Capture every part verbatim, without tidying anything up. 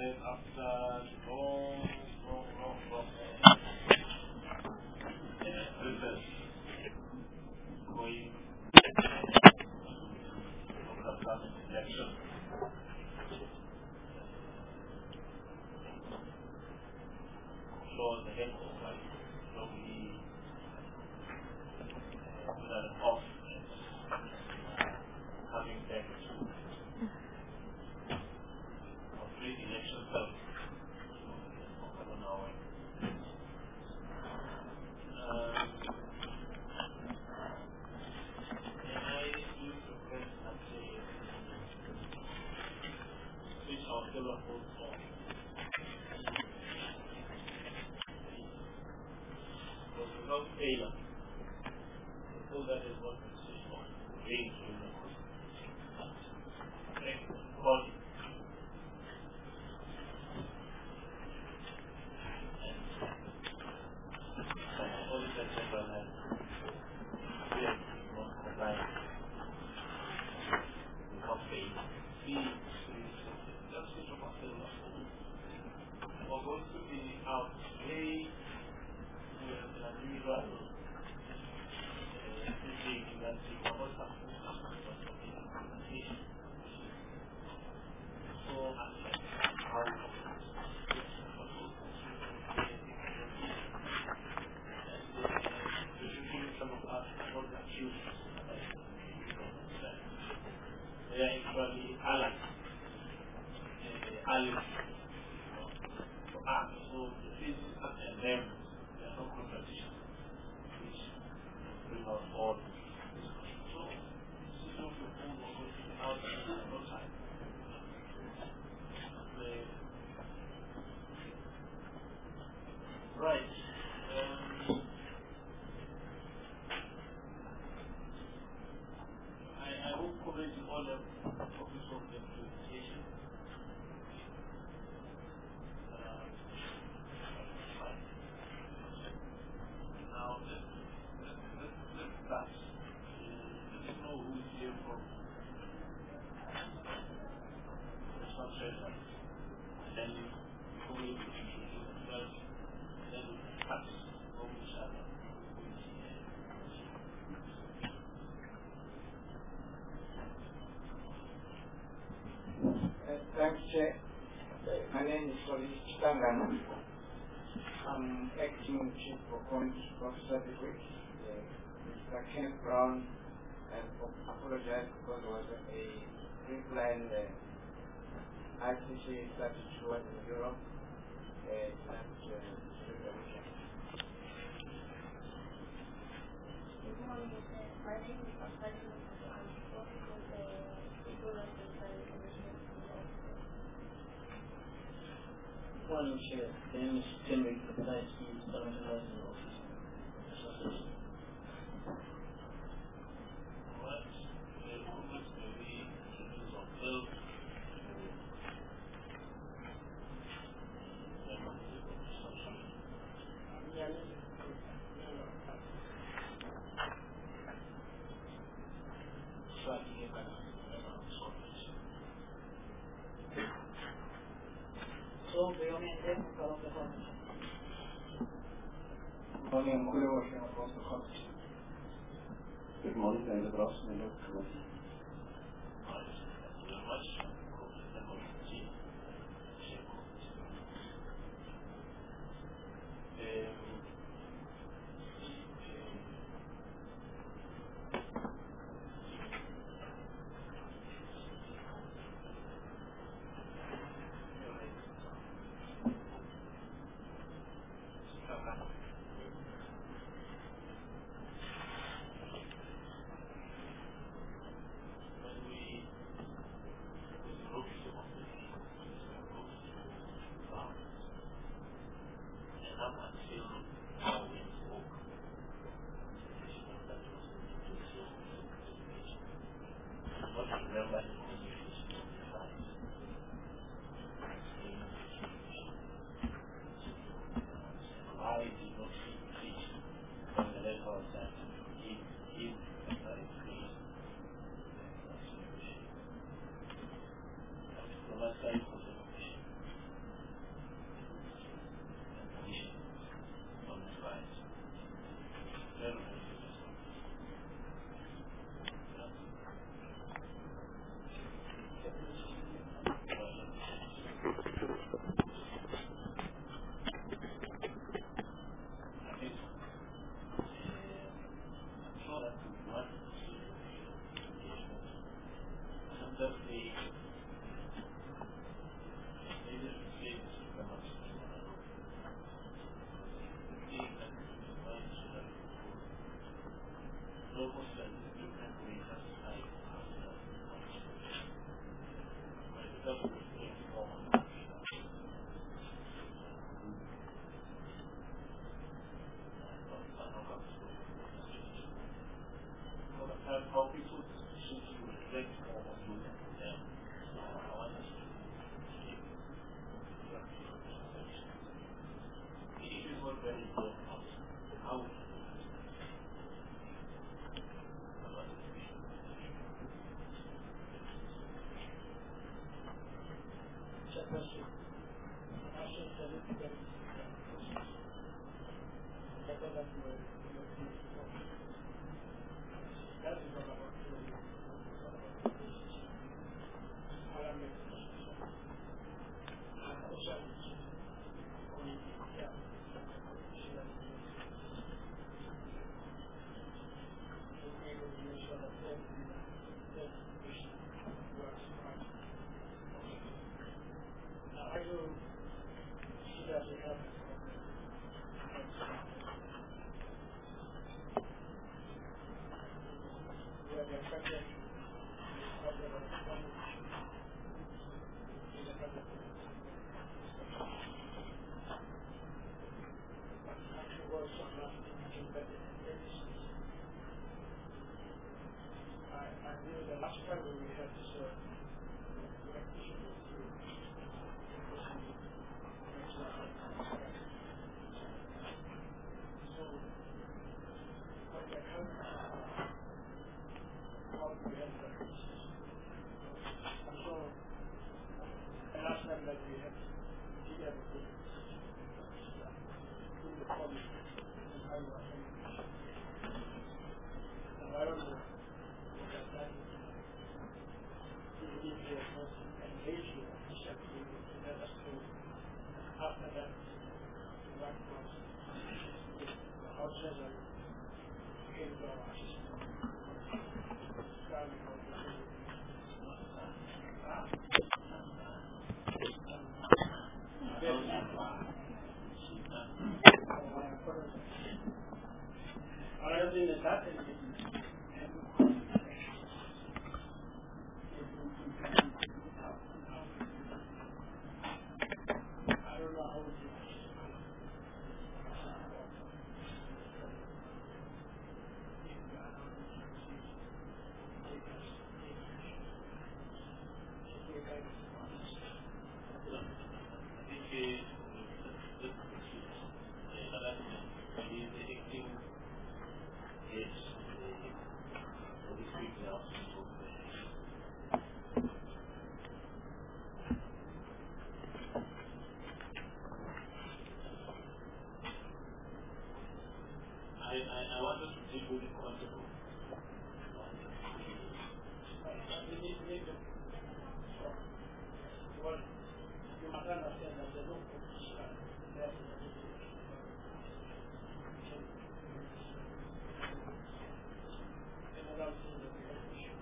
then after long, long, long, long process going from the election. So the head of like slowly put an off having back complete election service. Without failure, so that is what we see on being human. Okay, body. And all this etc. has here not combined without failure. B is just switch off our cellular phone. We're going to be out way unusual. Thinking that you are not something so much like how some of us are not accused. They are actually allies. Allies for us. So the physics and them, they are not competition. Which bring us all. So, switch off your phone or go to the house at no time. Right. Um, I, I hope coverage all the topics of the presentation. Uh, now, let's, let's, let's, let's start. Uh, let's know who is here from the subject. Then who will be introducing themselves. Then we start from each other. Uh, thanks, Chair. My name is Solis Chitangana. I'm acting Chief Procurement Officer this week. Uh, Mister Kenneth Brown, I apologize because there was a pre-planned uh, I C C strategy tour in Europe uh, that uh, Good morning, my name is Pascal. I'm working with the People and Good morning, Chair. My name is Timmy Kapitansky, Parliamentary Housing Office Association. Alright, the movement may be introduced themselves to members of the association. So, brevemente, acabo de conocer. Good morning, I'm Kule working across the country. Good morning, I'm the Ross member of the committee. Alright, thank you very much. Member of the team. Um, when we a question. Actually, does it get better than your that is what about theory. I do see that we have we have accepted I knew the last time we had this uh, last time that we had did everything in the college and I was and I don't know that that is if you are not engaged with officially let us know after that what was the house treasurer came to our assistant starting with the Other than that, I don't know how it is. I, I, I wanted to deal with the concept of We need to make them. Well, you must understand that there's no competition. There's another thing that we have to show.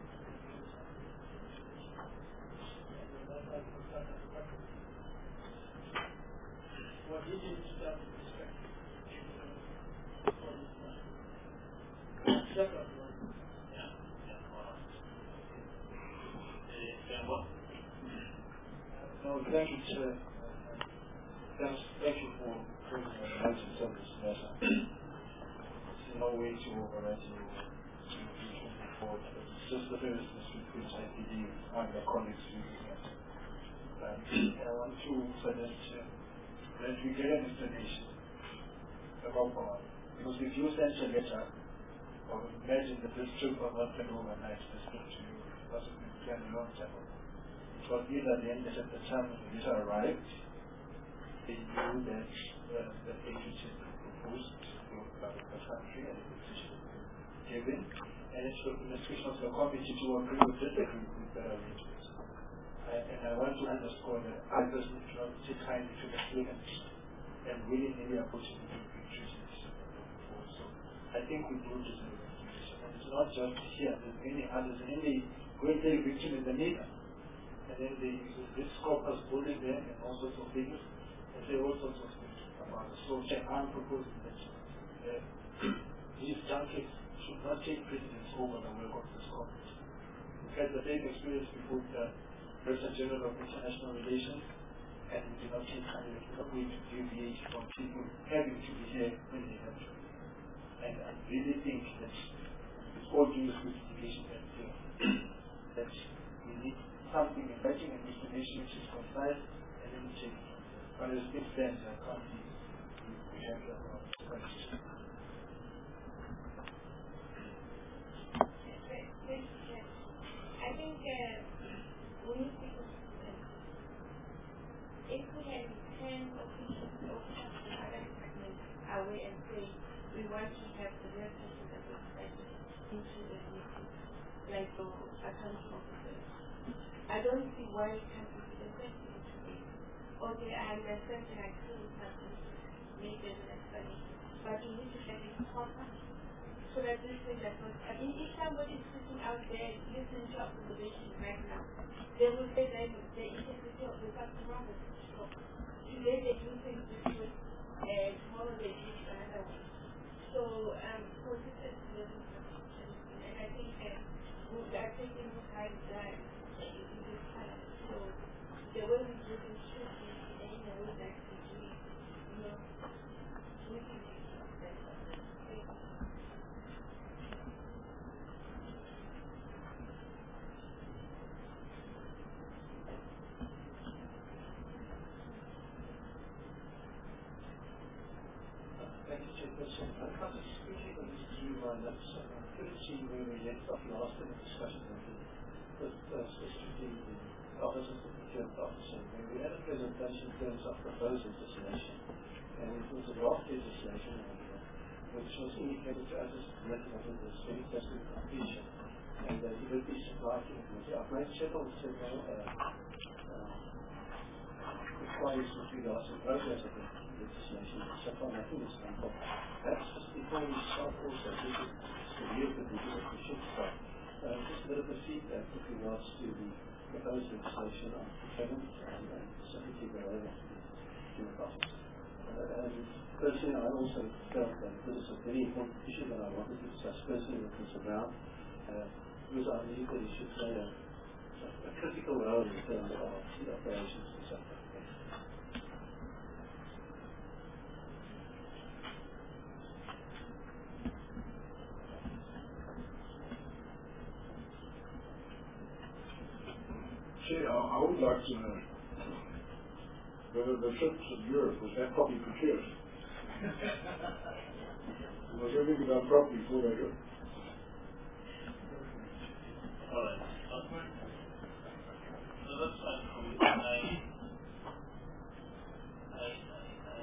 What he did is that respect. Separate one. yeah, yeah, all right. Uh, then what? No, thank you, sir. Thanks, thank you for bringing an answer to this matter. It's no way to override your contribution before. It's just the seriousness with which I believe and my colleagues will be at. And I want to suggest uh, that we get an explanation about power. Because if you send a letter, or imagine that this trip was not planned overnight, this trip to you, it wasn't planned a long time ago. It was either the end at the time when the letter arrived, they knew that uh, the agency proposed to uh, the country and the decision given, and it's the administration of the committee to agree or disagree with the arrangements. Uh, and I want to underscore that I personally do not take kindly to the statements and really maybe unfortunately treaties. So I think we do deserve information. And it's not just here, there's many others, and then they great day victim in the media. And then they use this corpus bullying them and all sorts of things, and say all sorts of things about it. So I'm proposing that uh, these junkets should not take precedence over the work of this committee. We've had the same experience before the President General of International Relations, and we do not take candidates who are going to deviate from people having to be here when they have to. And I really think that it's all due specification that, uh, that we need something in writing and explanation which is concise, and then we take it from there. But as things stand, I can't be we have the question. I think uh, we need to if we had ten officials or from other departments away and say, we want to have the real person that was cited into the meeting, like the accounting officers, I don't see why it can't be the question to be, okay, I understand that I couldn't have made an explanation, but you need to have it proper. So that this thing that was, I mean, if somebody is sitting out there listening to our conversation right now, they will say that the integrity of the something wrong with the show. Today they do things this way, uh, tomorrow they do it another way. So, um, consistency is important, and I think that we are taking time that in this time. So, the way we do things should be in a way that we do it, you know, we can do something. Thank you, Chairperson. I'm just speaking on this through my notes. I couldn't see where we left off last in the discussion with uh, specifically the officers of the procurement officer. When we had a presentation in terms of proposed legislation, and it was a draft legislation, uh, which was indicated to us as written that it was very close to completion, and that it would be supplied to the committee. I've made several, several uh, uh, inquiries with regards to the process of the legislation. So far, nothing is done. Perhaps just before we start also, this is the real position that we should start. Uh, just a bit of a feedback with regards to the proposed legislation on procurement and uh, specifically related to the procurement office. Uh, and personally, I also felt that this is a very important issue that I wanted to discuss personally with Mister Brown, uh, because I believe that he should play a, a critical role in terms of the operations in South Africa. Chair, I would like to know whether the trips in Europe was that properly procured. Was everything done properly before they go? Alright. So that's fine for me. I, I, I, I,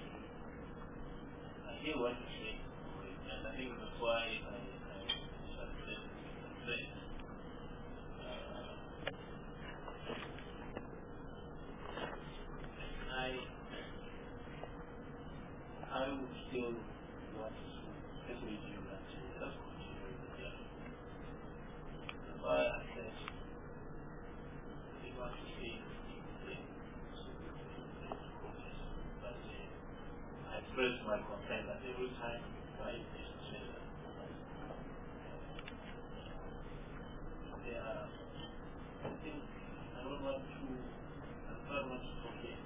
I hear what you're saying, and I think that's why I, I started saying I, I would still want to especially do that to just continue with the dialogue. That's why I said we want to see the process, but uh, I expressed my concern that every time I used to say that there are, I think, I don't want to, I don't want to forget.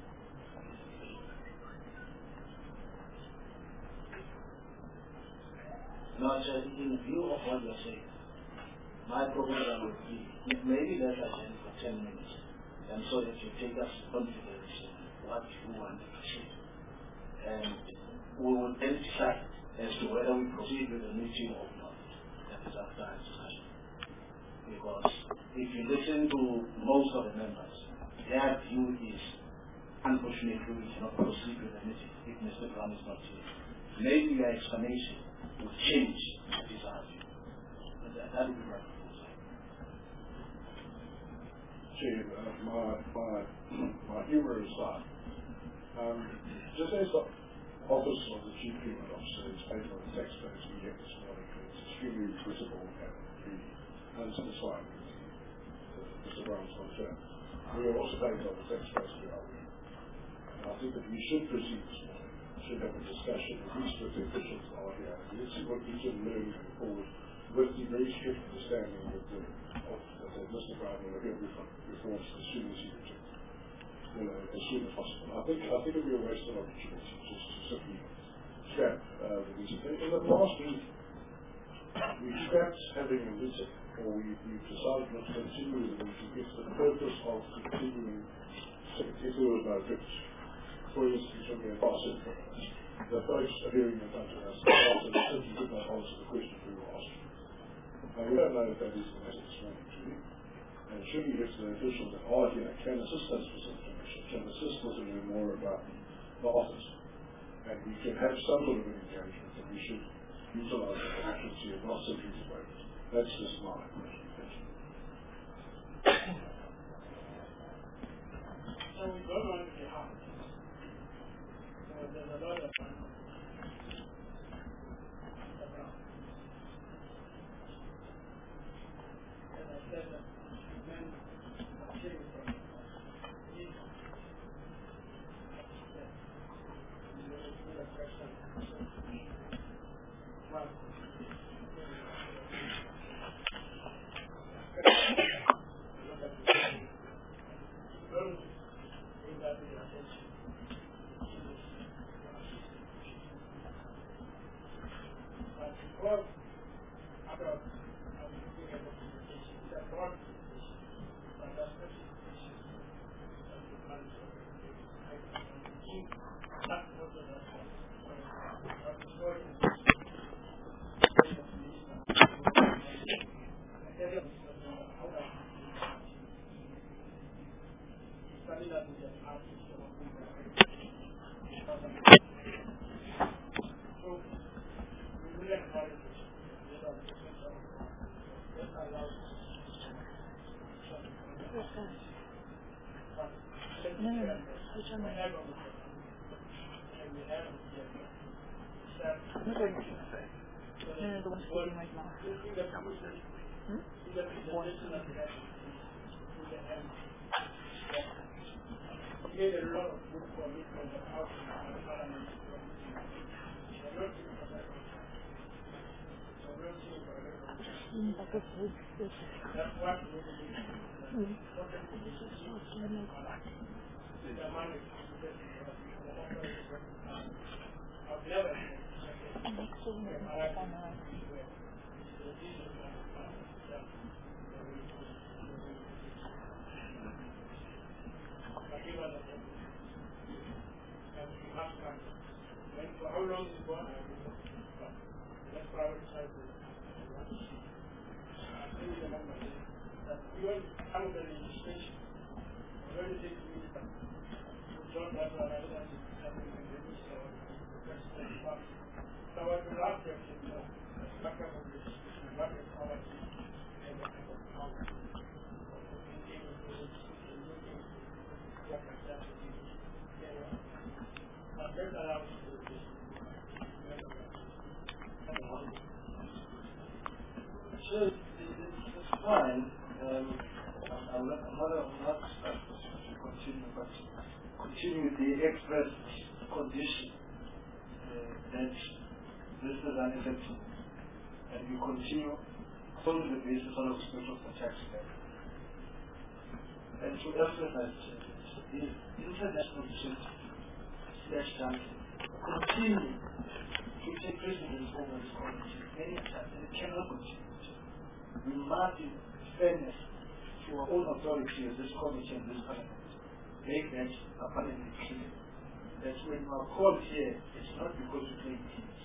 Now, sir, in view of what you're saying, my proposal would be, maybe let's adjourn for ten minutes, and so that you take us confidence in what you want to proceed. And we will then decide as to whether we proceed with the meeting or not. That is after our discussion. Because if you listen to most of the members, their view is, unfortunately, we cannot proceed with the meeting if Mister Brown is not here. Maybe your explanation will change the desire. That, that would be my proposal. Chair, uh, my, my, my humor aside, um, just as the office of the Chief Procurement Officer is paid by the taxpayers we get this morning, it's extremely visible and really unsatisfying with Mister Brown's concern. We are also paid by the taxpayers we are with. And I think that we should proceed this morning. Should have a discussion, at least with the officials that are here. Let's see what we can learn going forward with the very strict understanding that, the, of, that Mister Brown will have reforms as soon as he returns, you know, as soon as possible. I think I think it would be a wasted opportunity just to simply scrap uh, the meeting. In, in the past, we we scrapped having a meeting, or we we decided not to continue the meeting if the purpose of continuing, if there was no fix. For instance, when we had asked the folks appearing in front of us, after the simply did not answer the question we were asked. And we don't know if that is the matter this morning, do we? And surely if the officials that are here can assist us with information, which can assist us in knowing more about the office. And we can have some sort of an engagement, and we should utilize the accuracy and not simply the waivers. That's just my question. Thank you. So we go on to the house. So there's a lot of fun. As I said, men are killing from the So it's fine. Um, I'm not, I'm not, I'm not to continue, but continue with the express condition uh, that this is unacceptable, and we continue on the basis of the special protection. And to emphasize the international shift slash dumping continue to take precedence over this community many times, and it cannot continue. We must, in fairness to our own authority as this committee and this parliament, make that abundantly clear. That when we are called here, it's not because we play teams.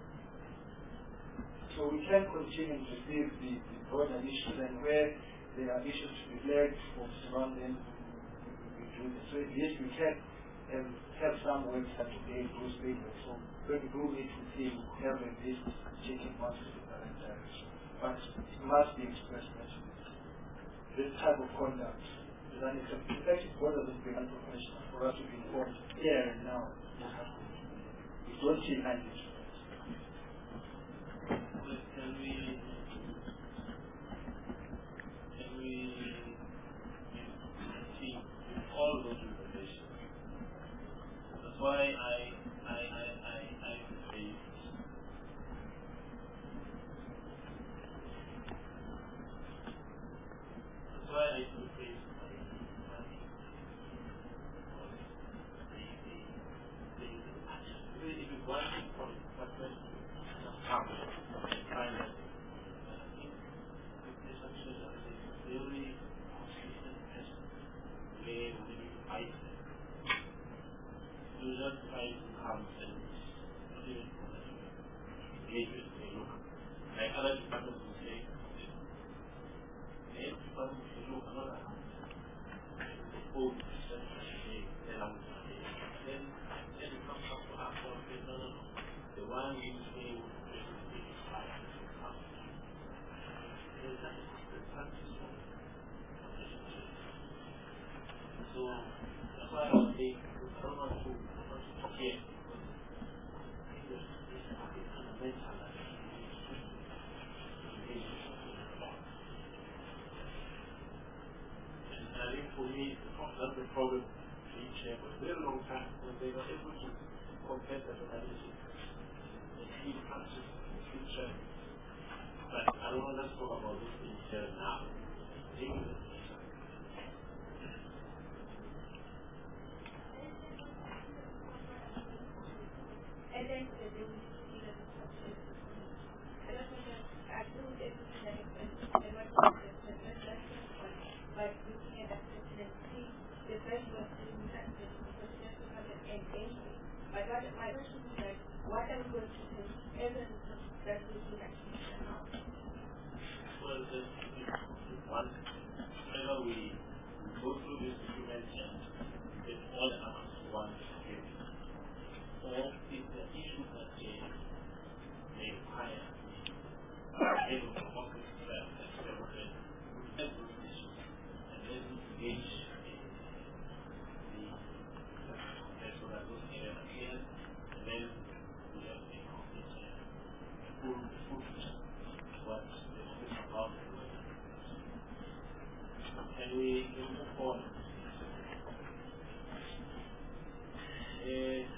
So we can continue to deal with the, the broader issues, and where there are issues to be flagged or surrounding, we do this. So yes, we can um, have some website to be able to speak with. So when we do need to see, we have a list taking us in the right direction. But it must be expressed that this type of conduct is unacceptable. In fact, it borders on being unprofessional for us to be informed here and now. We don't see language. Can we, can we see all those information? That's why I, I, I, I, I say that's why I do say if you want to from the finance, I think this actually is really consistent as way we fight. Do not try to come and engage with the look. Like other departments will say, the department will look another house. The old system is time when they were able to compare the organization and see practice in the future. But I don't want to talk about this in here now. And then the day we see that it's success. I don't think that I do everything that is and what is the lesson by looking at that person and see the value of doing that because just to have an end anyway. But what my question is like, what are we going to do evidence that we do that now? Well, the one, whenever we go through this document and get all the answers to one security, or if the issues that they may require able to focus on and celebrate with those issues and then engage in the so that those areas are clear and then we have a complete uh, full full picture what the office is about and what it is. And we will move on. Uh,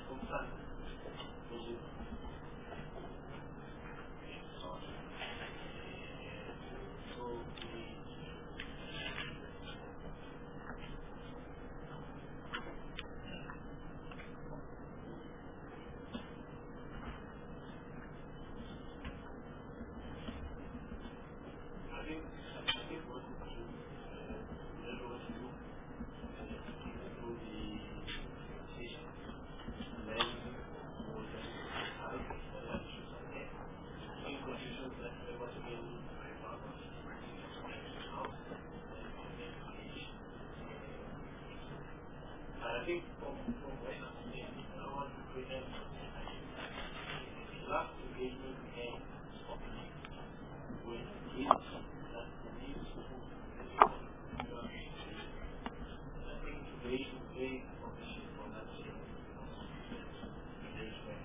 I think from, from when I want to present last engagement we had with kids that the needs to I think today is very proficient for that engagement.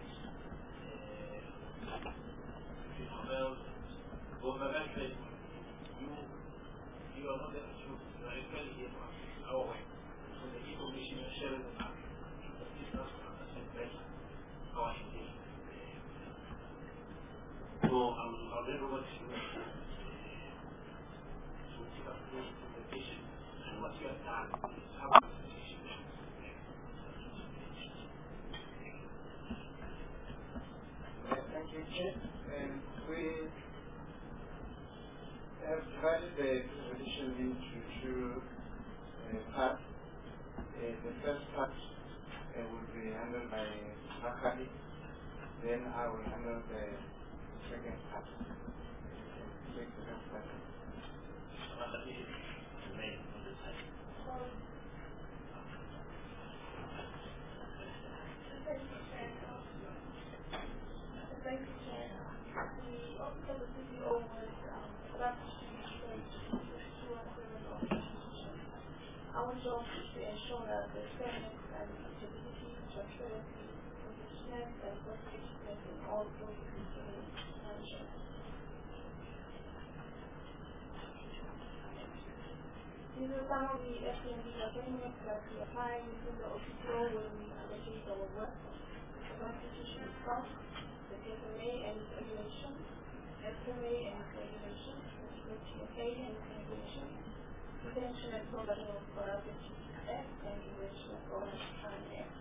Well, government said you you are not the truth, you are actually here for our way. So the information you're sharing with us is not to understand better our engagement. So I'm I'll never want to to put up the presentation and what you have done is how the presentation is. Thank you, Chair. Um, we have divided the presentation into two uh, parts. Uh, the first part uh, will be handled by Makati, then I will handle the second part. Take the first part. Makati is the main on the side. Thank you, Chair. The Office of the C P O was established to create two or seven organizations. Our job is to ensure that the fairness and accountability, transparency, competitiveness, and competitiveness in all processes in management. These are some of the F P M D frameworks that we apply within the O P C O when we undertake our work. The Constitution itself, the T F M A and its regulation, F M A and its regulation, the T F A and its regulation, Prevention and Promotion of Corruption Act and Prevention of Corruption Crime Act.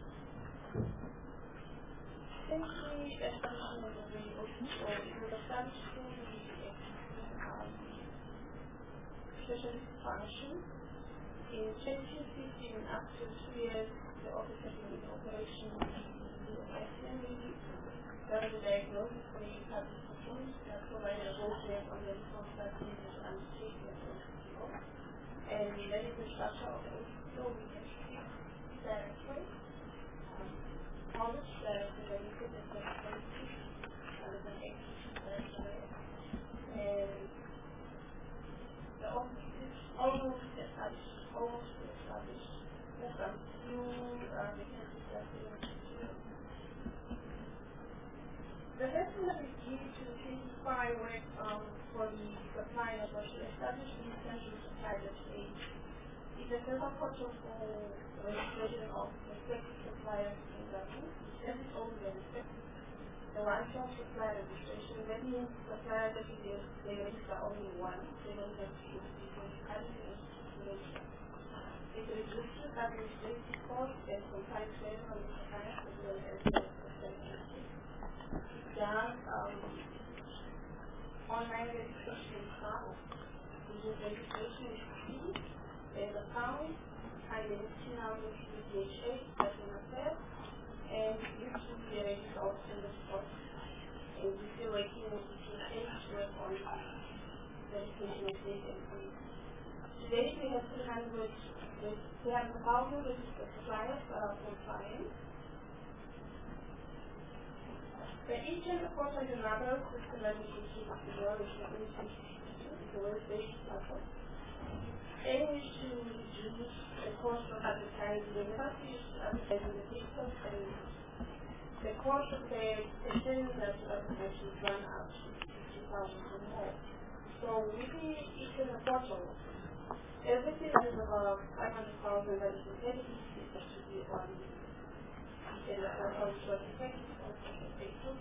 Since the establishment of the O P C O, it was established through the um, specialist function. In twenty fifteen, after two years, the office has been in operation in I C M E. There was a diagnosis for the public performance that provided a roadmap on the response that needed to undertake the O P C O. And that is the structure of the O P C O. We can see direct way. Um, knowledge that is related to the policy, that is an executive director. And the office is almost established, almost established. There's some few uh, mechanisms that we want to do. The estimate is due to simplify work um, for the supply of social establishment central to private aid. The It's a central portal for registration of respective suppliers in government. This is only the respective. The one-shot supplier registration, that means suppliers that they, they register only one. They don't have to use different countries to register. It reduces administrative costs and compliance level on the suppliers as well as the sustainability. It does um, online registration card. The registration is free. There's a account, identity number to the D H A, that's an affair, and this will be a result in the spot. And we're still working with the team to work on verification of data and police. Today we have three hundred, we have one thousand registered suppliers that are compliant. The each and the portal is another systemization of the world, which is the world-based platform. Aim is to reduce the cost of advertising the universities, advertising the people, and the cost of the sessions that advertising run out to fifty thousand or more. So within each of the portal, everything that is about five hundred thousand that is embedded is supposed to be on the account to affect of the Facebook.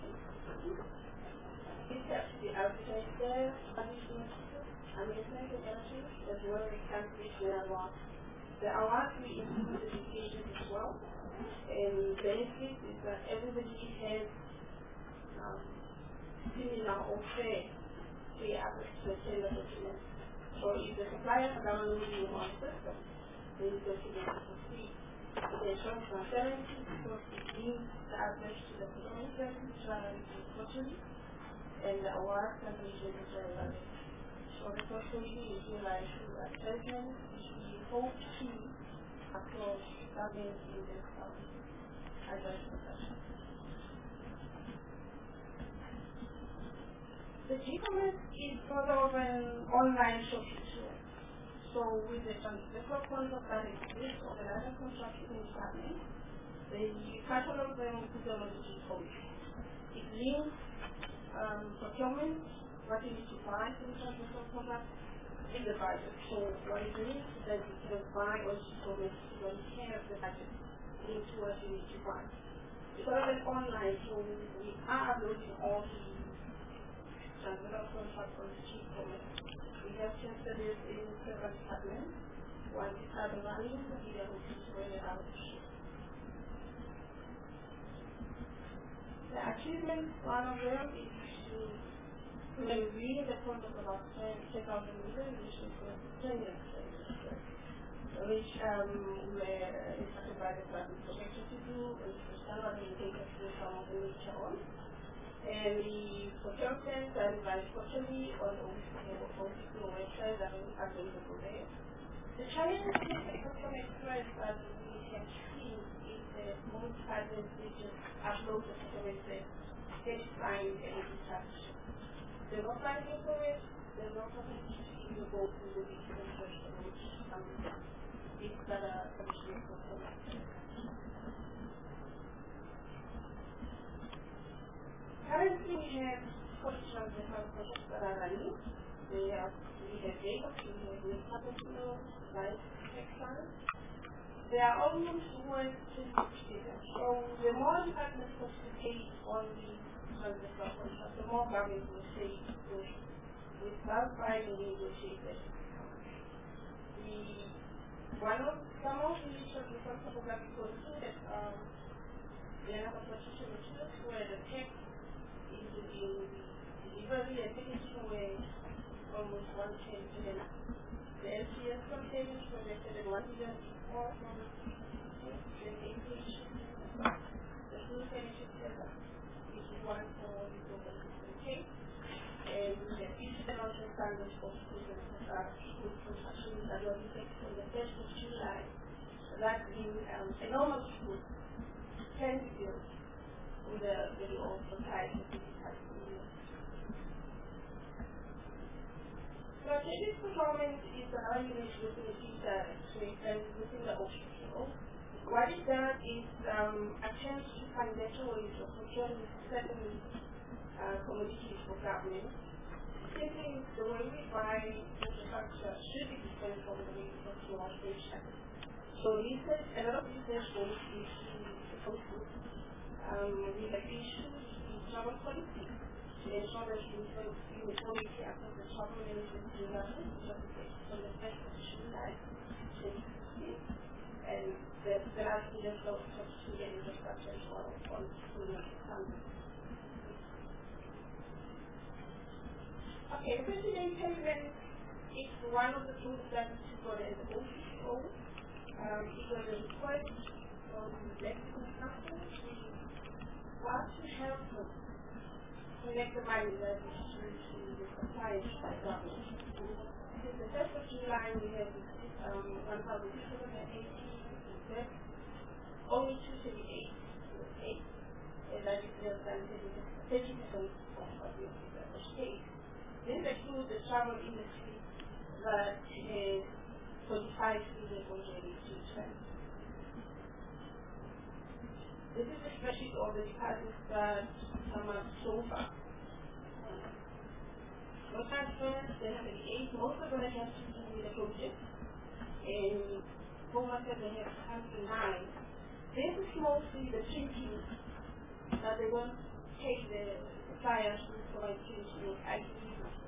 It has to be advertised there, published and the second energy as well as calculation award. The award we include education as well. And benefit is that everybody has um, similar or fair free access to a tender document. So if the suppliers are downloading one system, then the document is free. It ensures transparency because it links the address to the procurement service, travel quarterly, and the award can be used as well. So the portfolio is utilized through advertisement, which we hope to across government in this um, advertisement session. The G-commerce is sort of an online shopping tool. So with the transversal concept that exists of the data construction department, the catalog them to the G-commerce. It links um, procurement, what you need to buy for the transversal product in the budget. So what it means is that you can buy or store it to don't have the budget into what you need to buy. It's sort of an online, so we are uploading all the transversal contracts on the G-commerce. We have tested it in several departments. Once it's up and running, we'll be able to roll it out. The achievement, one of them is to we read the concept about ten thousand meters, which is the training which um, were instructed by the Public Protection to do, which was done in data to some of them later on. And the procurement and advice quarterly on the official website that is available there. The challenge with the Customer Express that we have seen is the most present which is upload the document, get signed and dispatched. There's no planning for it, there's no possibility to go to the different session which um, is that a commission for currently we have questions that have projects that are running. They have, we have data, we have new capital, life exams. They are almost towards twenty percent. So the more departments participate on the transversal contract, the more government will say with verified and negotiated. The one of some of the transversal topographic policies that um they have a position where the text is in delivery and packaging where almost one change in the L C S containers projected at one million more from the English. The full finish together is one for the global system case. And we have each dimension standards for students that are school construction that will be taken on the first of July. That being um, a normal school can be built with a very old society of this type of unit. Strategic performance is another unit within the data suite and within the ocean flow. What it does is um, attempts to find better ways of procuring certain uh, commodities for government simply the way we buy infrastructure should be different from the way we do our station. So research, a lot of research goes into the focus. Um, we have issues in travel policy to ensure that we have uniformity across the travel management development, which was from the first of July twenty sixteen. And the, the last year of to get infrastructure as well on the Okay, the president payment is one of the tools that we got as O P O. Um, it was a request from the Mexican company to want to help them collect the money that is due to the suppliers by government. Since the first of July, we have um, one thousand six hundred eighty requests, only two hundred thirty-eight were paid, and that is less than thirty percent of what we have paid. This includes the travel industry that is forty-five billion already to spend. This is especially all the departments that come up so far. What happens, they have eight, most of them have to do with the project. In Homa said they have come to nine. This is mostly the thinking that they won't take the suppliers who provide thinking with I T.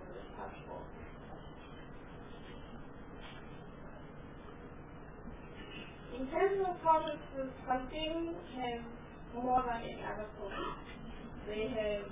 In terms of provinces, Gauteng has more than any other province. They have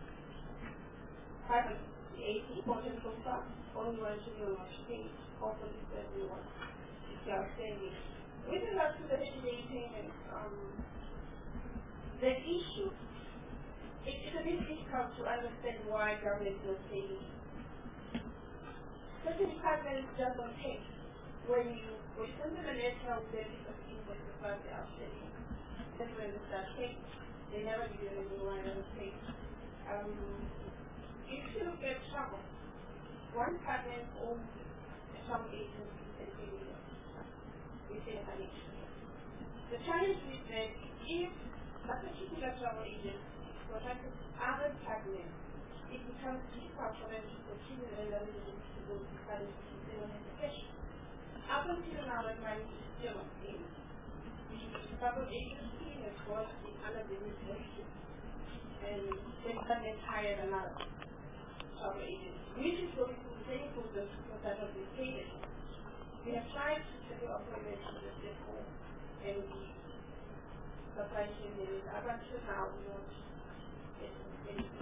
five hundred eighty projects so far, only one trillion was paid, also this everyone. It's outstanding. With regard to the holiday payments, um, the issue, it, it's a bit difficult to understand why government is not paying. Certain departments just don't pay. When you when you send them a letter with their list of invoices about the outstanding, that's when they start paying. They never give you any why they don't pay. Um, if you look at travel, one department owns a travel agency and pay millions within an agency. The challenge is that if a particular travel agency contacts other departments, it becomes difficult for them to continue the relationship to those departments if they don't have the cash. Up until now, that money is still not paid. The travel agency has worked in under the new leadership, and the department hired another travel agency, which is going to be very important because that has been paid. We have tried to settle appointments with the depot and the supply chain unit. Up until now, we don't get anything.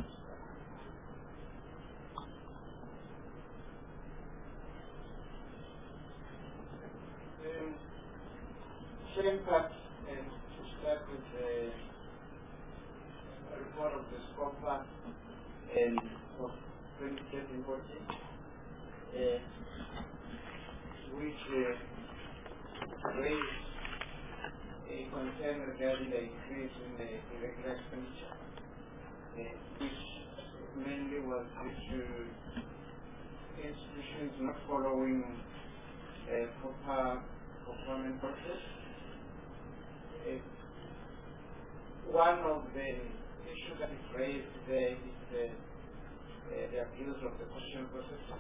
Um, second part, and to start with the report of the SCOPA and of twenty thirteen fourteen, uh, which uh, raised a concern regarding the increase in the irregular expenditure, uh, which mainly was due to institutions not following a proper procurement process. Uh, one of the issues that is raised there is the, uh, the abuse of the procurement processes.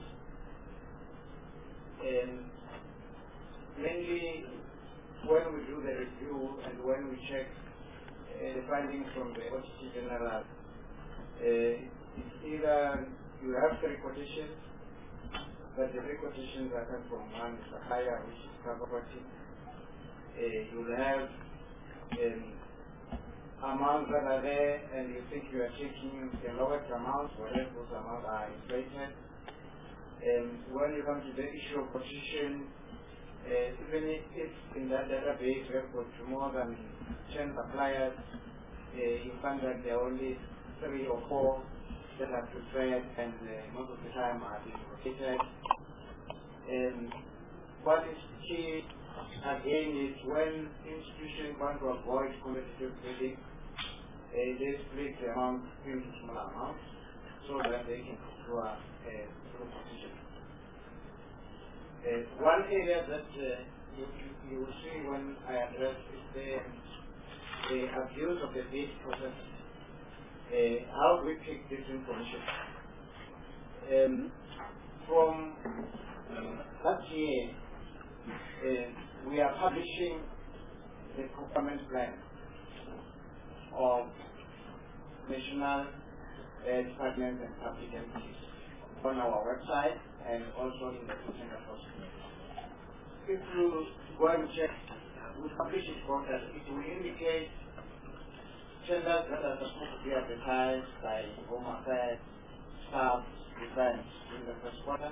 And mainly when we do the review and when we check uh, the findings from the Auditor General, uh, it's either you have three quotations, but the three quotations are coming from one supplier, which is cooperative. Uh, you'll have um, amounts that are there, and you think you are checking the lowest amounts, whereas those amounts are inflated. And when you come to the issue of quotation, uh, even if in that database we have got more than ten suppliers, uh, you find that there are only three or four that are preferred, and uh, most of the time are being quoted. And what is key again is when institutions want to avoid competitive bidding, uh, they split the amount into small amounts so that they can procure a through competition. Uh, one area that uh, you, you, you will see when I address is the, the abuse of the bid process. Uh, how do we pick this information? Um, from last year, uh, we are publishing the procurement plan of National uh, Department and Public Entities on our website and also in the Center for Security. If you go and check, we publish it quarterly. It will indicate tenders that are supposed to be advertised by Home Affairs, staff, defense in the first quarter.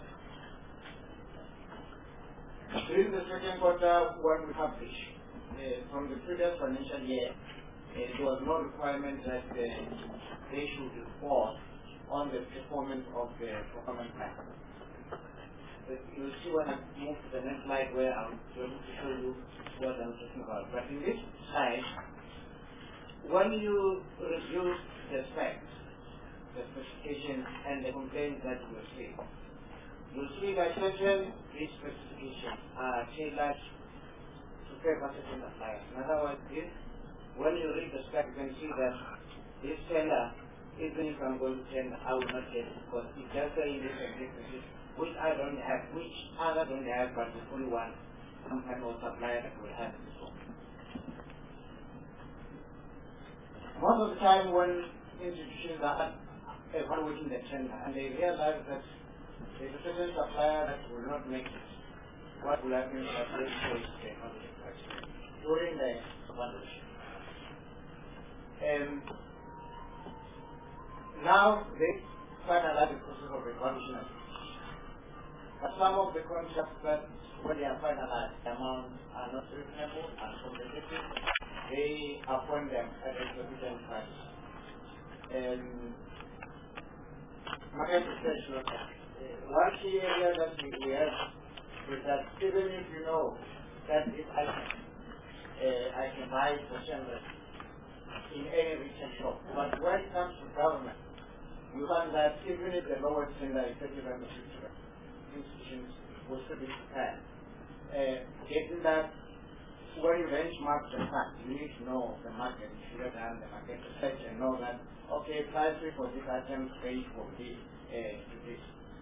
During the second quarter, when we publish, uh, from the previous financial year, uh, there was no requirement that uh, they should report on the performance of the procurement plan. But you'll see when I move to the next slide where I'm going to show you what I'm talking about. But in this slide, when you review the specs, the specifications, and the complaints that you will see, you'll see that certain these specifications are tailored to favor certain suppliers. In other words, this, when you read the spec, you can see that this tender, even if I'm going to tender, I will not get it because it just says this and this and this, which I don't have, which others don't have, but the only one company or supplier that will have this one. Most of the time when institutions are evaluating the tender and they realize that there's a certain supplier that will not make it, what will happen is that they face the evaluation criteria during the evaluation. Um, now they finalize the process of evaluation. But some of the contracts that when they are finalized, the amounts are not reasonable and competitive, they appoint them at exorbitant price. Um, market research local. Uh, one key area that we, we have is that even if you know that this item uh, I can buy for ten dollars in any retail shop, but when it comes to government, you find that even if the lowest tender is thirty dollars institutions will still be prepared. Uh, getting that when you benchmark the fact, you need to know the market, you should have done the market research and know that, okay, prices for this item range will be uh, to this.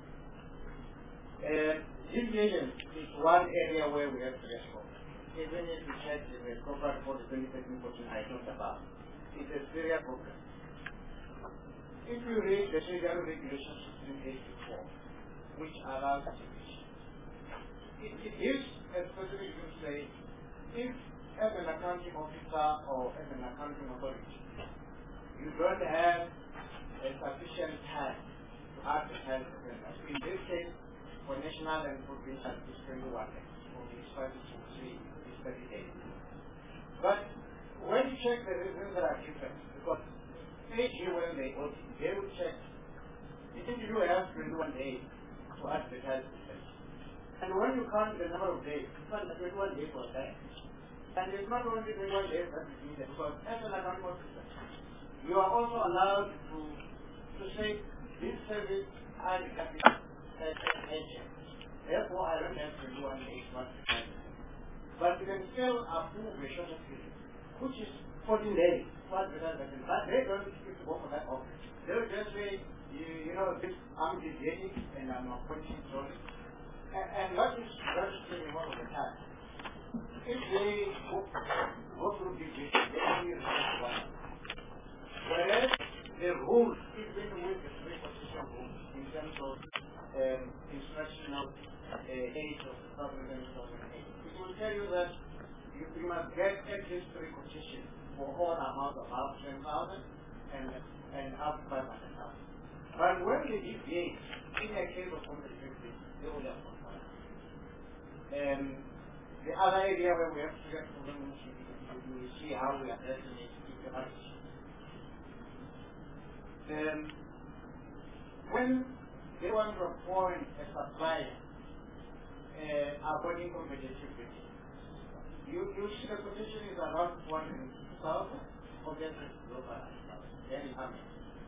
Uh, deviation is one area where we have to respond. Even if you check the corporate report twenty thirteen fourteen I talked about, it's a serious problem. If you read the Federal Regulation sixteen eighty-four, which allows deviation, it, it gives a specific to say, if as an accounting officer or as an accounting authority, you don't have a sufficient time to advertise the tender. In this case, for national and provincial, it's twenty-one days. For municipalities, it's thirty days. But when you check the reasons that are different, because each year when they audit, they will check, you think you have twenty-one days to advertise the tender. And when you count the number of days, you find that twenty-one days was there. And it's not only twenty-one days that is needed, because as an accounting officer, you are also allowed to to say this service I have as an agent. Therefore, I don't have twenty-one days to advertise. But you can still approve a shorter period, which is fourteen days to advertise the tender. But they don't need to go for that office. They'll just say, you, you know, this I'm deviating and I'm appointing sorry. And, and that is registering most of the time. If they go, go through deviation, they only respect one. Whereas the rules, even with the three position rules, in terms of um, instructional uh, age of two thousand and two thousand eight, it will tell you that you, you must get at least three quotations for all amounts above ten thousand and, and up to five hundred thousand. But when they deviate, in a case of competitivity, they will have one. Um, the other area where we have to get to we see how we address it is the market. Um, when they want to appoint a supplier uh, avoiding competitivity, you, you see the position is around one thousand, obviously global, then you have it.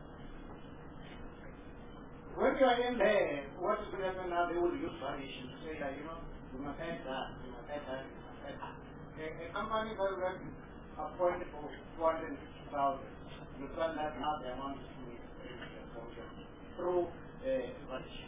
When you are in there, what is going to happen now? They will use variation to say that, you know, you must add that, you must add that, you must add that. A, a company that will be appointed for four hundred fifty thousand, you find that now the amount is through condition.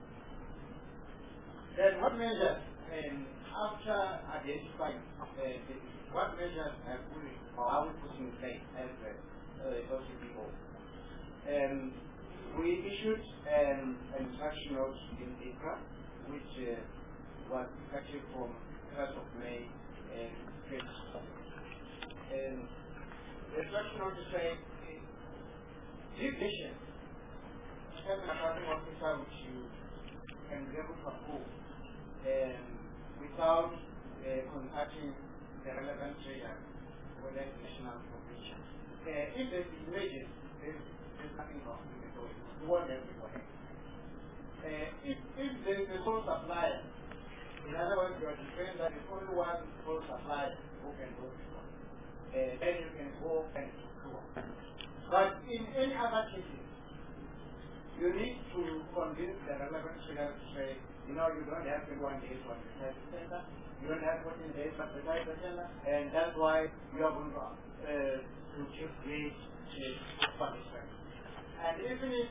Then what measures, um, after identifying uh, the, what measures have we, or are we putting in place as a uh, O C B O? Um, we issued um, an instruction note in April, which uh, was effective from first of May and twenty twenty. And the instruction note is saying, give vision, as an accounting officer which you can be able to approve um, without uh, contacting the relevant trader or the national provision. Uh, if there's images, there's, there's nothing wrong with the story. You want everybody. Uh, if, if there is a sole supplier, in other words, you are declaring that there's only one sole supplier who can do this one, uh, then you can go and procure. But in any other cases, you need to convince the relevant trader to say, you know, you don't have twenty-one days to advertise the center, you don't have fourteen days to advertise the center, and that's why you are going to, uh, to give great punishment. And even if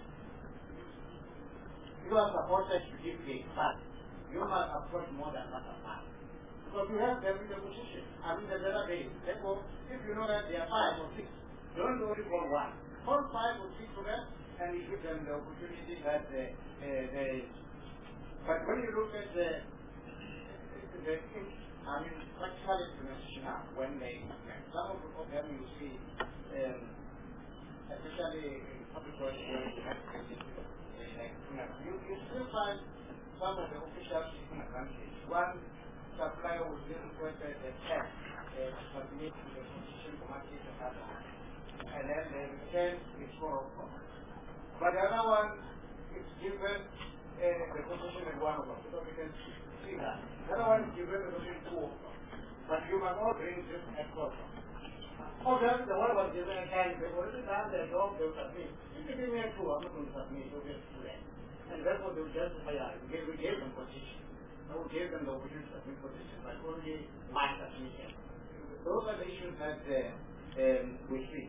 you are supported to give great but you must afford more than what a month. Because you have them in the position, I mean the database. Therefore, if you know that there are five or six, don't only call one. Call five or six of them, and you give them the opportunity that uh, uh, they. But when you look at the, the I mean, practical implementation now, when they implement, some of them you see, um, especially in public works where you have to you, you still find some of the officials taking advantage. One supplier will be requested a test uh, to submit to the position for market and then the return is four o'clock. But the other one is given uh, the position at one o'clock, so we can see that. The other one is given the position at two o'clock. But you must all bring this at four o'clock. Obviously, the one was given a time, they've already done their job, they'll submit. If you give me a two, I'm not going to submit, you'll get two then. And therefore, they'll justify it. We, we gave them position. No, we gave them the opportunity to submit position, but only one submission. Those are the issues that uh, um, we see.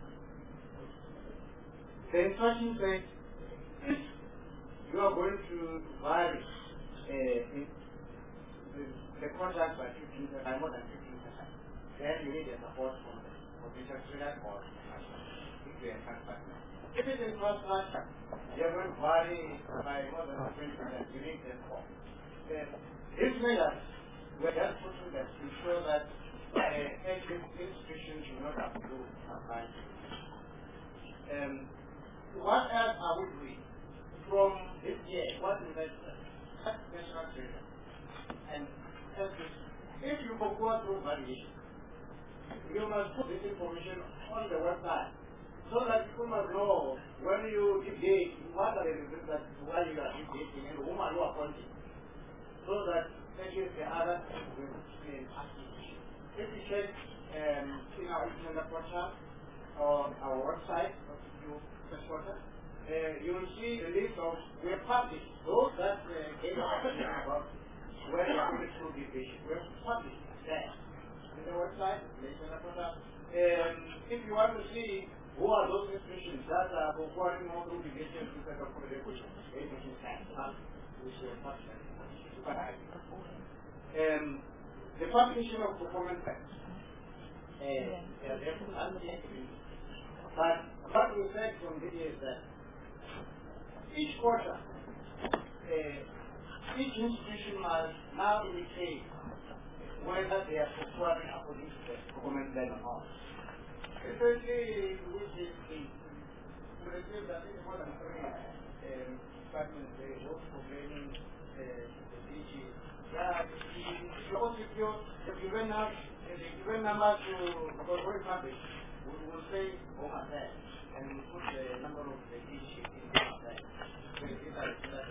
The instruction says, if you are going to vary uh, in the, the contract by fifteen percent, by more than fifteen percent, then you need a support from the provincial trader or national, if you are partner. If it is cross-national, you are going to vary by more than twenty percent, you need a support. Uh, these measures were just put in that to ensure that uh, every institution should not have to apply to it. Um, What else are we doing? From this year, what is that? That's national trader. And if you go through variation, you must put this information on the website so that people must know when you debate, what are the reasons that why you are debating and whom are you appointing. So that actually the other will be active. If you check um, in our internet portal or our website, you Quarter, uh, you will see the list of we have published those that uh, gave us about where the actual division. We have published there in the website. Um, if you want to see who are those institutions that are performing more group divisions instead of the division, which is um, the publication of performance facts. Uh, they are there for But what we said from this is that each quarter, uh, each institution must now indicate whether they are performing according to the performance plan or not. Especially which is the we received that is more than three um, departments, they work for training uh, the D G. Yeah, suppose if you if you went out if you went number to because for example, we will say over there and we put the number of the D G in over there. So it is like that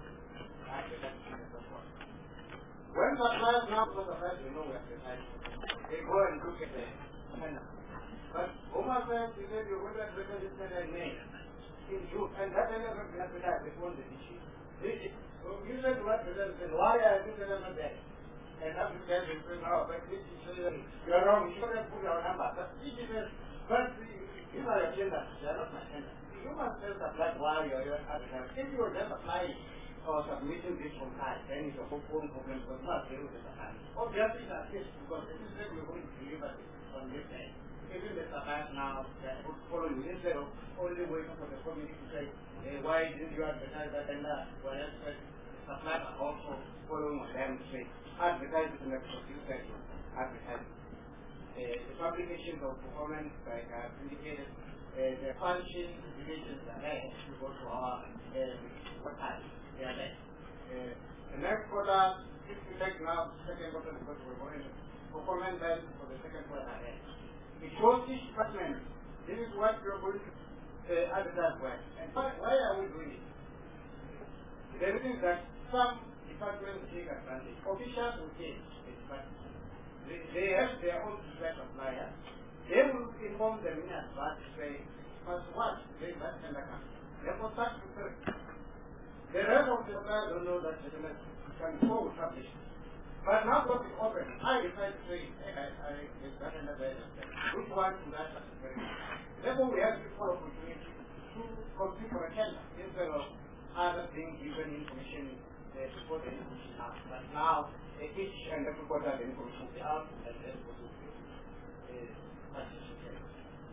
when suppliers now go suppliers, we know we have the time. They go and look at the panel. But Omar said, he said, you're going to advertise this tender in May, in June, and that tender is not going to advertise before the D G. So you said to advertise, said, why are you not there? And after that, you say, no, but this is, you are wrong, you should have put your number. But D G says, but these are your tenders, they are not my tenders. You must just apply while you're even advertising. If you're just applying or submitting this from time, then it's a whole own problem because you must deal with the time. Obviously, that is because this is where we're going to deliver this on this end. Even the suppliers now, they would follow you instead of only waiting for the community to say, eh, why didn't you advertise that and that? Well, that's the suppliers are also following on them to say, advertise it in the producer, advertise it. Uh, the publications of performance, like I've indicated, uh, the function divisions are there. If you go to our uh, website, they are there. Uh, the next quarter, if you take now the second quarter, because we're going to performance then for the second quarter are there. It shows each department, this is what you're going to uh, advertise for. And why, why are we doing it? The reason is that some departments take advantage. Officials will take it, but they, they have their own preferred supplier. They will inform them in advance to say, first what? They must send a company. Therefore, start preparing. The rest of the suppliers don't know that the document can go publish. But now that it's open, I decide to say, hey, I, I, it's better than that. Which one to that? Therefore, we have to follow opportunity to compete for a tender instead of other things given information uh, before the information out. But now, uh, each and every quarter the information will be out and then we will uh, participate.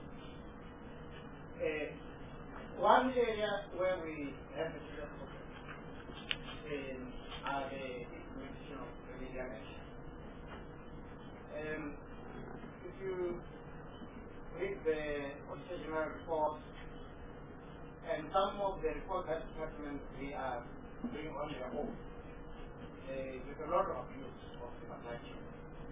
Uh, one area where we have a serious problem in are the implementation of the media measure. Um, if you read the original report and some of the report that departments we are doing on their own, uh, there's a lot of abuse of the supply chain.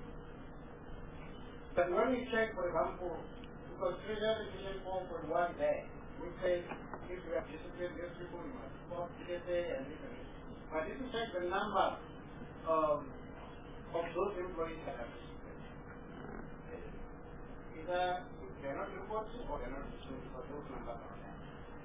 But when we check, for example, because Treasury Division four point one there, we say if you have disciplined these people, you must stop D S A and this and this. But if you check the number um, of those employees that are disciplined, either they're not reporting or they're not disciplined because those numbers are there.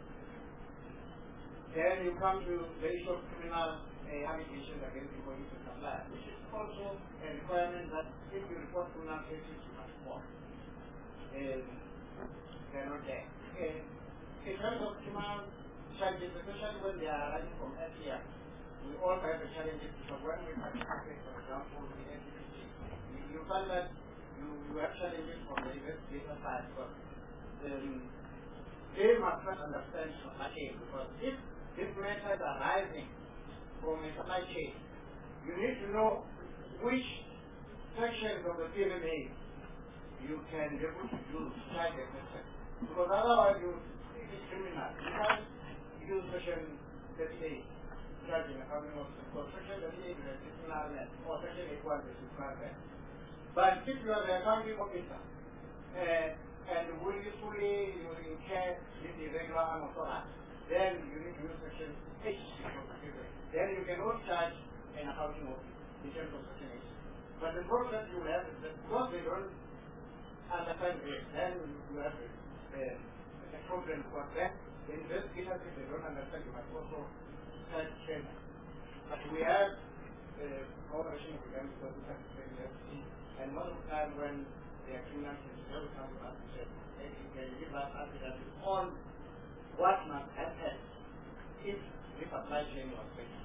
Then you come to the issue of criminal uh, allegations against employees and suppliers, which is also a requirement that if you report criminal cases, you must report. Um, they're not there. Uh, in terms of criminal charges, especially when they are arising from S E M, we all have the challenges because when we participate, for example, in N C C, you, you find that you, you have challenges from the investigator side because um, they must not understand supply chain because if these matters are arising from a supply chain, you need to know which sections of the P M A you can be able to use to charge a person. Because otherwise you it is criminal. You can't use section thirty-eight charging a company of because section thirty-eight is a disciplinary net or section eighty-one is a disciplinary net. But if you are the accounting officer uh, and willfully you incur this irregular unauthorized, then you need to use section eight. Then you cannot charge an accounting office in terms of section eight. But the problem you have is that because they don't understand this, then you have a, a, a problem because then the investigators, if they don't understand, you must also start training. But we have uh, cooperation with them because we have to train the F C. And most of the time when they are criminal cases, they will come to us and say, hey, you can give us evidence on what must happen if the supply chain was fixed.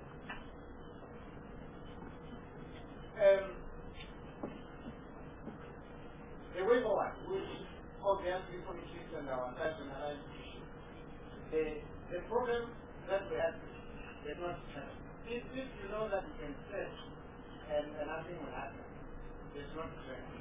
Um, the way forward, which obviously communities and our national issue, the, the problem that we have is not settled. If, if you know that you can search and, and nothing will happen, it's not correct.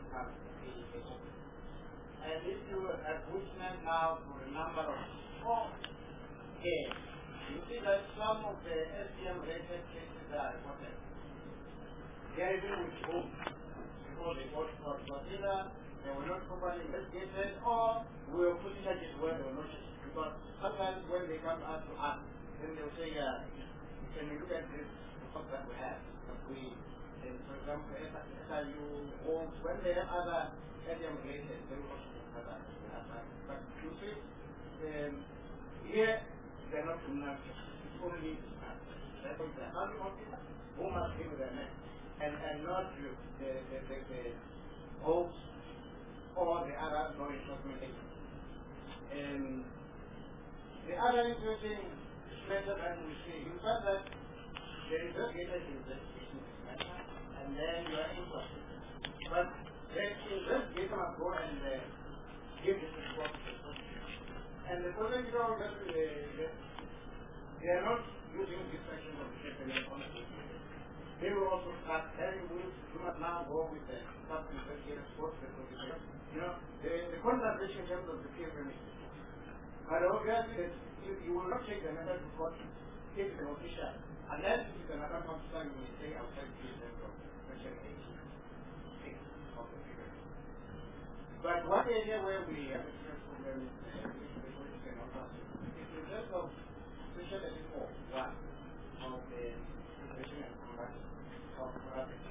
And if you have witnessed now for a number of four cases, you see that some of the S D M-related cases are reported. They are even with whom before they got caught. But either they were not properly investigated or we were put charges where they were not charged. Because sometimes when they come out to us, then they'll say, uh, can you look at this report that we have? That we, and for example, S I U homes, when they have other S D M-related, they will also have that. But you see, um, here, they're not criminal justice. It's only therefore it's the accounting officer who must give them and, and not the, the, the, the, the hosts or the other law enforcement agencies. Um, The other interesting method that we see is that there is a data investigation matter, and then you are able to assist them. But the investigator must go and uh, give this report to the prosecutor. And the prosecutor, uh, they are not using this section of the case on the They will also start telling you, do not now go with the sub-investigator report to the prosecutor. You know, the, the conversation in terms of the case remedy. But obviously, you, you will not take the matter to court if it's an official. Unless it is another officer, you may say outside the case of section eighty-six of the figure. But one area where we have a serious problem is the political officer. It's in terms of section eighty-four, one of the Prevention and Combat of Corruption.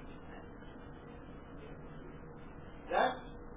That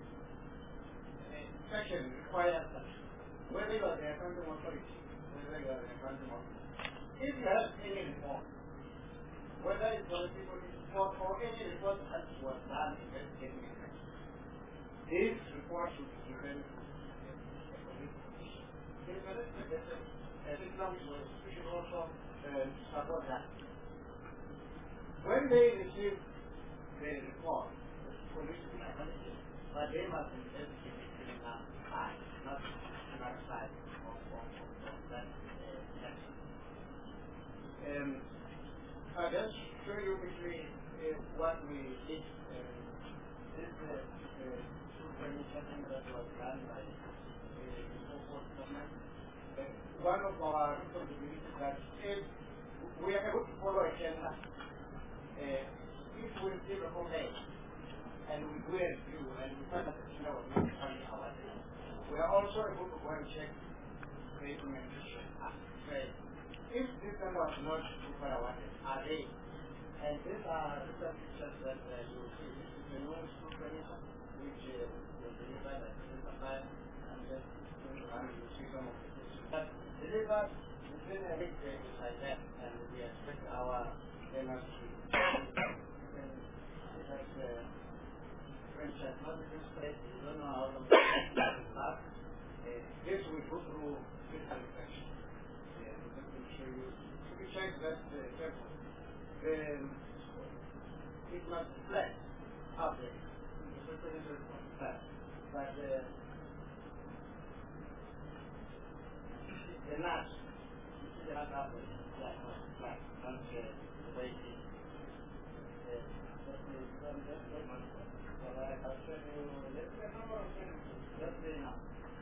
section requires that whether you are the accounting authority, whether you are the accounting officer, if you have any report, whether it's for the people report or any report that was done investigating a crime, this report should be given to the police commission. There is a system which we should also uh, support that. When they receive the report, the police will acknowledge it, but they must investigate the criminal side, not the criminal side of, of, of, of that uh, section. Um, I'll just show you quickly uh, what we did. Uh, this uh, uh, supervision that was done by uh, the Fort government. Uh, one of our responsibilities is that if we are able to follow a agenda, uh, if we receive a complaint and we do a review and we find that the agenda was not carrying our agenda, we are also able to go and check the implementation and say, if this agenda was not super awarded, are they? And these are the pictures that uh, you will see. This is the new supervision which uh, was delivered at the same time, and just and you see some of the pictures. But delivered within a week like that, and we expect our donors to like uh, French has not been spread, we don't know how long it will last. Uh, this will go through physical inspection. Uh, let me show you. If you check that uh, careful, then it must be flat up there. The surface is flat. But uh, the nut, you see the nut up there, flat, flat, not uh, the way it is. Uh, let me run just one more. Well, I, I'll show you, let's get a number of things. Just say now.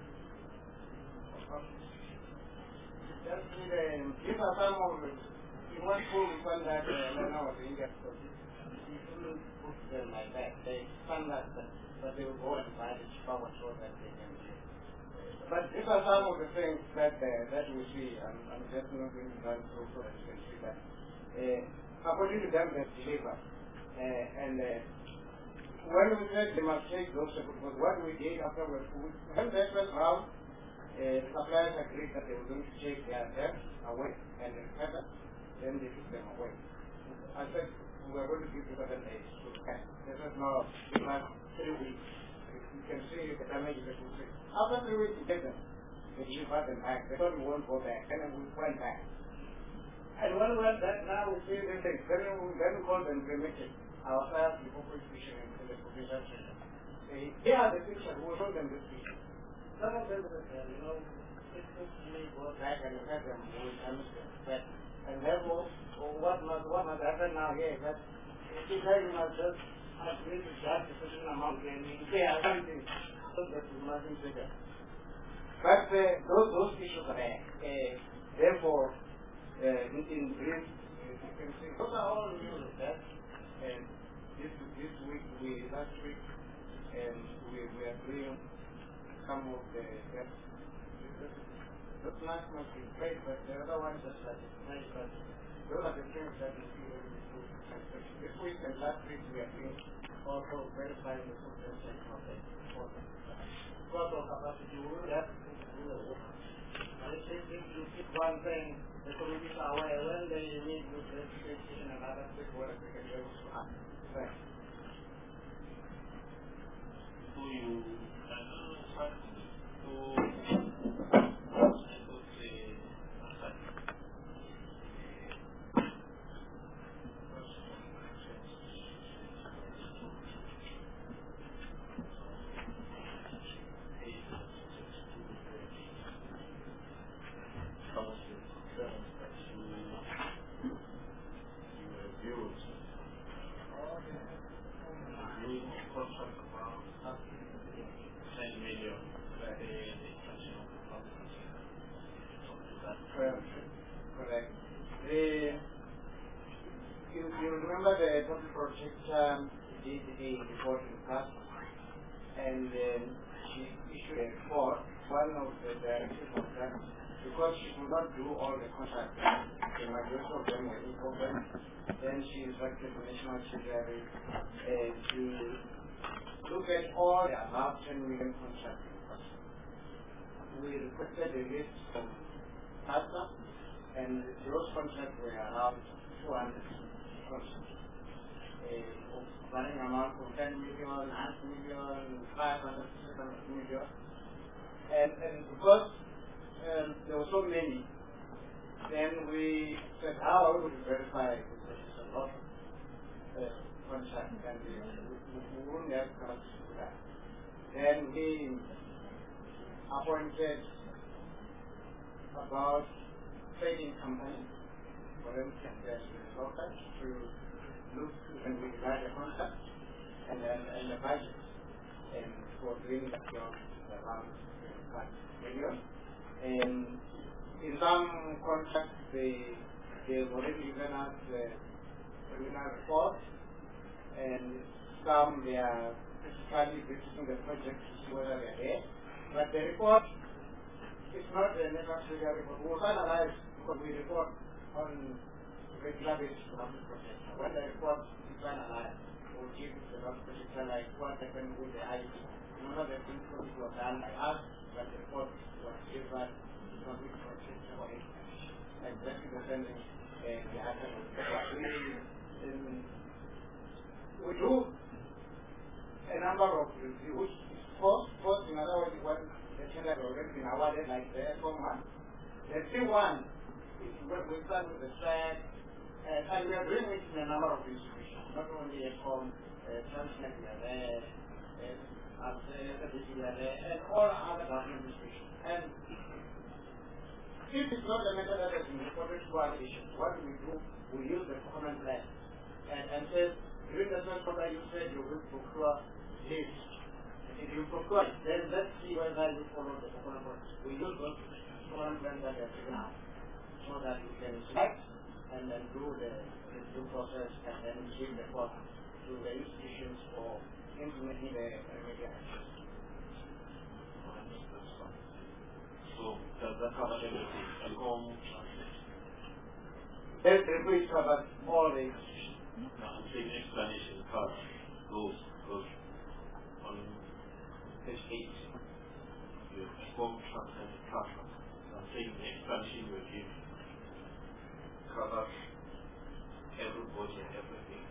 Just see the, these are some of the, in one school we found that uh, learner was in India, so you couldn't put them like that. They found that, but they will go and buy the cheaper one so that they can do it. But these are some of the things that uh, that we see. I'm, I'm just not going to run through so that you can see that. Uh, according to them, they deliver. Uh, and uh, when we said they must take those steps, because what we did after we when they went around, uh, suppliers agreed that they were going to take their debts away and recover, then they took them away. I said we were going to give you seven days to cash. This is now three weeks. You can see the damage that we see. After three weeks, we get them. They delivered them back. They thought we won't go back, and then we went back. And when we went back, now we see the thing. Then we then we called them cremated. Our fire before prosecution and the provincial center. They are the picture. We will show them this picture. Some of them, uh, you know, it took me go back and have them with them. And therefore, what must what must happen now here is that if you say you must just agree to charge a certain amount, then you pay something so that you mustn't pay that. But uh, those those issues are there. Uh, therefore, uh, in, in brief, uh, you can see those are all new that. And this this week we last week and we we are doing some of the steps. Those last must be great, but the other ones are like nice, but those are the things that we see when we do inspection. This week and last week we are doing also verifying the potential of the order. Because of capacity, we will have to do the work. And if you keep one thing, the communities are aware when they meet with the education and other stakeholders, they can be able to act. Right. So you can start to I would say correct. The, you, you remember the total project um, did a report in the past, and um, she issued a report. One of the directors of that, because she could not do all the contracts, the majority of them were incorporated. Then she instructed the National Treasury uh, to look at all the above ten million contracts. We requested a list from TASA, and those contracts were around two hundred contracts. Uh, running amount from ten million, one hundred million, five hundred, six hundred million. And, and because um, there were so many, then we said, how would we verify this? There's a lot of uh, contracts, and we, we, we wouldn't have come to that. Then we appointed about trading companies, for instance, there's a local to look when we write a contract and then and the budget and for doing that job around five million. And in some contracts they they've already given us the preliminary report, and some they are physically visiting the project to see whether they are there. But the report is not the necessary report. We will finalize because we report on regular basis to public project. When the report is finalized, we will give the public project like what happened with the I T. None of the things were done by us, but the report was given to the public project for information. Exactly the same thing uh, the other we, um, we do a number of reviews. First, first in other words, when the tender has already been awarded, like the S one. The C one is when we start with the track, and, and we are doing it in a number of institutions, not only at home, uh, Transnet, we are there, uh, at the F D C, we are there, and all other government institutions. And if it's not the method that has been reported to our issues, what do we do? We use the common plan. And, and say, during the first quarter, you said you will procure this. If you procure it, then let's see whether you follow the common plan. We use those common plans that are given out so that you can select and then do the review process and then give the report to the institutions for implementing the remedial actions. So does that cover everything? Telecom, The review covers all the institutions. no, I'm saying explanation covers those, those on page eight. You have Telecom, Transnet, and Transnet. I'm saying the explanation you give covers everybody and everything.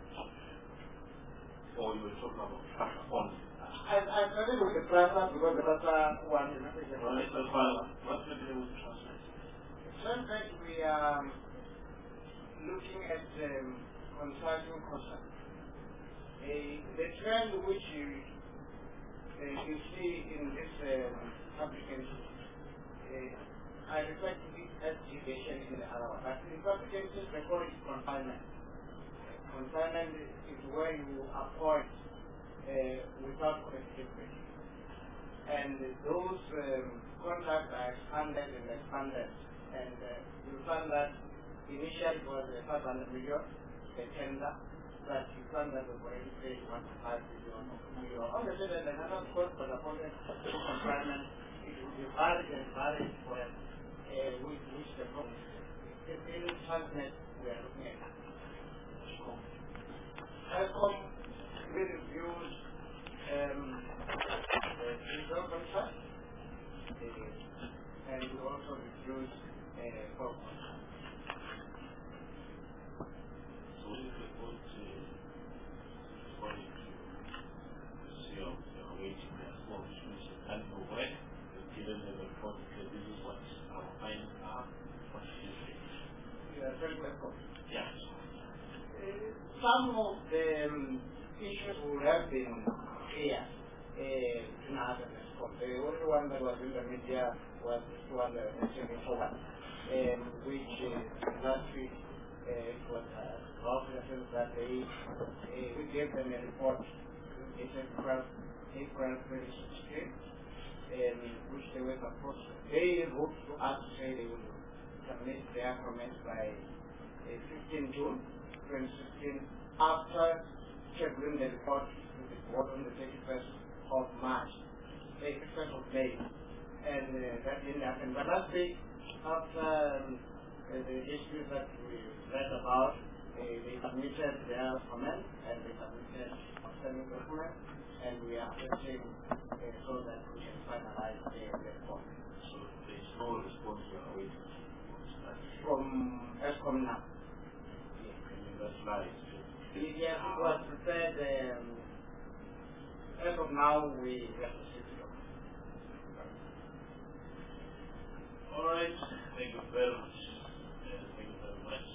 Or you were talking about Transnet only. I, I started with the Transnet because the Transnet one is not the Well, let's just find out what's the deal with Transnet. Transnet, we are looking at um, consulting contracts. Uh, the trend which you, uh, you see in this um, application, uh, I refer to it as deviation in the Arawa. But in applications, they call it confinement. Confinement is where you appoint uh, without qualification. And those um, contracts are expanded and expanded. And uh, you find that initially it was uh, five hundred million, the tender, but you find that we've already paid one point five billion. Obviously, there's another cost for the appointment to confinement. It will be valid and valid for uh, which, which the problem is. In Transnet, we are looking at that. Telecom, we reviewed um, the digital contract, uh, and we also reviewed uh, phone contract. So when you report to responding to C O, they're awaiting their small issues and the way they've given them a report to say this is what our findings are, what should you say? Yeah, very welcome. Yeah. Uh, some of the um, issues would have been clear uh, in other response. The only one that was in the media was this one that I mentioned before, um, which uh, last week uh, it was uh, officers that they uh, we gave them a report dated April twenty sixteen, um, which they were supposed to. They wrote to us to say they will submit their comments by uh, fifteenth June twenty sixteen after scheduling the report to the board on the thirty-first of March, thirty-first of May, and uh, that didn't happen. But last week, after um, uh, the issues that we read about, uh, they submitted their comments and they submitted outstanding documents, and we are waiting uh, so that we can finalize the, the report. So there is no response you are waiting from ESCOM now. Yes, and that's right. Yes, it was prepared. Um, as of now, we have to sit it off. All right. Thank you very much. Uh, thank you very much.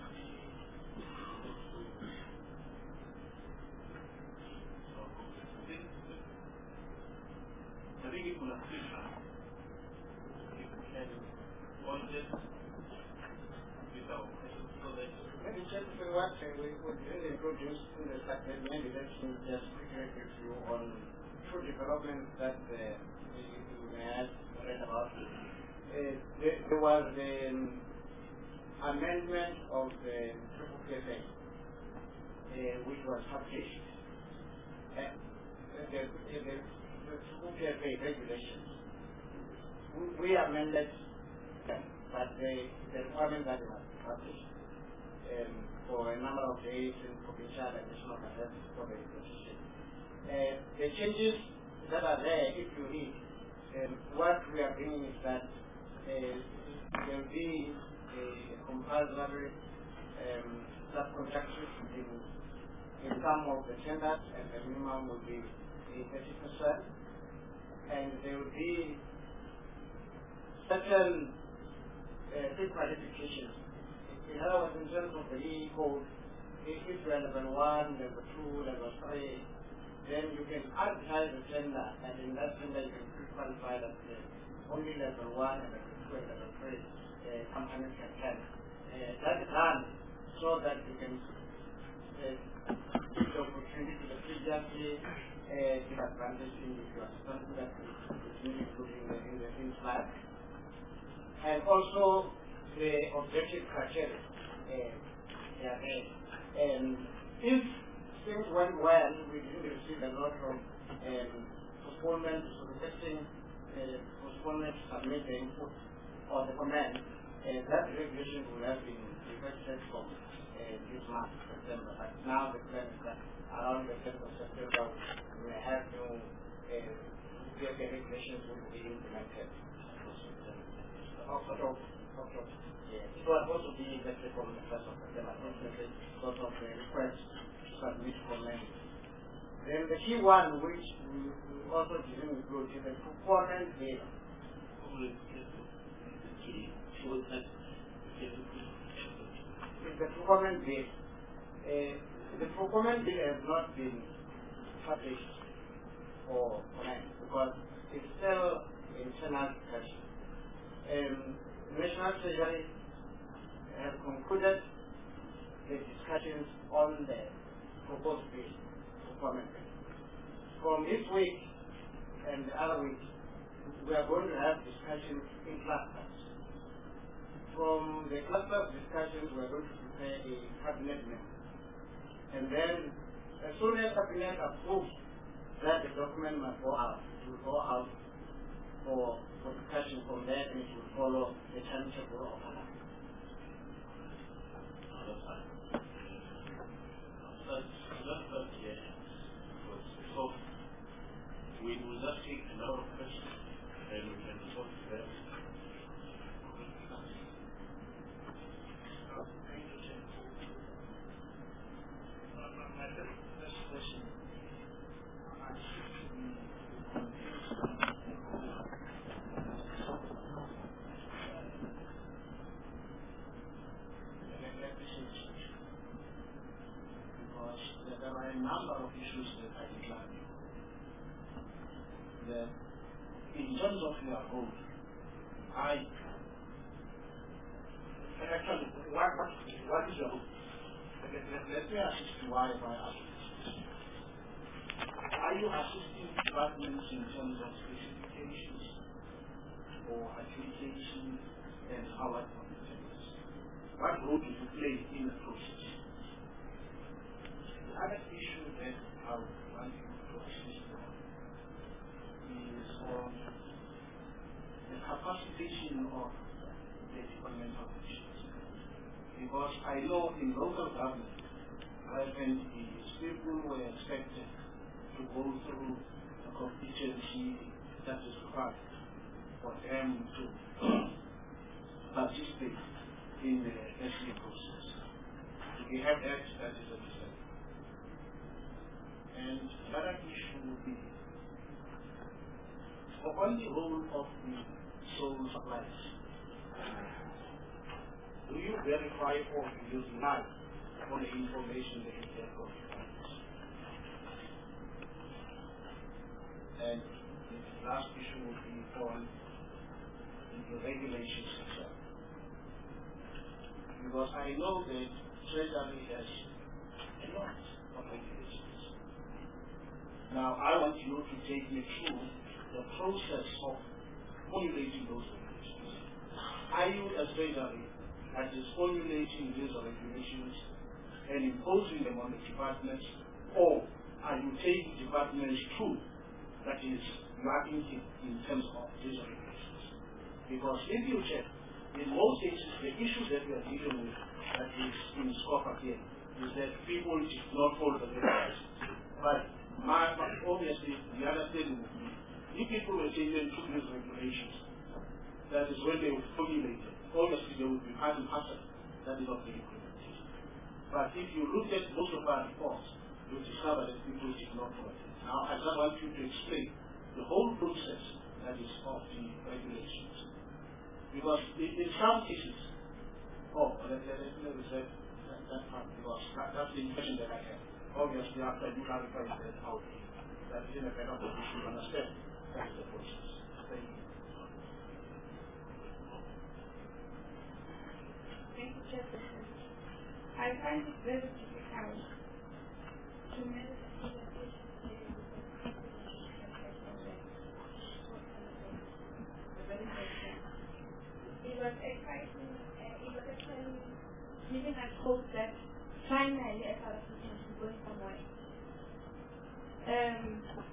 I think it will assist us if we can want it with our questions so that Maybe just for what uh, we would really introduce in the fact that maybe let me just quickly give you on two developments that uh, we, we may have read about. Uh, there, there was the um, amendment of the Triple P F A, uh, which was published. Uh, the, the, the, the Triple P F A regulations. We, we amended them, but the, the requirement that was published um, for a number of days in provincial and national affairs for the position. Uh, the changes that are there, if you read, um, what we are bringing is that uh, there will be a compulsory um, subcontractors in, in some of the tenders, and the minimum will be thirty percent, and there will be certain uh, pre-qualifications. In other words, in terms of the E E code, if you are level one, level two, level three, then you can advertise the tender, and in that tender you can pre-qualify that the only level one and level two and level three uh, companies can have. Uh, that is done so that you can uh, give the opportunity to the previously uh, disadvantaged individuals, something that is really good in the, in the in slide. And also the objective criteria. Uh, yeah, and if things went well, we didn't receive a lot of um, postponement, soliciting, uh, postponement to submit the input or the comment. Uh, that regulation would have been effective from uh, this month, September. But now the plan is that around the tenth of September, we may have new uh, regulations will be implemented. October. October. Yeah. It was supposed to be effective from the first of September, unfortunately, because of the request to submit comments. Then the key one, which we, we also didn't include, is the procurement bill. It's the procurement bill. Uh, the procurement bill has not been published for comment because it's still internal discussion. Um, the National Treasury has concluded the discussions on the proposed bill, procurement bill. From this week and the other week, we are going to have discussions in clusters. From the cluster discussions, we are going to prepare a cabinet memo. And then, as soon as cabinet approves that the document must go out, it will go out for, for discussion from there, and it will follow the timetable of Allah. So, we will just take a lot of questions and we can talk to them. My first question. Because there are a number of issues that I declined. That in terms of your vote, I actually, what, what, what is your vote? Let, let, let me assist you why am I asking this. Are you assisting departments in terms of specifications or applications and how I what role do you play in the process? The other issue that I would want you to assist on is on the capacitation of the departmental officials. Because I know in local government, what happened is people were expected to go through a competency that is required for them to participate in the S C process. We have that, that is understood. And the other issue would be on the role of the sole suppliers. Do you verify or do you deny on the information that you get from the clients? And the last issue would be on the regulations itself. Because I know that Treasury has a lot of regulations. Now I want you to take me through the process of formulating those regulations. Are you as Treasury that is formulating these regulations and imposing them on the departments, or are you taking departments through, that is, you are thinking in terms of these regulations? Because if you check, in most cases, the issue that we are dealing with that is in scope again is that people did not follow the regulations. But my, obviously, the understanding would be, if people were taken through these regulations, that is when they were formulated, obviously there would be part and parcel that is not the implementation. But if you look at most of our reports, you discover that people did not follow it. Now, I just want you to explain the whole process that is of the regulations. Because in, in some cases, oh, let, let, let, let me say that, that part, because that, that's the impression that I have. Obviously, after you clarify that out, that is in a better position to understand that is the process. Thank you. Thank you, Chairperson. I find it very difficult to manage it was exciting, uh, it was actually giving us hope that finally a South African is going somewhere. Um,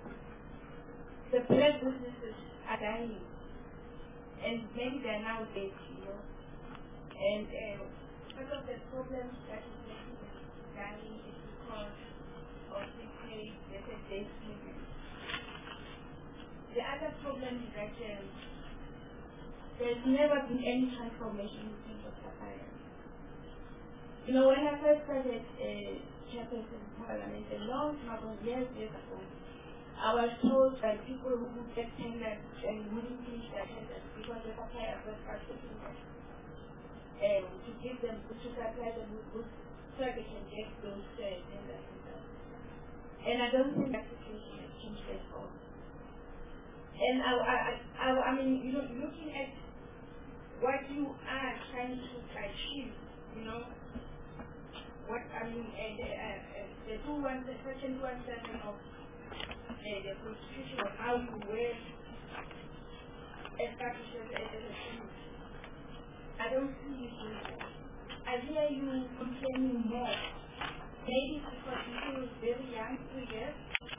the bread businesses are dying, and maybe they are now dead, you know. And uh, part of the problems that is making them dying is because of the pay, the death movement. The other problem is that um, there's never been any transformation in terms of suppliers. You know, when I first started uh, chairperson in Parliament a long time ago, years, years ago, I was told by people who would get tenders and wouldn't finish their tenders because the suppliers were frustrating them. Um, to give them, to supply them with goods so they can get those uh, tenders and stuff. And I don't think that situation has changed at all. And I, I, I, I mean, you know, looking at what you are trying to achieve, you know, what I mean, uh, the, uh, uh, the two one, the section two one seven of uh, the Constitution of how you were established as a citizen. I don't see you doing that. I hear you complaining more. Maybe because you are very young, two years,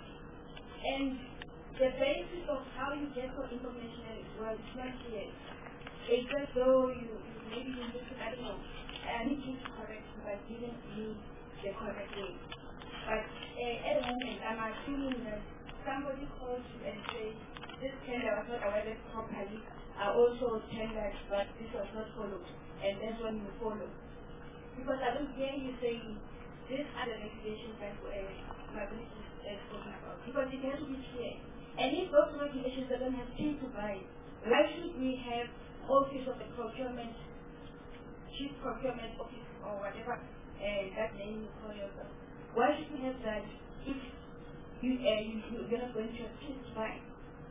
and the basis of how you get your information as well is not clear. It's just though you, you maybe you just, I don't know, I need you to correct me by giving you the correct way. But uh, at the moment, I'm assuming that somebody calls you and says, this tender was not awarded properly. I also tendered, but this was not followed. And that's when you follow. Because I don't hear you saying, these are the regulations that uh, Margaret is uh, talking about. Because it has to be clear. And if those regulations don't have key to buy, why should we have office of the procurement, chief procurement office, or whatever uh, that name you call yourself? Why should we have that if you, uh, you, you're not going to have key to buy?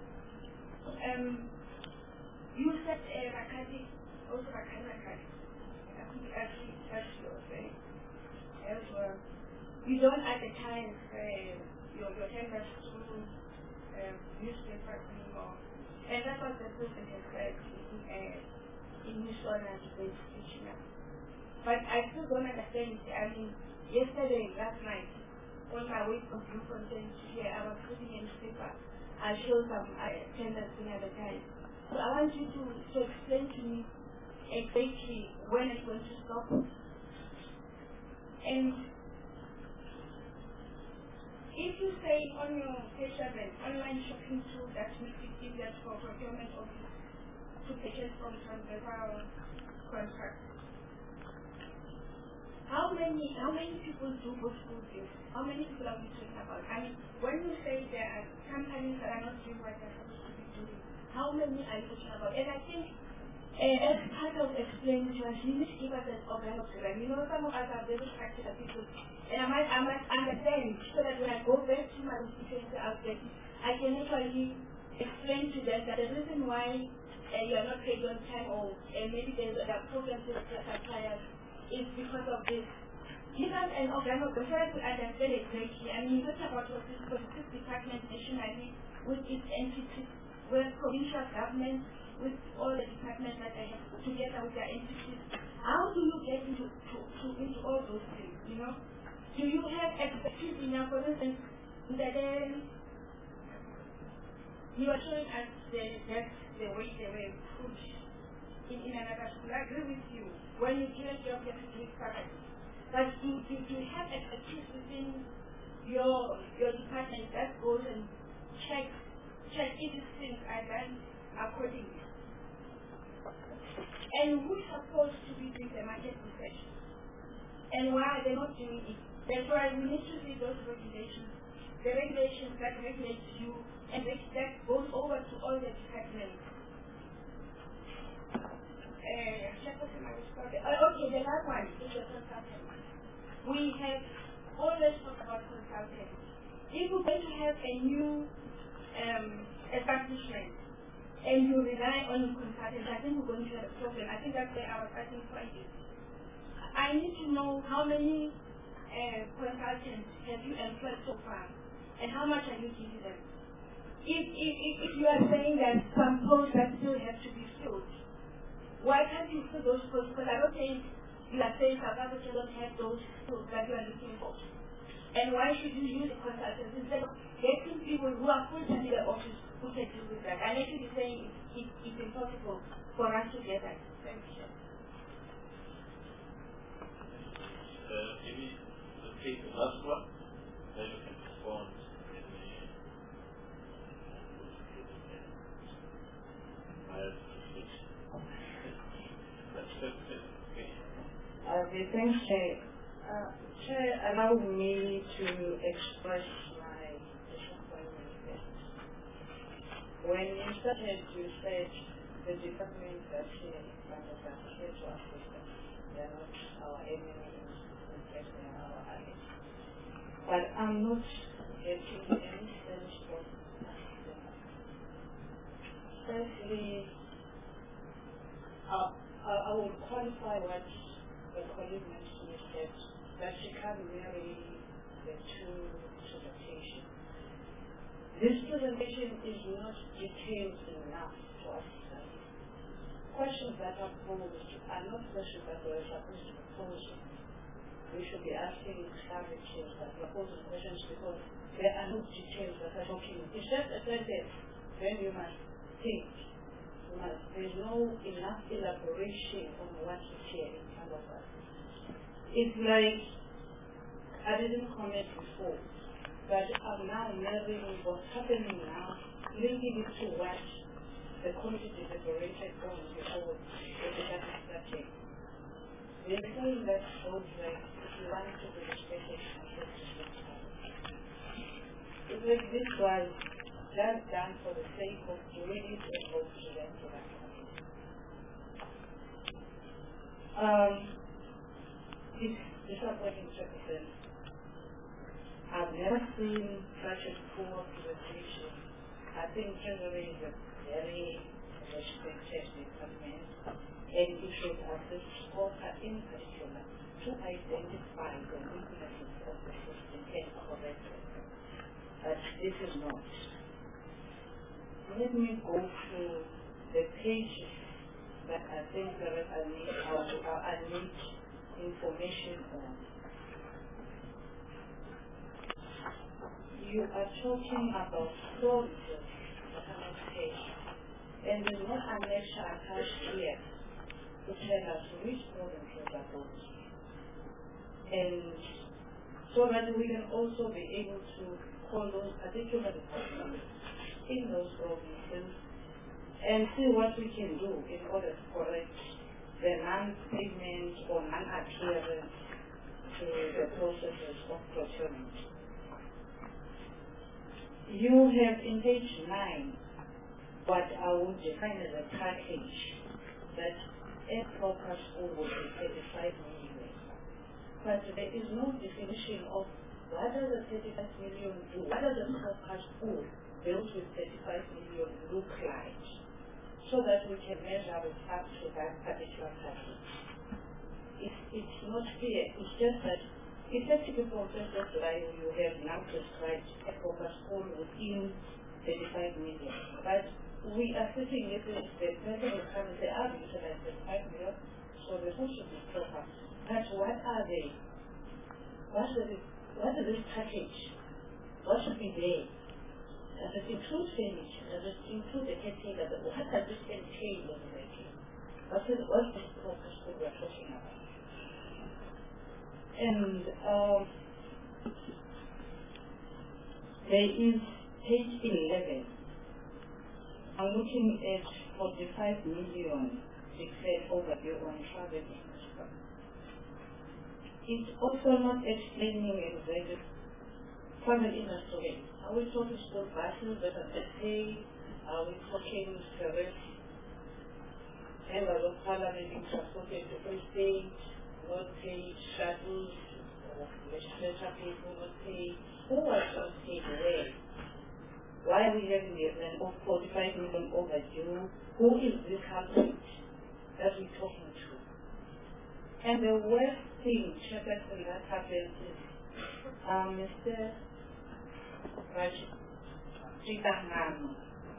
Um, you said uh, Rakati, also Rakati, Rakati. I think actually that's your thing as well. You don't advertise uh, your, your tenders through uh, newspapers anymore. And that's what the president has said in, uh, in his honor to the speech now. But I still don't understand. I mean, yesterday, last night, on my way from Bloemfontein to here, I was reading a newspaper. I showed some uh, tenders being advertised. So I want you to, to explain to me exactly when it's going to stop. And if you say on your page seven, online shopping tool that makes it easier for procurement office to purchase from transversal contracts, how many how many people do go through this? How many people are we talking about? I mean, when you say there are companies that are not doing what they're supposed to be doing, how many are you talking about? And I think uh, as part of explaining to us, you need to give us an organogram. You know, some of us are very practical people. And I might, I might understand so that when I go back to my constituency outlet, I can actually explain to them that the reason why uh, you are not paid on time or uh, maybe there's a problem with the suppliers is because of this. Give us an organogram so that we understand exactly. I mean, you talk about what this police department nationally with its entities, with provincial government, with all the departments that they have together with their entities. How do you get into to, to, into all those things, you know? Do you have expertise enough, for instance, that then you are showing us the, that's the way they were pushed in, in another school? I agree with you. When you give a job, you have to do it perfectly. But do, do, do you have expertise within your your department that goes and checks check if these things are done accordingly? And who's supposed to be doing the market research? And why are they not doing it? That's why we need to see those regulations, the regulations that regulate you, and that goes over to all the departments. Uh, okay, the last one is the consultant. We have always talked about consultants. If we're going to have a new um, establishment and you rely on consultants, I think we're going to have a problem. I think that's where our starting point is. I need to know how many uh, consultants have you employed so far and how much are you giving them. If, if, if you are saying that some posts that still have to be filled, why can't you fill those posts? Because I don't think you are saying South Africa don't have those posts that you are looking for. And why should you use the consultants instead of getting people who are full-time in the office who can do with that? I'm actually saying it's, it's, it's impossible for us to get that. Thank you. Uh, maybe to take the last one, then you can respond in the Uh, okay, thanks, Chair. Uh, Chair, allow me to express my disappointment. When you started, you said the department that here in front of us here to assist us. They are not our enemies, they are our allies. But I'm not getting any sense of assistance. Firstly, uh, I will qualify what the colleague mentioned, said that she can't marry the two presentation. This presentation is not detailed enough to understand. Questions that are posed are not questions that we're supposed to be posing. We should be asking clarities that we're posing questions because there are no details that are talking. It's just a sentence. Then you must think. There's no enough elaboration on what is here in front of us. It's like, I didn't comment before, but I'm now marrying what's happening now, linking it to what the committee deliberated on before the debate started. They're saying that shows like, if you want to be respected, it's like this was just done for the sake of doing it and hope to them to that point. Um, it's disappointing to represent. I've never seen such a poor presentation. I think Treasury is a very respected department and it should assist OCA in particular to identify the weaknesses of the system and correct it. But this is not. Let me go through the pages that I think that I need, I need information on. You are talking about provinces and there's no annexure attached here to tell us which provinces are those. And so that we can also be able to call those particular departments in those provinces and see what we can do in order to correct the non-payment or non-adherence to the processes of procurement. You have in page nine what I would define as a package that a proper school would be thirty-five million. But there is no definition of what does a thirty-five million do? What does a proper school built with thirty-five million look like? So that we can measure it up to that particular package. It's, it's not clear. It's just that it's a typical process that you have now prescribed a proper school within thirty-five million. But we are sitting here, the person will come and say, I've utilized thirty-five million, so the school should be proper. But what are they? What is, it, what is this package? What should be there? Does it include furniture? Does it include the caretaker? What does this entail exactly? What is what is the proper school we're talking about? And um, there is page eleven. I'm looking at forty-five million declared overdue on travel extra. It's also not explaining exactly travel industry. Are we talking school buses that are paid? Are we talking service? Members of Parliament being transported to free state, not paid, shuttles, or legislature people not paid? Who was not paid where? Why are we having the event of forty-five million overdue? Who is this culprit that we're talking to? And the worst thing, Chairperson, that happens is um, Mister Chitahano.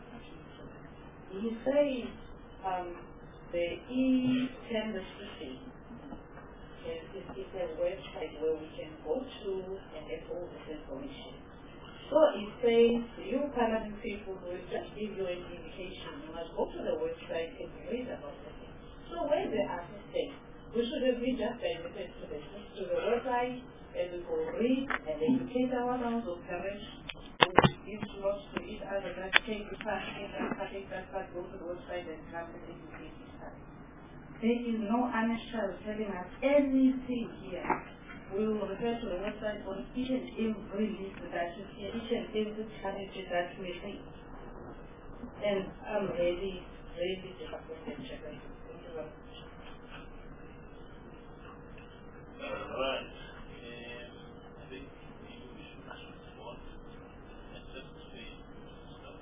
He says um, the e-tender system is, is, is a website where we can go to and get all this information. So it says, you Parliament people will just give you an indication. You must go to the website and read about it. So when they are assisting, we should have been just directed to the, to the website and we will read and educate ourselves of parents. We give lots to each other, that take the part, take that part, take that part, go to the website and come and educate each other. There is no annexure telling us anything here. We will refer to the website for each and every list that is here, each and every challenge that we face. And I'm really, really disappointed, Chairman. Thank you very much. All right. Um, I think maybe we should respond and just say stuff.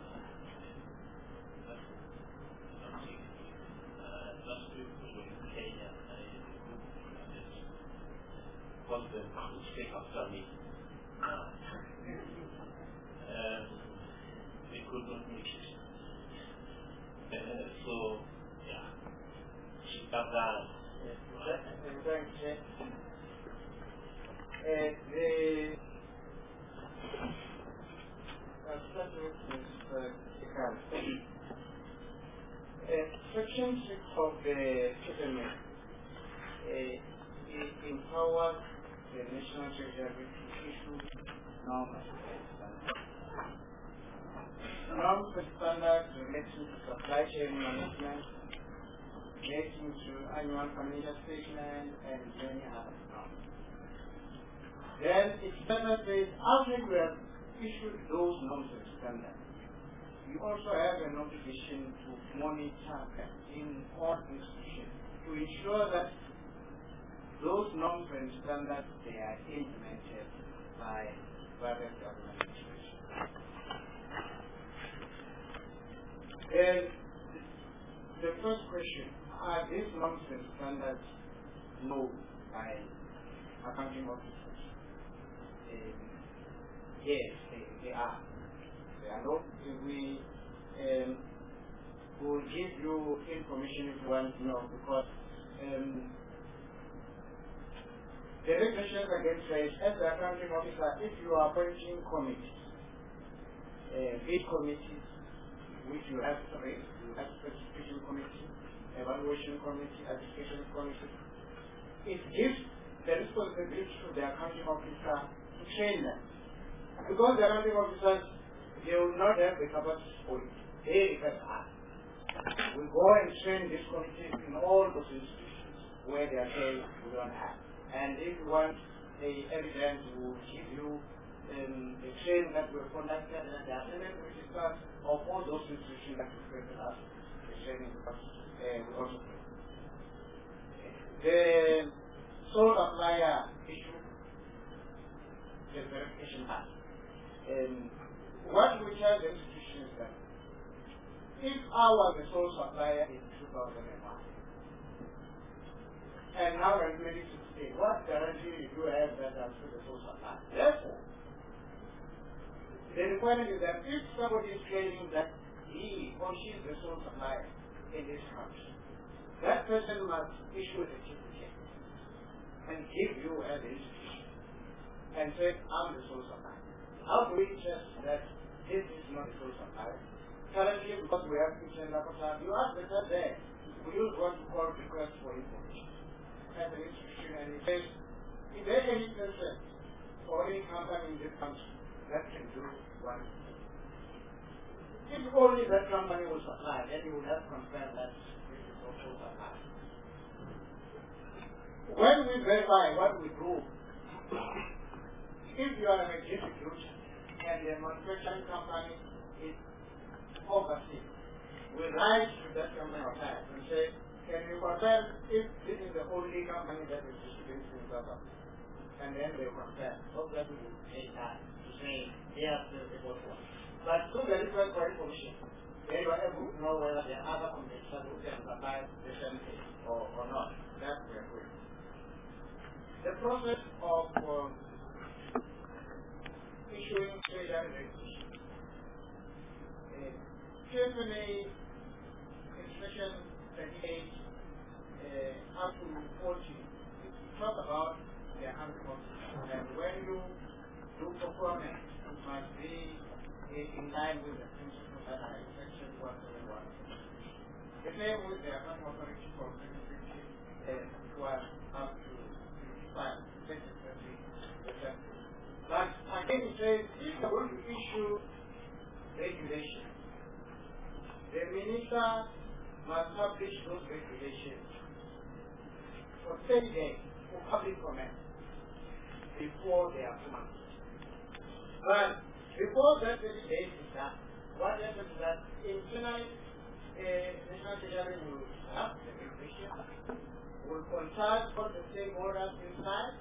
Something. Last week we were in Kenya and I had a group and it's was the mistake after me. Now, um, we could not make it. Uh, so, yeah, she got down. Thanks, Chair. Uh, the I'll start with Mister Chikano. Uh, Section six of the settlement uh, it empowers the National Treasury to issue norms and standards. Norms and standards relating to supply chain management, relating to annual financial statement, and many other norms. Then it further says, after we have issued those norms and standards, we also have an obligation to monitor them in all institutions to ensure that those norms and standards they are implemented by various government institutions. And the first question, are these norms and standards known by accounting officers? Um, yes, they, they are. They are known. We um, will give you information if you want to know, because um, The regulations again says, as the accounting officer, if you are appointing committees, uh, bid committees, which you have three, you have specification committee, evaluation committee, administration committee, it gives the responsibility to the accounting officer to train them. Because the accounting officers, they will not have the capacity for it. They request us. We go and train this committee in all those institutions where they are saying we don't have. And if you want the evidence, we will give you um, the training that we have conducted and the attendance registers of all those institutions that requested us the training because uh, we also do. The sole supplier issue, the verification act. Um, what we tell the institutions that if I was the sole supplier in two thousand one, and now I'm twenty sixteen, what guarantee do you have that I'm still the sole supplier? Therefore, the requirement is that if somebody is claiming that he or she is the sole supplier in this country, that person must issue a certificate and give you as an institution and say, I'm the sole supplier. How do we test that this is not the sole supplier? Currently, because we have kitchen laboratory, you ask the person there, we use what we call request for information as an institution, and it says, is there any person or any company in this country that can do one thing? If only that company will supply, then you would have confirmed that this is also supply. When we verify what we do, if you are a distributor and the manufacturing company is overseas, we write to that company of that and say, can you confirm if this is the only company that is distributing in South Africa? And then they confirm. So that we will take time to say, yes, this is what one. But through the request for information, then you are able to know whether there are other competitors who can supply the same thing or, or not. That's the way. The process of um, issuing treasury registration. Carefully, inspection thirty-eight uh, up to forty, talk about the accounting office. And when you do performance, it must be in line with the principles that are in section one seventy-one. The same with the accounting authority from twenty fifty, uh, it was up to fifty-five, twenty percent. But again, it says, if you're going to issue regulations, the minister must publish those regulations for thirty days for public comment before they are published. But before that thirty days is done, what happens is that in January, uh, National Treasury will have the regulation, will consult all the stakeholders inside.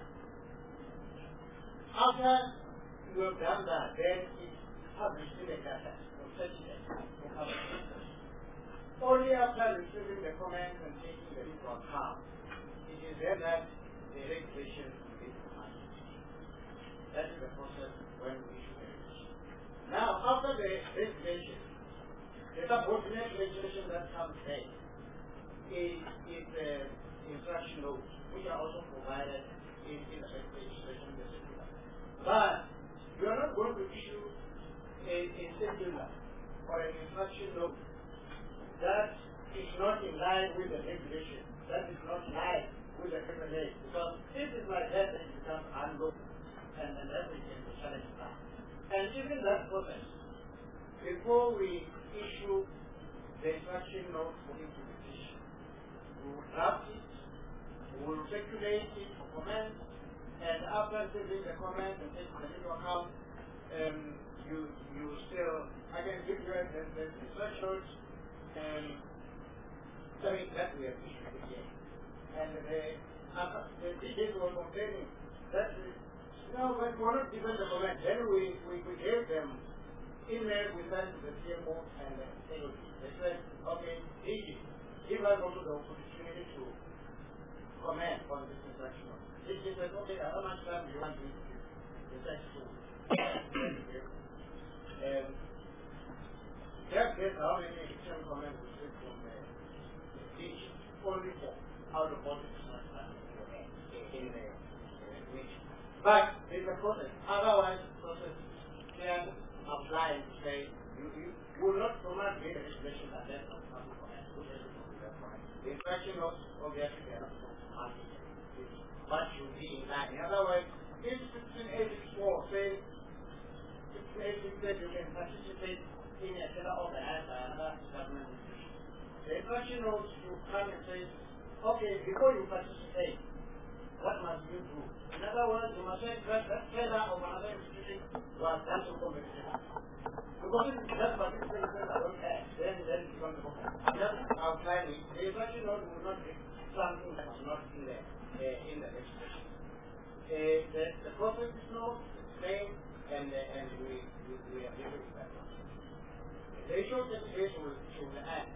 After you have done that, then it's published in the data for thirty days for public comment. Only after receiving the comments and taking them into account, it is then that the regulation will be published. That is the process when we issue the regulation. Now, after the regulation, the subordinate regulation that comes then is, is the instruction notes, which are also provided in, in the legislation. But you are not going to issue a, a circular or an instruction note that is not in line with the regulation, that is not in line with the regulation. Because if it's like that, then it becomes unlawful, and then everything is challenged back. And even that process, before we issue the instruction note for implementation, we will draft it, we will circulate it for comment, and after receiving the comment and taking them into account, um, you you still, I can give you the, the instructions and saying that we have issued it again. And the, uh, the D Js were complaining that, you know, when we were not given the comment, then we, we, we gave them email, we sent to the C M O and the A O T. They said, okay, D J, give us also the opportunity to comment on this instruction. This is said, okay, how much time do you want to use the text to? And just guess how many external comments we took from the teach only for out of all the in the But it's a process. Otherwise, the process can apply to say, you, you will not promote the legislation that that's not something for us. The infraction notes, obviously, they are not what should be in line. In other words, if sixteen eighty-four says, sixteen eighty-six says you can participate in a set of organized by another government institution. The infraction notes you come and say, okay, before you participate, what must you do? In other words, you must say that that federal of another institution was done to competition. Because if you just participate in the work act, then then it becomes a problem. I'm just outlining. The infraction note will not be something that is not in there. Uh, in the legislation. Uh, the, the process is not the same, and, uh, and we, we, we are living with that process. The issue of legislation will, will end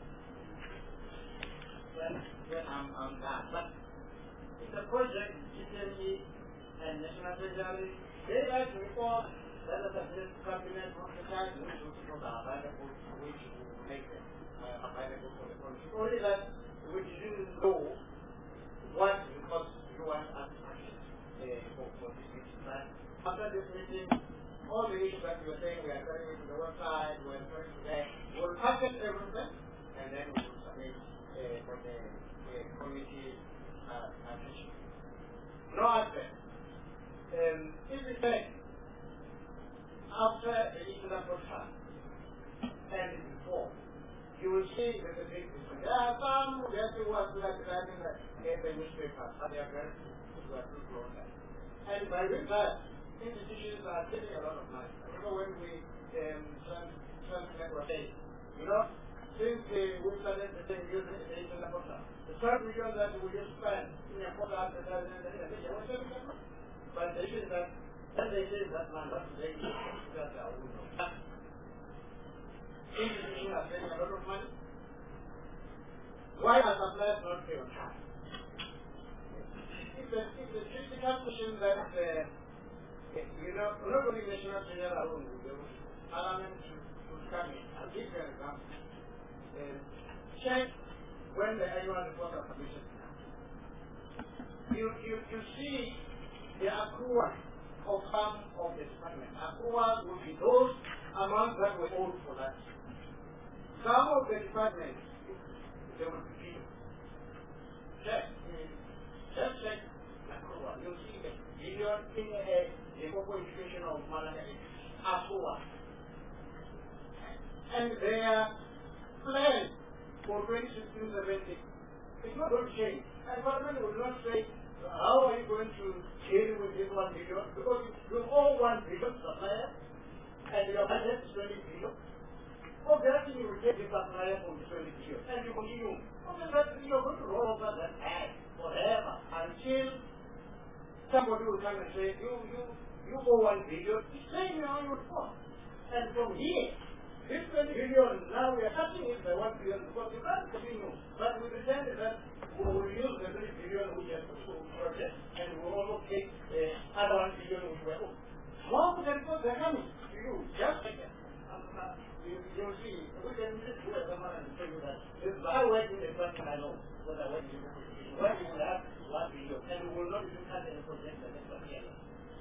when, when I'm, I'm done. But it's a project, G C M E and National Treasury, they like to report that the cabinet of the time which will are available, which will make them uh, available for the country. Only that we didn't know what because you want us to action uh, for, for this meeting. But after this meeting, all the issues that we are saying, we are turning it to the website, we are turning to there, we'll package everything, and then we will submit uh, for the uh, committee uh, attention. No aspect. Um, if we say, after the issue of time, and before, you will see that the big difference. There are some who just want to like writing the newspaper, but they are very who are too close. And by doing that, institutions are getting a lot of money. I remember when we um, translate what they, you know, since uh, we started the thing using the internet portal, the third million that we just spend in a portal advertising, but the issue is that when they say that man, what they do, that they are know. Institutions are spending a lot of money. Why are suppliers not pay on time? It's a, it's a critical question that, uh, you know, not only national treasury alone, the parliament should come in. I'll give you an example. Uh, check when the annual report of commission comes. You, you, you see the accrual of some of the departments. Accrual will be those amounts that were owed for that. Some of the departments, they will be paid. Check. Just check accrual. You'll see the billion in a, the corporate education of Malaka accrual. And their plan for twenty sixteen seventeen is not going to change. And government will not say, how are you going to deal with this one billion? Because you owe one billion supplier, and your budget is twenty billion. Obviously, you will get the supplier from the twenty billion, and you continue. Obviously, you're going to roll over that ad forever until somebody will come and say, you, you, you owe one billion. It's saying you on your report. And from here, this twenty billion, now we are cutting it by one billion because you can't continue. But we pretend that we will use the three billion which has to project, and we will also take the uh, other one billion which we owe. Most of the reports are coming to you, just like that. You, you'll see, we can just do it someone and tell you that this is I work in the person I know, because I work in the institution. Why do you have one billion? And we will not even cut any project that is not here.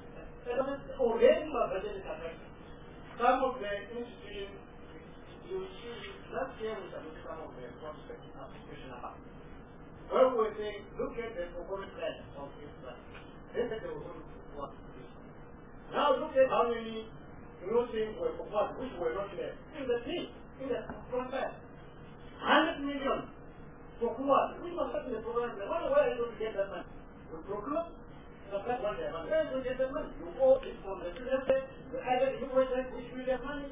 Already my budget is affected. Some of the institutions, you see, last year we submitted some of the prospect application about. Where we were saying, look at the performance plan of this plan. They said they were going to work this. Now look at how many new things were proposed, which were not there. In the team, in the front end. one hundred million for what? We must have in the program. Where are you going to get that money? We procure, supply one day. Where are you going to get that money? You owe it from the previous day, the other you project which will get money.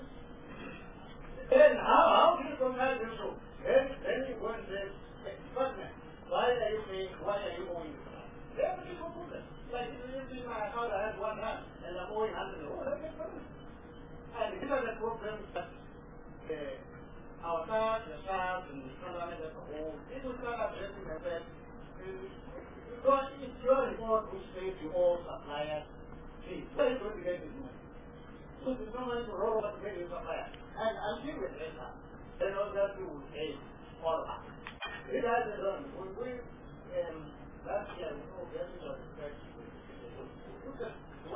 Then how, how do you compare them to? Then, then you go and say, department, why are you paying, why are you owing? They have to be computed. Like if you see my account, I have one hand, and I'm owing one hundred. Oh, that's a problem. And these are the problems that uh, our staff, the staff, and the parliament as a whole, they will start addressing themselves. Because it's your report which says you owe suppliers fees. Where are you going to get this money? So there's no money to roll over to pay your supplier. And I'll deal with later. Then all that you will pay all of us. This has been done. When we, um, last year, we know the other was the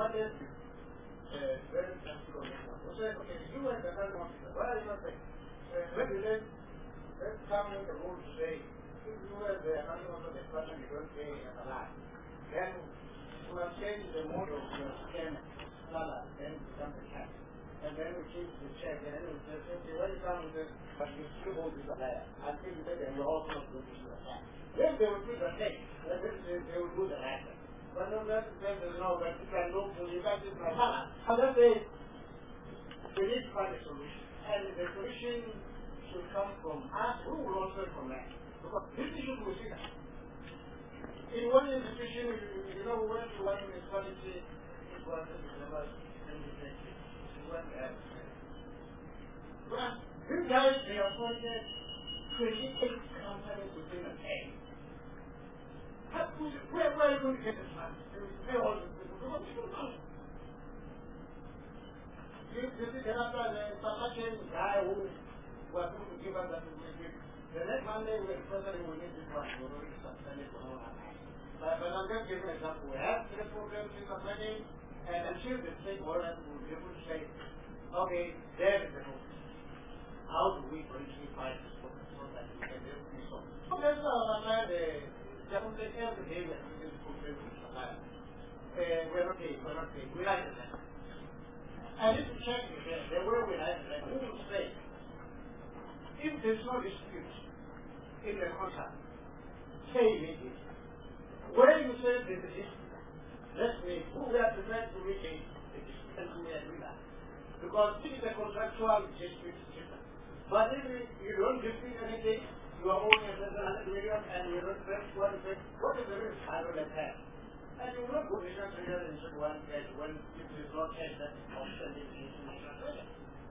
officer. What are you going to say? Maybe let's, let's come with the rule to say, if you were the accounting officer, the person you don't pay at a lot, then we have changed the mode of your scan salary, then it becomes a tax. And then we change the check, and then we say, okay, when you come with this, but you still hold this supplier, until you say that you're also not going to do the tax. Then they will do the thing, then they, they will do the right thing. But no, that's the thing, there's no, but you can look, you can do my salary. And then they, we need to find a solution. And the solution should come from us, who will also connect. Because this issue will see that. In one institution, you know, when you want municipality, it was in December twenty twenty. You went there. But you guys, they appointed twenty-eight companies within a day. Where, where are you going to get this money? You pay all the people. What do you do? You, you see, there are the Saskatchewan guy who was going to give us that information. The next Monday, we're president will need this money. We're going to suspend it for all our time. But, but I'm just giving an example. We have three programs in the money, and I'm sure the stakeholders will be able to say, okay, there is the focus. How do we politically fight this focus so that we can be able to solve? So that's why I'm the definitely every day we're using this program to supply. We're not paying, we're not paying. We like the land. I need to check with them, the way we like the land. Who will say, if there's no dispute in the contract, say immediately. When you say there's a dispute, let's say who we are prepared to reach a dispute and who we agree that. Because this is a contractual dispute system. But if you don't dispute anything, you are owing a certain one hundred million and you don't pay what is it? What is the risk? I don't have. And you will not put national treasure in such one case when it is not cash that is outstanding in national treasure.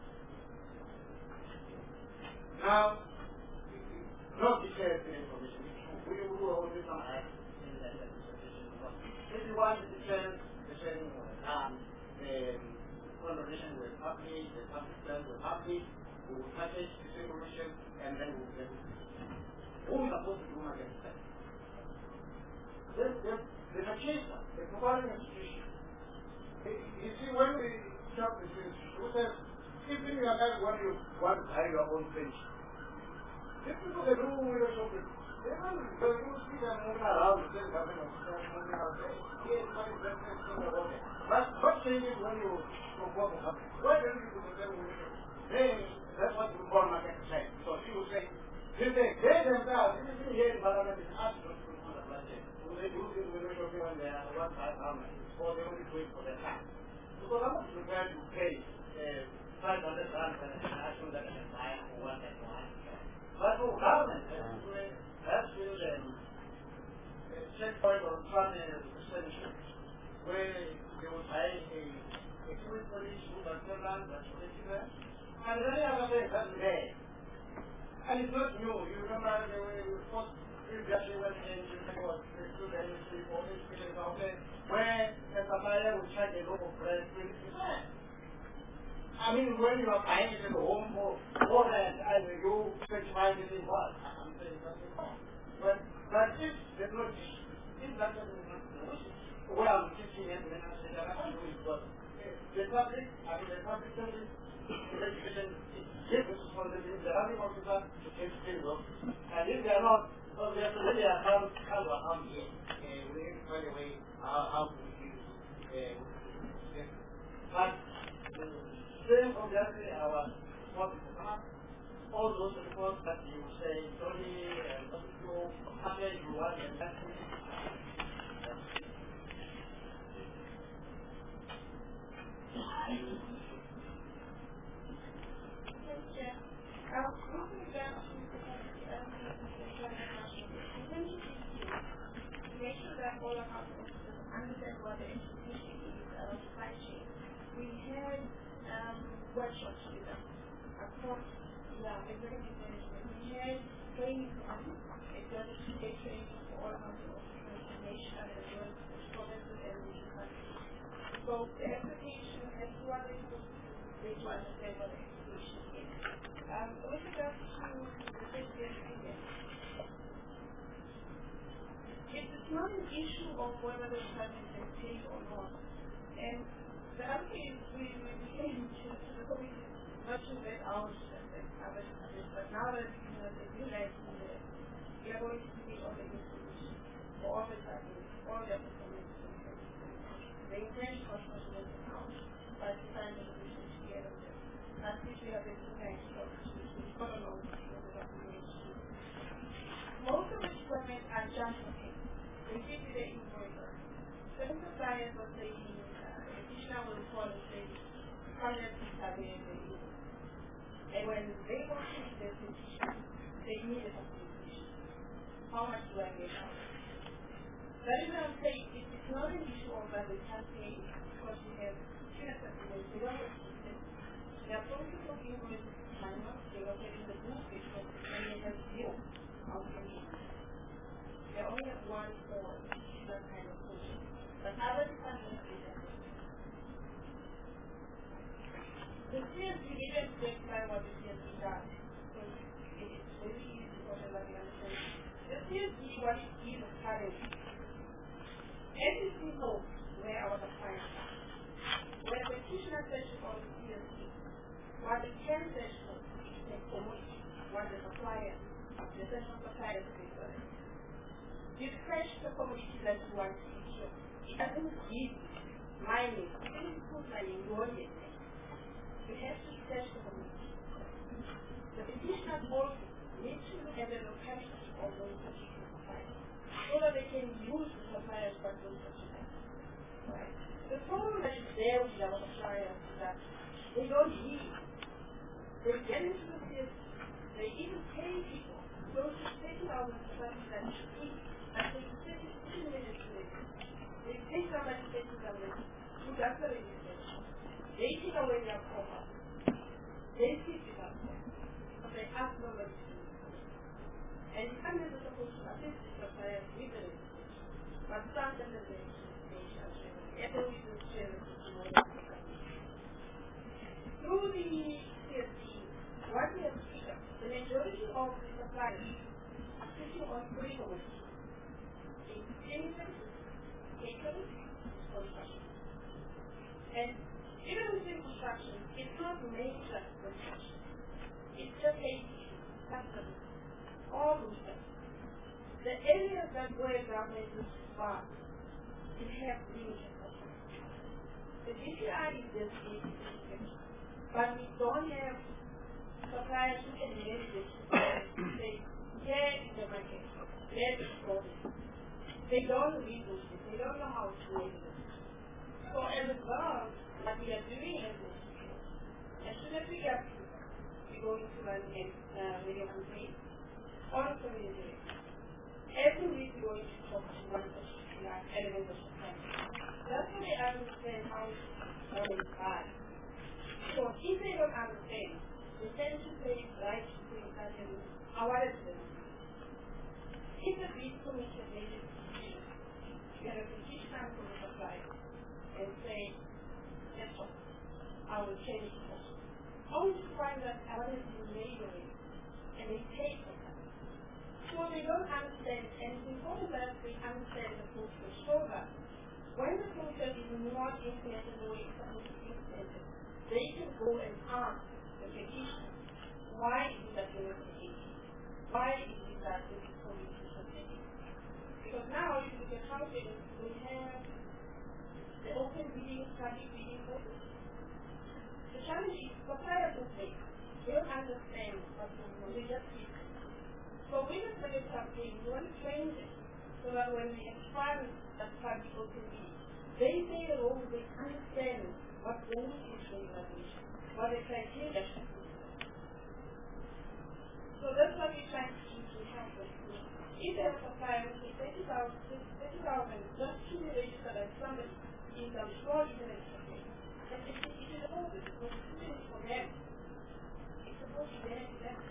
Now, not detailed information. We will only some acts in that representation. If you want to detail the same um, conversation with public, the public plan with public, we will package this information and then we will get it. Who is supposed to do against that? There's, there's, there's a chaser, a providing institution. You see, when we start this institution, we say, if you are not when you want to buy your own things, if people they do with your shopping, they will, they will see them moving around, they're moving around, yes, what is that thing about it? But what changes when you compose a company? Why don't you do the same with it? Then, that's what you call market check. So she will say, they say, they themselves, this is here in Parliament, is asked to do the budget. So they do this with your shopping when they are one five thousand, or they only do it for the tax. Because I'm not prepared to pay uh, five hundred rand for an action that I can buy for one that one. But for government, that's with a checkpoint or funding expenditure, where they will buy a equipment police who can turn around, that's what they do that. And many other things that's there. And it's not new. You remember the way we first previously went into the industry for this period of time, where the supplier will charge a local price twenty percent. I mean, when you are buying it in the home for more than and you specify it in what? I'm saying something wrong. But, but if there's no if that doesn't have to well, I'm teaching them and I say that I can't do it, but the public, I mean, the public service, education, this is for the running officer to take things up. And if they are not, so they have to really account how to account here. We need to find a way how to use it. But, same obviously our support is not all those reports that you say Tony and Tokyo after you want and that's it. Make sure that all of our officers understand what the institution is, our supply chain. We had um, workshops with them across yeah, executive management. We had training on executive training for all of our officers to make sure that it was progressive and regional countries. So the expectation as to what they're supposed to do, they to understand what the institution is. Um, with regards to the safety and opinion, it's not an issue of whether the department is paid or not. And the other thing is we, we came to, to the committee not to let out that other countries, but now that you know the new license, we are going to be on the institution for all the time, all the performance. The intention was not to let them out, but the time of the mission to get them there. At least we have been doing stuff which we follow along with the documentation. Most of the equipment are just okay. They give you the invoice. Some suppliers will say, uh, additional will call and say, hundred percent and when they go to the petition, they need a petition. How much do I get out? That is what I'm saying. It is not an issue of that we can't pay because we have student supplements. We don't have system. They are process of invoices minor. They are getting the book because they have zero outstanding. They only have one for that kind of project. But other departments do that. The C S P didn't specify what the C S P does, so it is very easy for everybody to understand. The C S P, what it is currently, everything knows where our suppliers are. When the petitioner searches for the C S P, what it can search for is the commodity, what the supplier, the central supplier is for it. You search the commodity that you want to secure. It doesn't give mining, even if you put mining, you won't get it. You have to search the community. The petitioners also need to look at the locality of those particular suppliers so that they can use the suppliers for those particular. Right? The problem that is there with our suppliers is that they don't need. They get into the field, they even pay people close to thirty thousand for something that should be, and they say fifteen minutes later. They pay somebody thirty thousand who does the registration. They take away their profile. They keep it up. But they ask nobody to do it. And the companies are supposed to assist the suppliers with the registration. But some of them the registration as well. Every week we share the registration. Through the C S P, what we have seen, the majority of the suppliers are sitting on three commodities. In chemicals, catering, construction. And even within construction, it's not major construction. It's just a custom, all those things. The areas that where government is far, it has limited construction. The D P I is just a but we don't have suppliers who can manage it to say, here is the market, let's go this. They don't read those things, they don't know how to manage it. So as a result, what we are doing is this. As soon as we get we go into an uh, video campaign or community. Every week we go into talk to one particular element of society. That's when they understand how it's bad. So if they don't understand, they tend to say right to things that are our residents. If the big commission made a decision, you have to teach them to the supplier and say, yes, I will change the cost. Only to find that others is laboring and they pay for that. So they don't understand, and it's important that they understand the process so that when the process is not implemented the way it's supposed to be implemented, they can go and ask the petitioner, why is it that you're not taking it? Why is it that this is coming to something? Because now, if you look at housing, we have the open bidding, public bidding process. The challenge is suppliers don't pay. They don't understand what's going on. They just keep it. So we just make something, we want to change it so that when we expand that public open bidding, they play the role, they understand what goes into the evaluation, what the criteria should be. So that's what we're trying to do to help them. If they have a supplier who is thirty thousand just to be registered as somebody in some small internet cafe, then it is a problem because it's really for them. It's supposed to benefit them.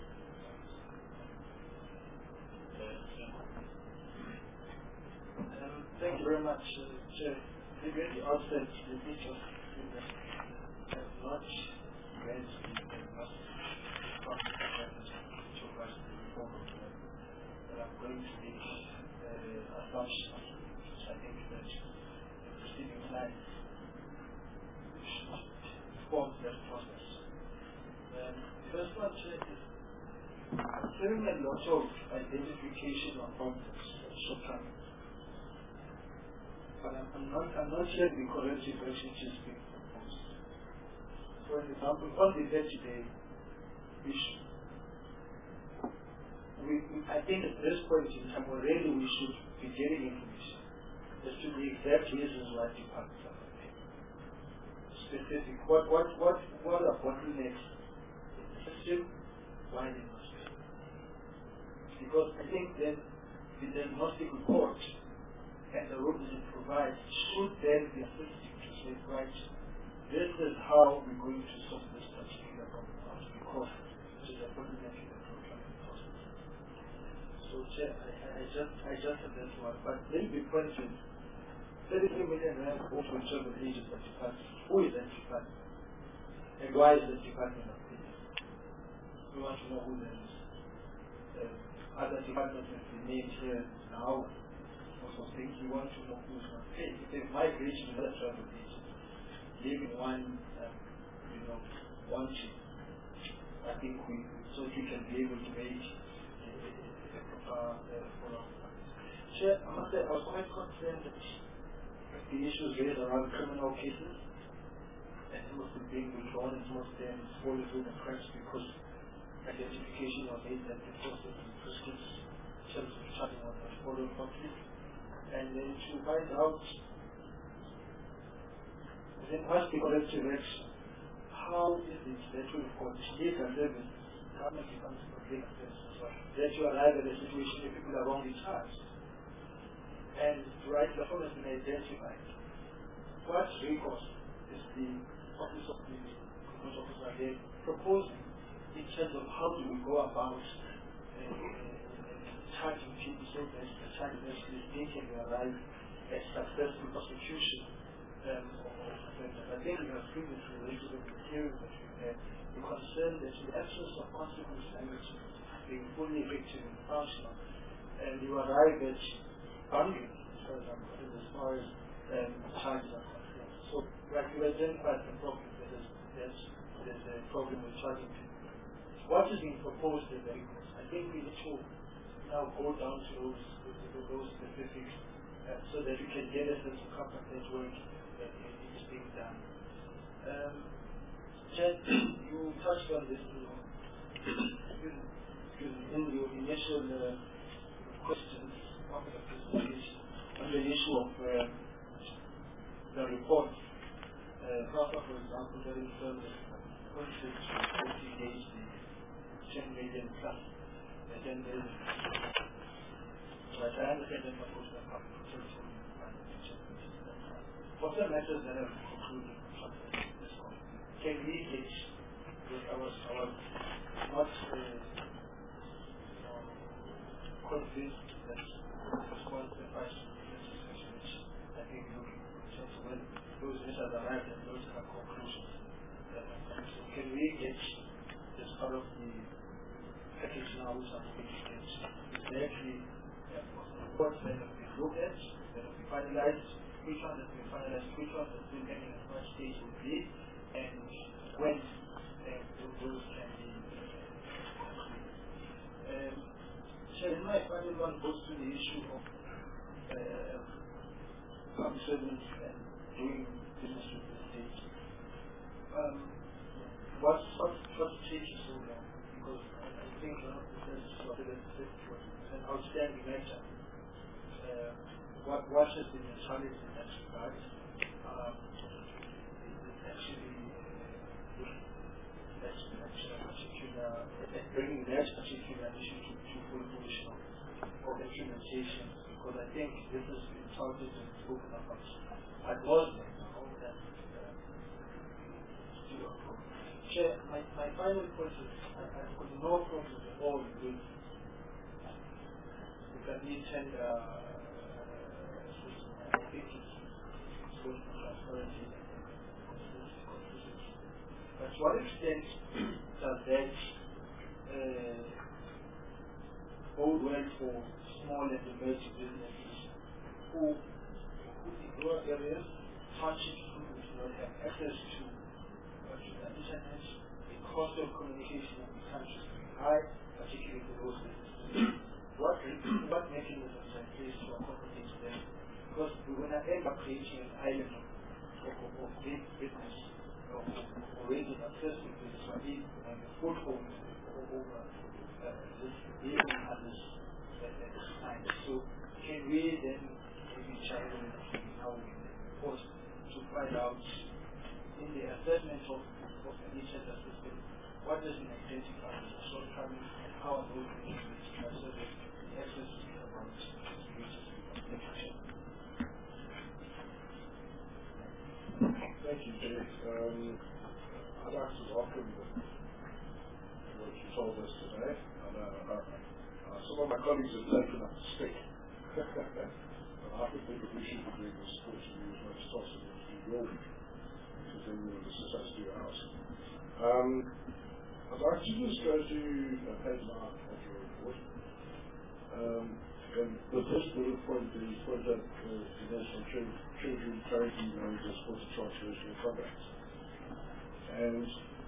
Um, thank you very much, uh, Chair. I think at the outset, the teachers have not read the must concept of the reform of the but I'm going to make uh, assumptions which I think that the preceding slides form that process. Uh, Um, first one, Chair, is considering a lot of identification of problems and shortcomings. But I'm, I'm not I'm not sure the corrective action is being proposed. For example, on the day-to-day issue, we, we, I think at this point in time already we should be getting information as to the exact reasons why departments are not paying. Specific, what what what what are bottlenecks in the system, why they must pay. Because I think then the diagnostic report and the road that it provides should then be assisting to say, right, this is how we're going to solve this particular problem out because it is a bottleneck in the procurement process. So Chair, I, I just I just have that one. But then the question, thirty-three million rand go to internal agents and department. Who is that department? And why is that department not paid? We want to know who that is. Uh, other departments have been named here now. Also think we want to know who's not paid. If there's migration to that travel agent, leaving one um, you know, one team, I think we so we can be able to make a proper follow-up. Chair, I must say I was quite concerned that the issues raised around criminal cases and some of them being withdrawn and some of them falling through the cracks because identification was made that the process and prescripts in terms of charging was not followed properly. And then to find out, then what's the corrective action? How is it that we've got legal services, government becomes public services as well, that you arrive at a situation where people are wrongly charged? And right, the problem has been identified. What recourse is the Office of the Commercial Officer there proposing in terms of how do we go about uh, charging people so that the charge is actually taken to arrive at successful prosecution um, of offenders? I think we have previously raised the material that we had the concern that in the absence of consequence language being fully effective and functional, and you arrive at bundling, for example, as far as um, charges are concerned. So, like you identified the problem, that is, there's, there's a problem with charging people. What is being proposed in the request? I think we need to now go down to those, to those specifics uh, so that we can get a sense of how that work that is being done. Um, Jen, you touched on this in your, in your initial uh, questions after the presentation on the issue of uh, the report. Uh, Rafa, for example, that in terms of concept to engage the ten million plus, and then there is, but I understand that of course the public protection and what are the matters that have concluded from this one? Can we engage with our, our not uh, convinced that response to the question which I think we look in terms of when those which are the right and those are conclusions. Uh, so can we engage as part of the package now which are moving to get? Is there actually reports that have been looked at, that have been finalized, which one has been finalized, which one has been pending at what stage would be, and when uh, those can be uh, so in my final one goes to the issue of uh, public servants and doing business with the state. Um, what's, what's, what's taking so long? Because I, I think one of the services was an outstanding matter. Uh, what, what has been the challenge in that regard? Um, is actually uh, that, that particular, uh, bringing that particular issue to, to full fruition of implementation, because I think this has been touted and spoken about. I was there now that uh, still a problem. Chair, my, my final point is I, I've got no problem at all with with the need tender uh, system. I think it's good for transparency and consistency. But to what extent does that uh, bode well for small and emerging businesses who, who in rural areas, townships who do not have access to, uh, to the internet, in cost of communication in the country is very high, particularly for those businesses. What, what mechanisms are in place to accommodate them? Because we're going to end up creating an island of, of, of big business, of, of already successful business, or big uh, foothold over uh, this big and others at this time. So can we then maybe challenge how we post to find out in the assessment of, of the nature of the system, what does it identify as a shortcoming and how are those measurements translated in essence to be about distribution of information? Thank you, Jay. Um, I'd like to welcome what you told us today. And, uh, uh, uh, some of my colleagues have taken up the stick. And I think that we should be doing this support to you as much as possible to do your continue with the success to your house. Um, I'd like to just go to uh, page nine of your report. Um, and the first bullet point is point out uh, the National Treasury currently manages support to transformational contracts. And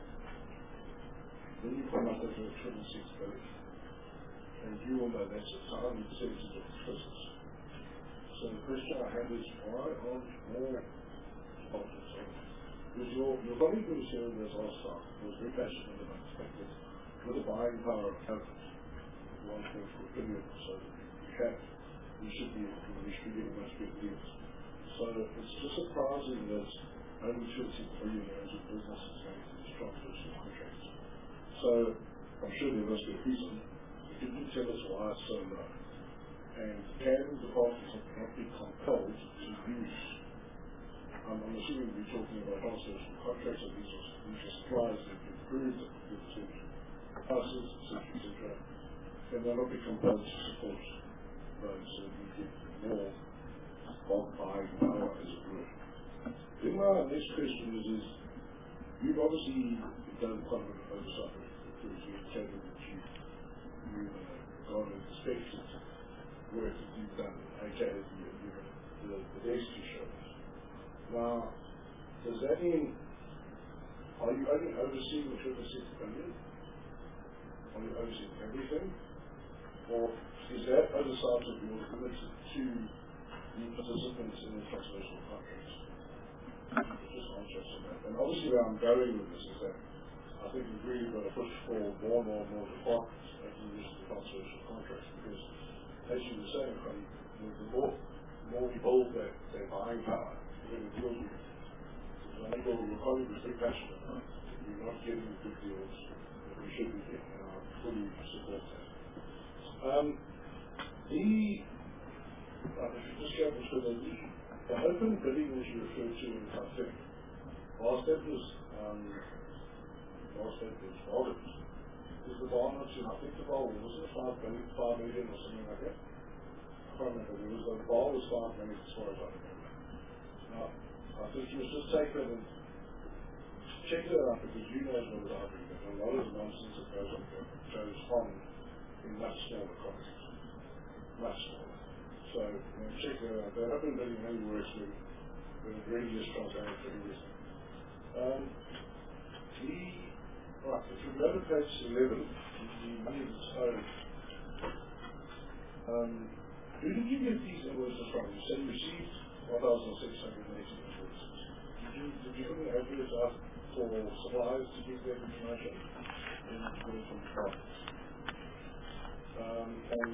then you point out that there are twenty-six billion. And you will know that's a tiny percentage of the business. So the question I have is, why aren't more sponsors on it? Because your, your colleague who was here in this last time was very passionate about the fact that with the buying power of government, one point four billion, so you have, you should be, you should be getting much bigger deals. So it's just surprising that only twenty billion rands of business is going to these transversal contracts. So I'm sure there must be a reason. Can you tell us why it's so low? And can the parties not be compelled to use? Um, I'm assuming we're talking about transversal contracts, and these are, these are suppliers that have proved that good to prices, et cetera, et cetera. Can they not be compelled to support those so we get more bulk buying power as it were? Then my next question is, is you've obviously done quite a bit of oversight because you've taken that you you uh, gone and inspected work that you've done, aka you've given the, the density shows. Now, does that mean, are you only overseeing the twenty-six billion? Are you overseeing everything? Or is that oversight of yours limited to the participants in the transversal contracts? Just answer us on that. And obviously where I'm going with this is that I think we've really got to push for more and more and more departments making use of the transversal contracts, because as you were saying, Connie, the more, more we build that, that buying power, we're going to deal with it. So I think your, your colleague was very passionate about it. We're not getting the good deals that we should be getting, and I fully support that. Um, the, uh, if you just go to the, the open bidding that you referred to in Titanic, whilst that was um, whilst that was volumes, is the bar not too, I think the bar was it five million, five million or something like that? I can't remember. There was, the bar was five million as far as I remember. Now, I think you must just take that and check that out, because you know as well as I do that a lot of the nonsense that goes on there goes on in much smaller contexts. Much smaller. So, you know, check that out. They haven't really many works with, with it really is transparent for everything. Um, the Right, if we go to page eleven, the money that's owed, um, who did you get these invoices from? You said you received one thousand six hundred eighty invoices. Did you, did you put an address out for suppliers to give that information? And to go from departments. Um, and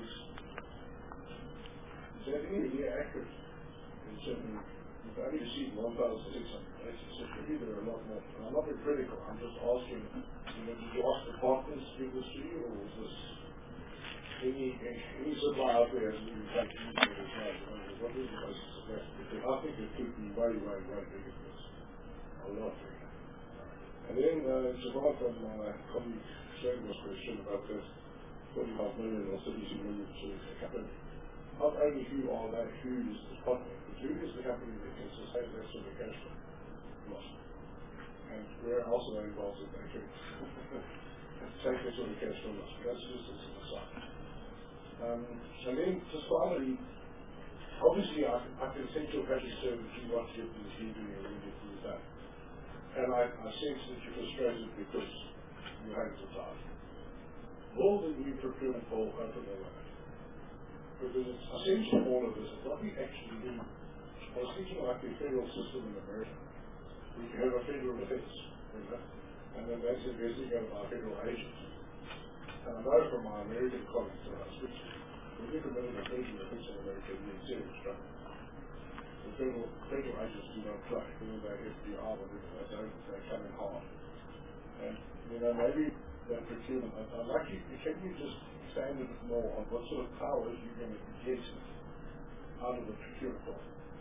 is that really accurate? In certain, you've only received one thousand six hundred eighty, so for me there are a lot more. And I'm not being critical, I'm just asking, you know, did you ask the partners to give this to you, or was this any, any supply out there that you take into it as well? What is the basis of that? Because I think it could be way, way, way bigger than this. A lot bigger. And then, uh, to follow up on my colleague Shagler's question about this forty-five million or thirty-two million to the company, not only who are they, who is the partner, but who is the company that can sustain that sort of cash flow loss? And where else are they involved in that case? Take that sort of cash flow loss. That's just as an aside. Um, and then, just finally, obviously I, I can sense your passion service, you want to get these leading and really get these done. And I, I sense that you're frustrated because your hands are tied. Will the new procurement bill open the way? Because it's essential all of this, what we actually do, I was thinking like the federal system in America. We have a federal defense, you know, and then that's investigated by federal agents. And I know from my American colleagues that I speak to, when you committed a federal offense in America, you're in serious trouble. The federal, federal agents do not play, whether they're F B I, whatever they don't, they come in hard. And, you know, maybe that procurement, I'd like you, can you just expand a bit more on what sort of powers you're going to get out of the procurement law?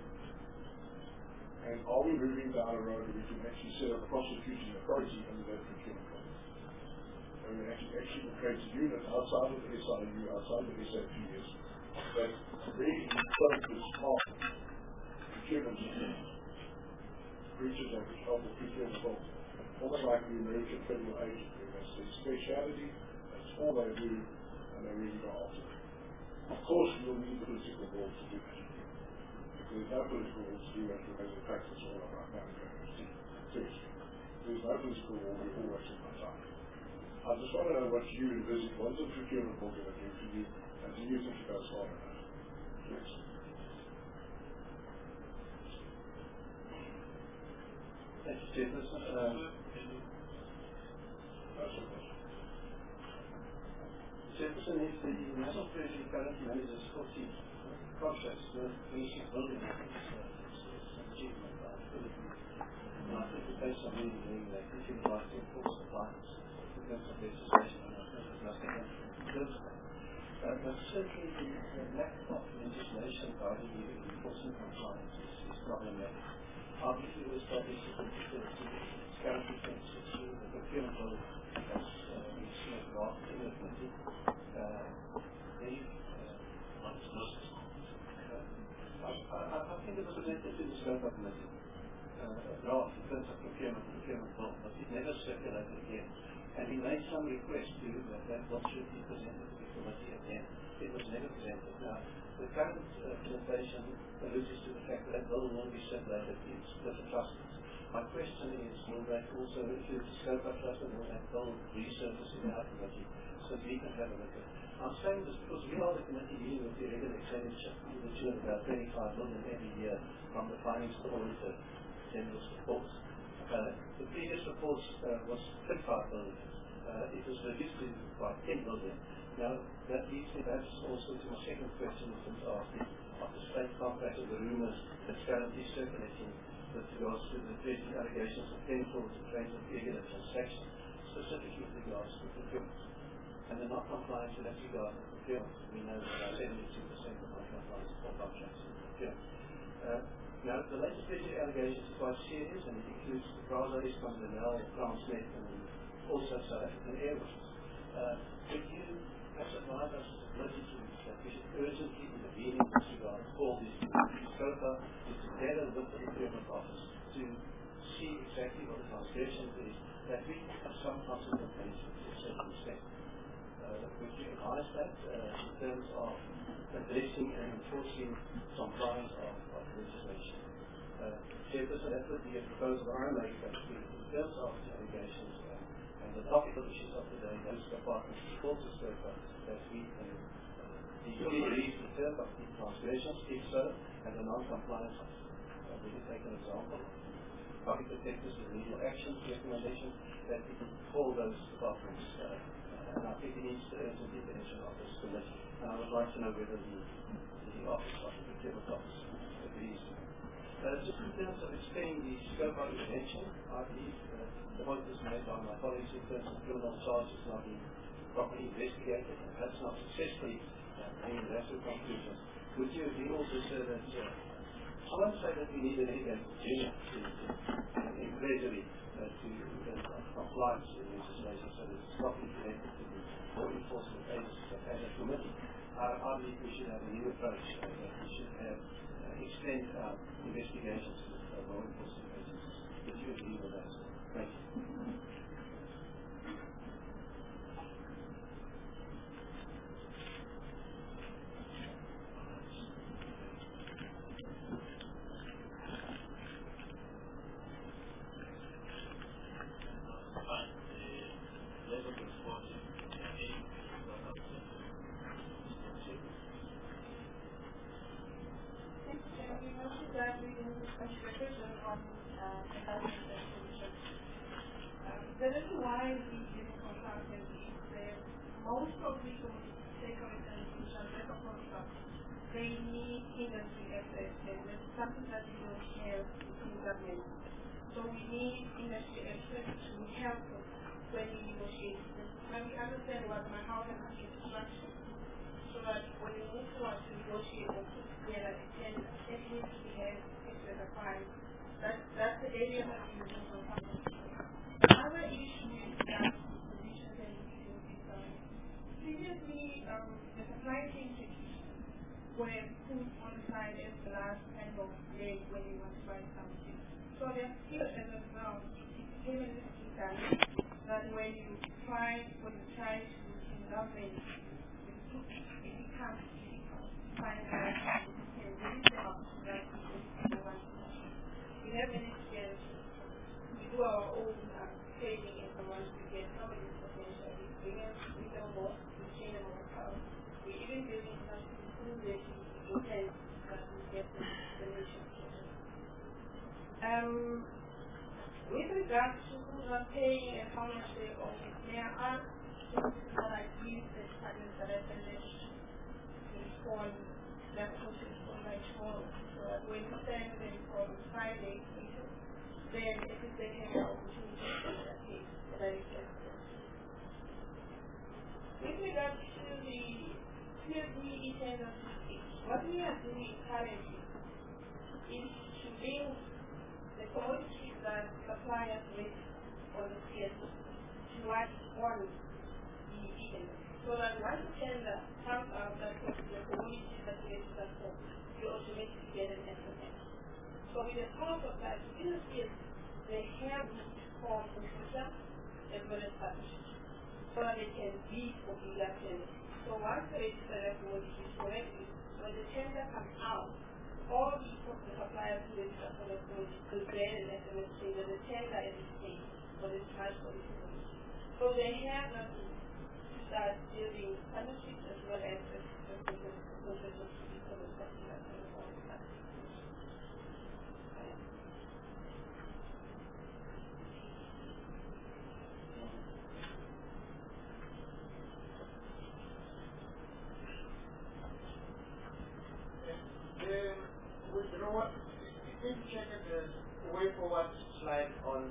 And are we moving down a road where we can actually set up prosecuting authority under that procurement law? And we actually, actually create a unit outside of the S I U, outside of the S A P S, that really focuses on procurement breaches of the procurement law. Almost like the American federal agent, that's their speciality, that's all they do, and they really go after it. Of course, you'll need political will to do that. There's no political will to do that because in fact it's all about now. Seriously. There's no political will, we're all wasting my time. I just want to know what you envisage, what's the procurement will going to do for you, and do you think it goes far enough? Yes. Thank you, Chairperson. Um, Chairperson, if the National Treasury currently manages forty contracts worth twenty-six billion dollars, it's an achievement by Philippines. And I think that based on really doing that, if you would like to enforce the finance in terms of legislation, and I think it must have been in terms of that. Uh, but certainly the, the lack of legislation guiding you in enforcing compliance is, is problematic. Obviously, we established a particular currently thanks to the procurement law as we see it last in the committee. Very honest. I think it was presented to the scope of committee. Draft in terms of procurement, procurement law, but it never circulated again. And we made some request to that that what should be presented to the committee again. It was never presented. Now, the current uh, presentation alludes to the fact that that bill will be circulated to different trustees. My question is, will that also include the scope of trust and will that bill resurface in our committee so we can have a look at it? I'm saying this because we are the committee dealing with the regular expenditure to the tune of about twenty-five million every year from the findings to the auditor general reports. Uh, the previous reports uh, was thirty-five million. Uh, it was reduced to by ten million. Now, that leads me perhaps also to my second question in terms of the, of the state contract and the rumours that's currently circulating with regards to the treasury allegations of tenfold and claims of irregular transactions, specifically with regards to procurement. And the non-compliance in that regard of procurement. We know that about seventy-two percent of non-compliance for contracts in procurement. Uh, now, the latest treasury allegations are quite serious, and it includes the Brazil, Eskom, Danel, Transnet, and also South African Airways. Uh, could you perhaps advise us politically that we should urgently intervene in this regard, call this SCOPA to together with the procurement office to see exactly what the transgression is, that we have some consultation to a certain extent. Uh, would you advise that uh, in terms of addressing and enforcing compliance of, of legislation? Uh, Chairperson, that would be a proposal I make that we, in terms of the allegations uh, and the topical issues of the day, those departments report to SCOPA that we can deeply release the term of the transgressions, if so, and the non-compliance of. Uh, we can take an example. Public protectors and remedial actions recommendations that we can call those departments. Uh, and I think it needs the urgent intervention of this committee. And I would like to know whether the, the office of the procurement office agrees. Uh, just in terms of explaining the scope of intervention, I believe uh, the point was made by my colleagues in terms of criminal charges not being properly investigated and perhaps not successfully uh, bringing that to conclusions. Would you agree also, sir, that uh, I won't say that we need an elegant junior to, to, in treasury uh, to uh, comply with legislation so that it's properly connected to the law enforcement agencies that as a committee. Uh, I believe we should have a new approach uh, that we should have uh, extend our investigations to uh, law enforcement agencies. Would you agree with that? Thank you. Let's reading a question on uh, consultants and solutions. Um, the reason why we use consultants is that most of the takeaways and solutions that are from they need industry access, and it's something that we don't have in government. So we need industry access to help us when we negotiate. When we understand what my house and market structure, so that when we move forward to negotiate and put together a tender, at least we have access to find. That's, that's the area that we use on something. Another issue is that positions and issues. Previously, um, the supply chain were put on the side as the last kind of day when you want to buy something. So they're still as of now, it became a little time that when you try, when you try to indulge it, it becomes difficult to find out how you can bring them up to that people want to know. We have an experience, we do our own um, trading and once we get somebody's potential, we bring them, we don't work, we train them ourselves. We even building something that intent that we get the nation. Um, with regard to who's not paying and how much they owe, there are sources that I use the departments that I manage to respond, that also respond by tomorrow. So that when we send the report on Friday, then it is they have the opportunity to do that case that I request them. With regard to the P S D e-tender, what we are doing currently is to bring the commodities that suppliers with on the P S D to what on the e-tender. So that once the tender comes out that the commodities that you get to that form, you automatically get an S M S. So with the power supply to businesses, they have to call the system as well as partnerships so that they can bid for bigger tenders. So once the register that commodity is correctly, when the tender comes out, all the, the suppliers who register for the commodity will get an S M S saying that the tender is paid for this price for this commodity. So they have now to start building partnerships as well as the process of for the particular kind of all the You know what? If you check the way forward slide on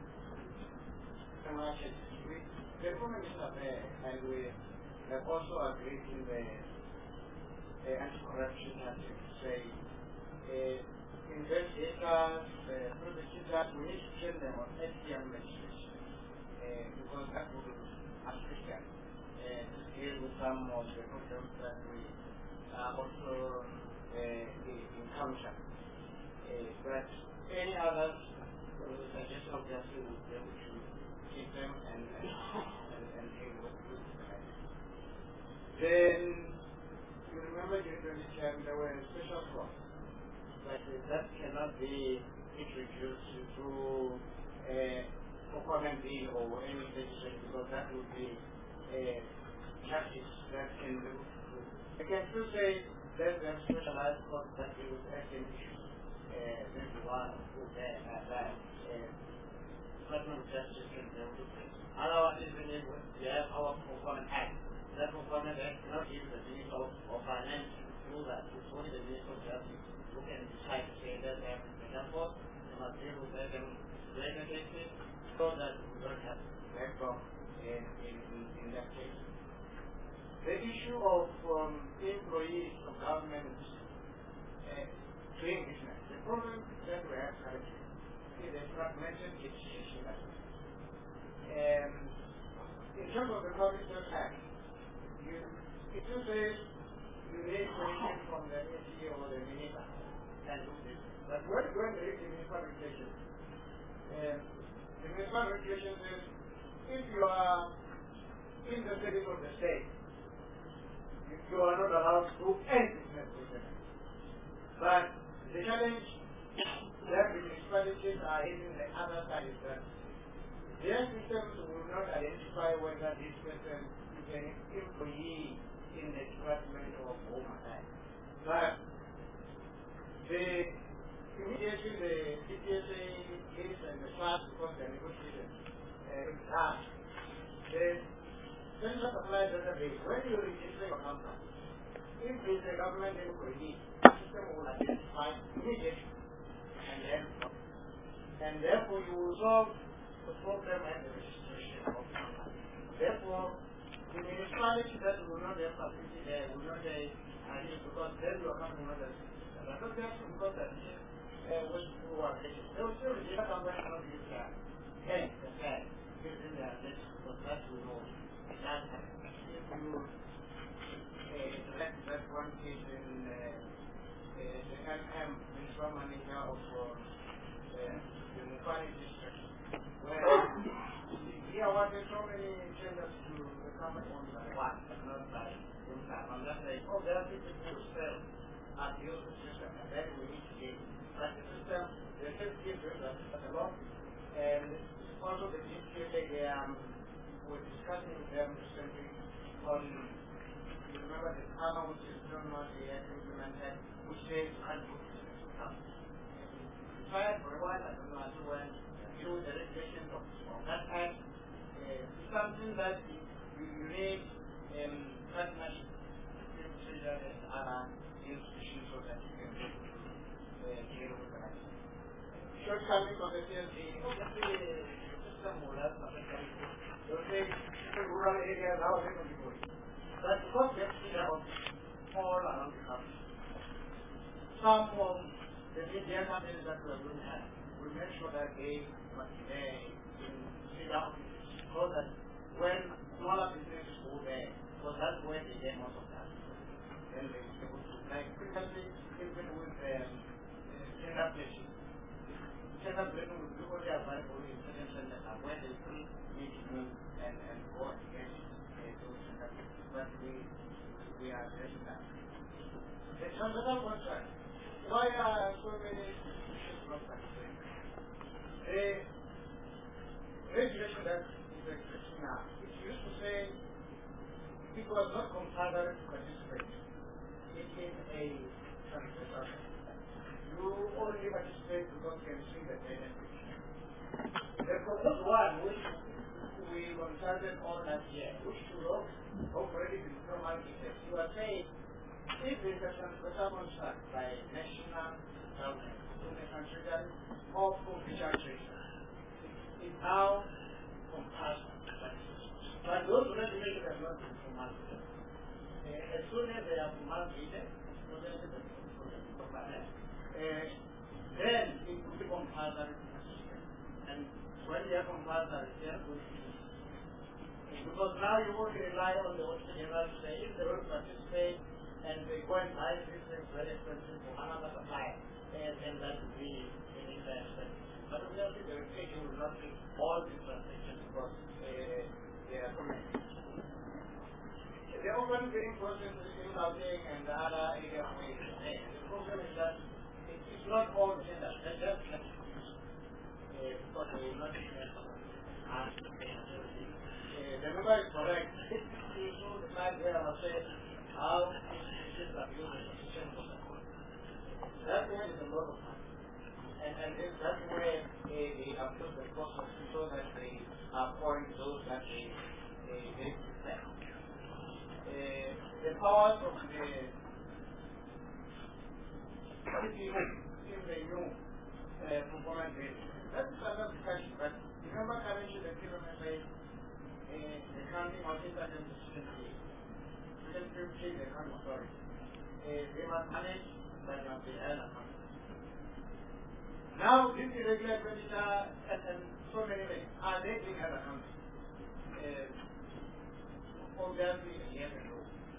the market, we, the information are there, and we have also agreed in the uh, anti-corruption act to say uh, investigators, uh, prosecutors, we need to train them on F D M legislation uh, because that will assist them uh, to deal with some of the problems that we are also Uh, encounter. Uh, but any others, uh, suggestion obviously would be able to keep them and and, and, and deal with them. Then you remember during the term there were special costs, but uh, that cannot be introduced through a procurement bill or any legislation because that would be a practice that can do. I can still say there's a specialized course that deals with S M issues. Maybe one who there and that. Department of Justice can deal with it. Otherwise, even if we have our Procurement Act, that Procurement Act cannot give the Minister of, of Finance to do that. It's only the Minister of Justice who can decide to say that they have to take effort, they must deal with them regularly, so that we don't have backlog in, in, in that case. The issue of um, employees of government uh, doing business, the problem that we have currently is a fragmented legislation. Um, in terms of the Public Service Act, you, it still says you need permission from the M C or the minister and do this. But when you go and read the municipal regulation, um, the municipal regulation says if you are in the service of the state, you are not allowed to do any business with them. But the challenge that the municipalities are hitting the other side is that their systems will not identify whether this person is an employee in the Department of Home Affairs. But the putting the C P S A case and the class because they are negotiating uh, it's hard. The central supply database, when you register your company, if there is a government employee, the system will identify immediately and then and therefore you will solve the problem and the registration of the company. Therefore, the municipality that will not have facility there will not have ideas because then your company will not have system. But not just because that is uh, what people are getting. They will still register company and not use their ten percent within their list because that we know that if you uh, select that one case in uh, uh, the M M, municipal manager of uh, the Mufani district, where he awarded so many tenders to the company owned by one, not by himself. And that's like, oh, there are people who sell at the other system, and then we need to get. But the system, the safety is a lot, and also the D P S A, they um, were discussing with them recently on, you remember the panel which is still not yet implemented, which says you can't do this stuff. Tried for a while, I don't know until when you the regulations of, of that type. Uh, something that you, you need um, partnership between treasury and other institutions so that you can be able to uh, deal with that. Shortcomings of the C S D, obviously the system will have some mechanism. They'll say rural areas, how are they going to do it? But because we have figured out all around the country, some of the media companies that we are going to have will make sure that they must be there in figure out so that when smaller businesses go there, because that's where they get most of that. Then they will be able to, like previously, even with um, tender placing. Tender placing will do what they are buying for in certain centers and where they still need to move and, and go against uh, those tender placing. But we, we are addressing that. The transversal contract. Why are so many institutions not participating? The regulation that is existing now, it used to say it was not compulsory to participate in a transversal. You only participate because you can see the benefit. The proposed one, which we consulted on last year, which should have already been promulgated, you are saying if there is a transversal contract by national government, national treasury, or provincial treasury, it is now compulsory. But those regulations have not been promulgated. Uh, as soon as they are promulgated, uh, then it will be compulsory. And when they are compulsory, they are going to be. Because now you won't rely on the Auditor General to say if they don't participate, and they go and buy these things very expensive for another supplier, and then that will be an expensive. But obviously the regulation will not be all these transactions because uh, they are coming. The open bidding process is in housing and the other area of the The problem is that it is not all tenders, they're just like uh, because they will not be and uh, the number is correct. If you show the slide where I was saying how that one is a lot of money. And, and this, that's where they, they have put the process so that they appoint those that they, they, they prefer. Uh, the powers of the C P U in the new uh, performance base. That is another discussion, but remember currently the P M S A, uh, the counting auditor and the student the county authority. Uh, they must manage by the other company. Now, this irregular expenditure and, and so many things, are they being other companies? Uh, obviously, yes and no.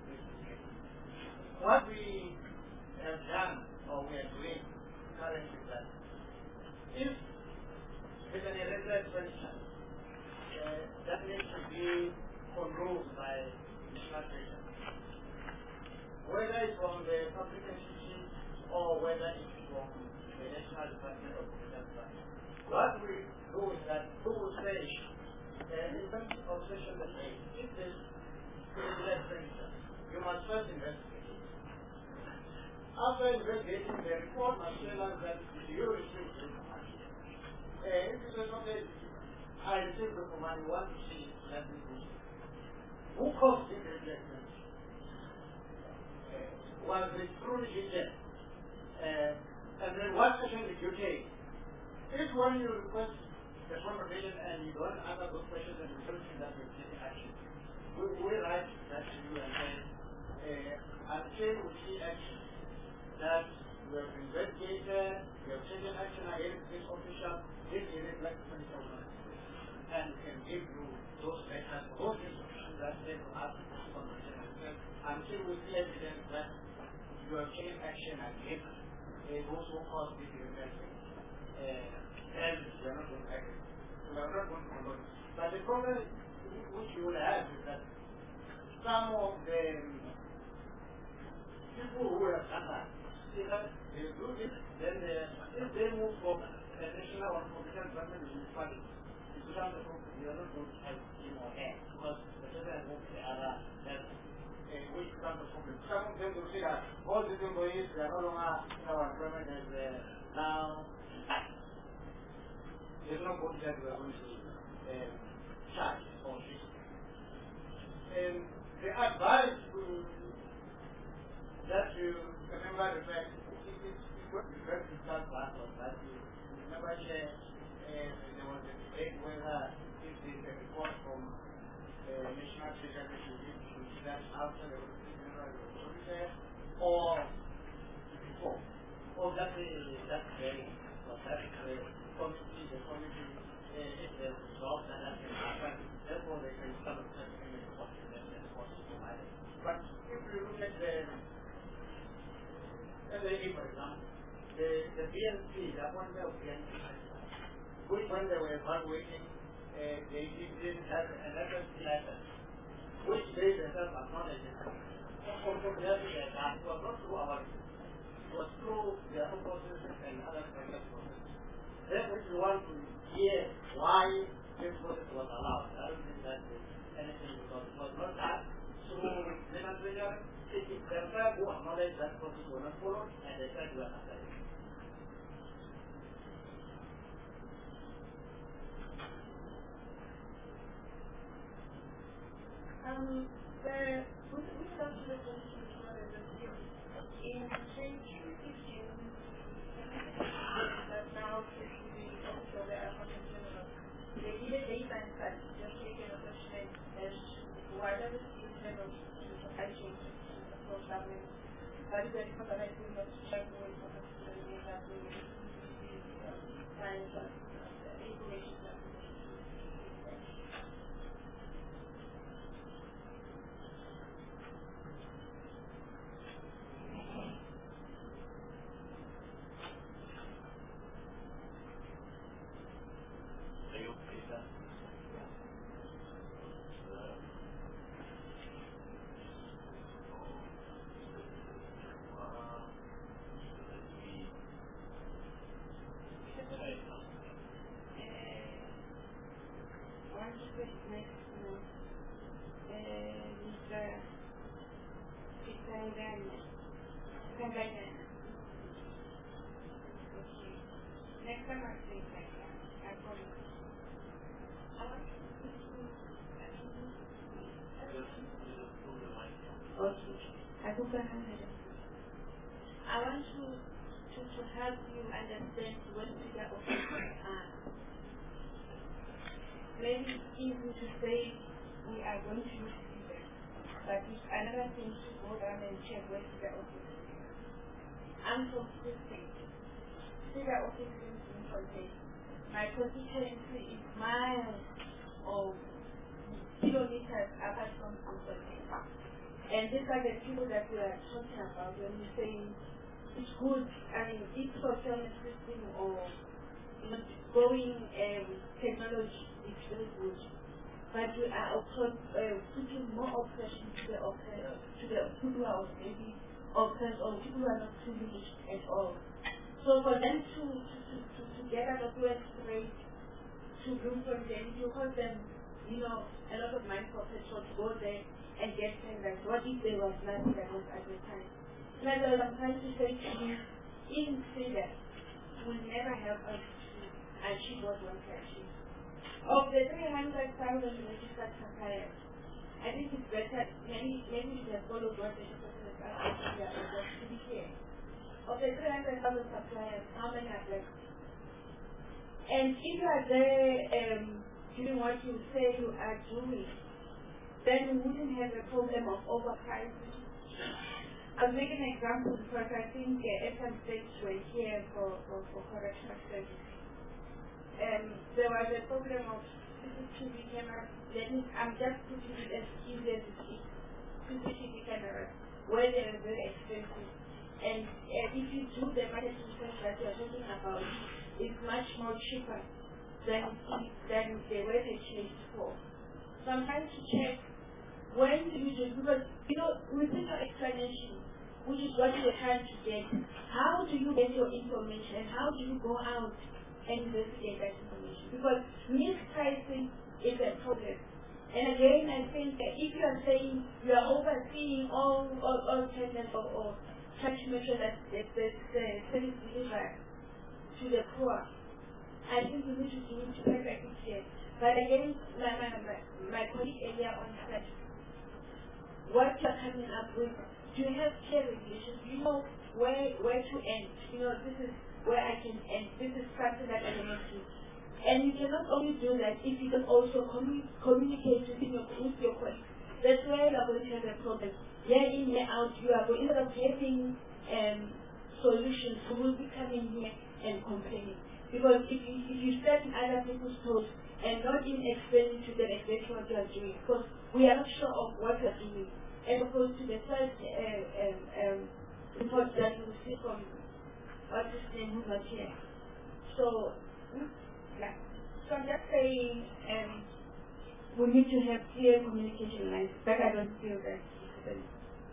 What we have done, or we are doing currently, is that if with an irregular expenditure, uh, that needs to be controlled by administration. Whether it's from the public institution or whether it's from the National Department of Commercial Department. What we do is that we will say, uh, in terms of section eight, if this irregular expenditure, you must first investigate it. After after investigating the report must tell us that you received this money. Uh, if you say, okay, I received the money, what to see, let me do. Who caused this rejection? Uh, was it truly rejected? Uh, and then what action did you take? If when you request the confirmation and you don't answer those questions and you don't think that you take action, we will write that to you and say, uh, until we see action, that we have investigated, we have taken action against this official, this is it like twenty thousand. And we can give you those letters, those instructions that they will have until we see evidence that you have taken action against uh, those who caused this investment. Uh, and we are not going to act. We are not going to follow it. But the problem which you will have is that some of the people who have done that, see that they do this, then they, if they move from a national or competent government municipality, to become the company, they are not going to have him or her, because the person has moved to the other level, uh, which becomes a problem. Some of them will say that all these employees, they are no longer in our employment as uh, now, there's no body that we are going to um, charge or fix. And the advice to that you remember the fact it is what the first start part of that you remember share uh, there was a debate whether if there is a report from the uh, National Treasury should be that after the general auditor or before. Or that is that very but that uh, committee the committee uh, if the results and that can happen, therefore they can start assessing the report and then the report is provided. But if you look at the L A E, for example, the, the B N P, the appointment of B N P, which when they were evaluating, uh, they didn't have an F S P license, which they themselves acknowledged. Also, clearly, that was not through our it was through their own processes and other private processes. Then, if you want to hear why this process was allowed, I don't think that is anything because it was not that through legal treasury. It is themselves who acknowledge that process was not followed and they said we are not there. Um, the, with, with regard to the position for the field, in twenty fifteen, that now is the Office of the Accountant General, they did a data study just taking a question as to what are the skills levels to the supply chain across government. That is the report that I think that check with the data to the science and information that next time I say like that, I promise. I want to Okay. I took a hundred. I want to, to to help you understand what figure of are. Maybe it's easy to say we are going to use figure, but it's another thing to go down and check what figure of it. I'm from this state. Figure of it is in context. My constituency is miles of kilometers apart from context. And these are the people that we are talking about when we say it's good, I mean, it's procurement system or not going um, technology, it's very good. But we are also, uh, putting more oppression to the oppressed, to the people who are maybe oppressed or people who are not privileged at all. So for them to, to, to, to get out of work rate, to room from them, you cost them, you know, a lot of money for petrol to go there and get things like what if there was nothing that was advertised. Like I'm trying to say to you, even Frida will never help us to achieve what we want to achieve. Of the three hundred thousand registered suppliers, I think it's better, maybe, maybe we can follow what the person is asking here, but to be clear. Of the three hundred thousand suppliers, how many are black? And if you are there um, doing what you say you are doing, then we wouldn't have a problem of overpricing. I'll make an example because I think uh, at some stage we're here for, for, for correctional service. Um, there was a problem of C C T V cameras. Let me, I'm just putting it as easy as it is. C C T V cameras, where they are very expensive. And uh, if you do the marketing research that you're talking about, it's much more cheaper than, than the way they changed for. So I'm trying to check when do you do, because, you know, within your explanation, which is what you're trying to get, how do you get your information? How do you go out and investigate that information? Because mispricing is a problem. And again, I think that if you are saying you are overseeing all, all, all tenders or, or trying to make sure that the, the, the service delivered to the poor, I think we need to do it to perfect it here. But again, my, my, my, my colleague earlier on said, what you're coming up with, do you have clear regulations? Do you know where where to end? You know, this is where I can end. This is something that I cannot do. And you cannot only do that if you can also commu communicate within your, with your colleagues. That's where you are going to have a problem. Year in, year out, you are going, instead of getting um, solutions, you will be coming here and complaining. Because if you, if you step in other people's toes and not in explaining to them exactly what you are doing, because we are not sure of what you are doing, as opposed to the first uh, um, um, report that you will see from what's his name who's not here. So, yeah. So I'm just saying um, we need to have clear communication lines, but I don't feel that it's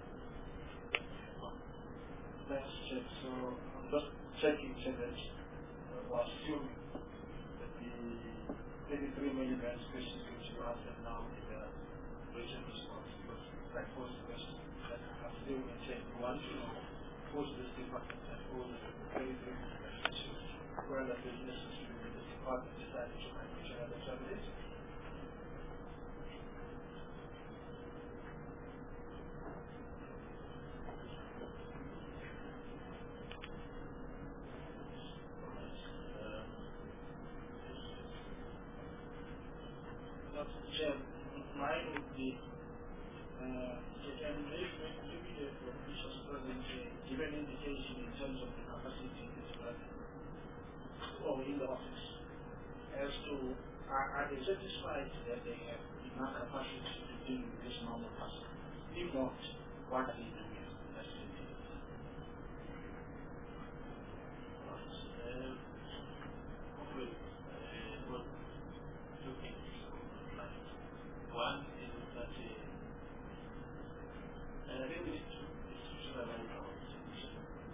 Let's check. So I'm just checking check that uh, we're assuming that the thirty-three milligrams questions which you answered now in the written response, because like first question that I'm still going to check. We want to know post this department and post the thirty-three questions where the business is with this department decided to manage another service. Mine would be, uh, you can maybe, maybe the official president give an indication in terms of the capacity in this president or in the office as to are, are they satisfied that they have enough capacity to deal with this normal person? If not, what are they doing? That's the thing. Uh, hopefully, uh, well, two things. One is that uh, and I think we need to institutionalize our institution.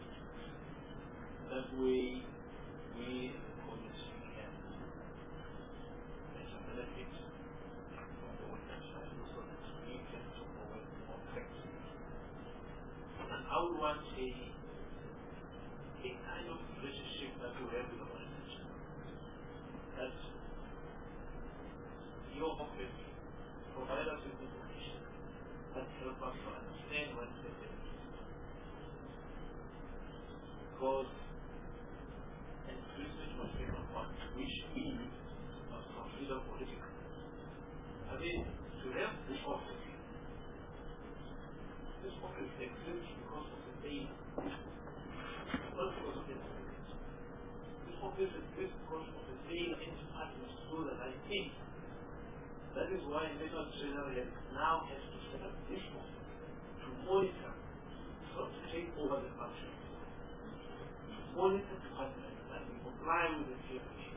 That way, we as a community can make some benefits from the work that's done so that we can talk about more effectively. And I would want a, a kind of relationship that we have with the organization. That your office provide us with information that help us to understand what is the benefit. Because an increasement of payment funds, which we must consider political. I mean, to have this office, this office exists because of the data, not because of the benefits. This office exists because of the data and departments, so that I think that is why National Treasury now has to set up this office to monitor, not to take over the function, to monitor departments that will comply with the fair issue.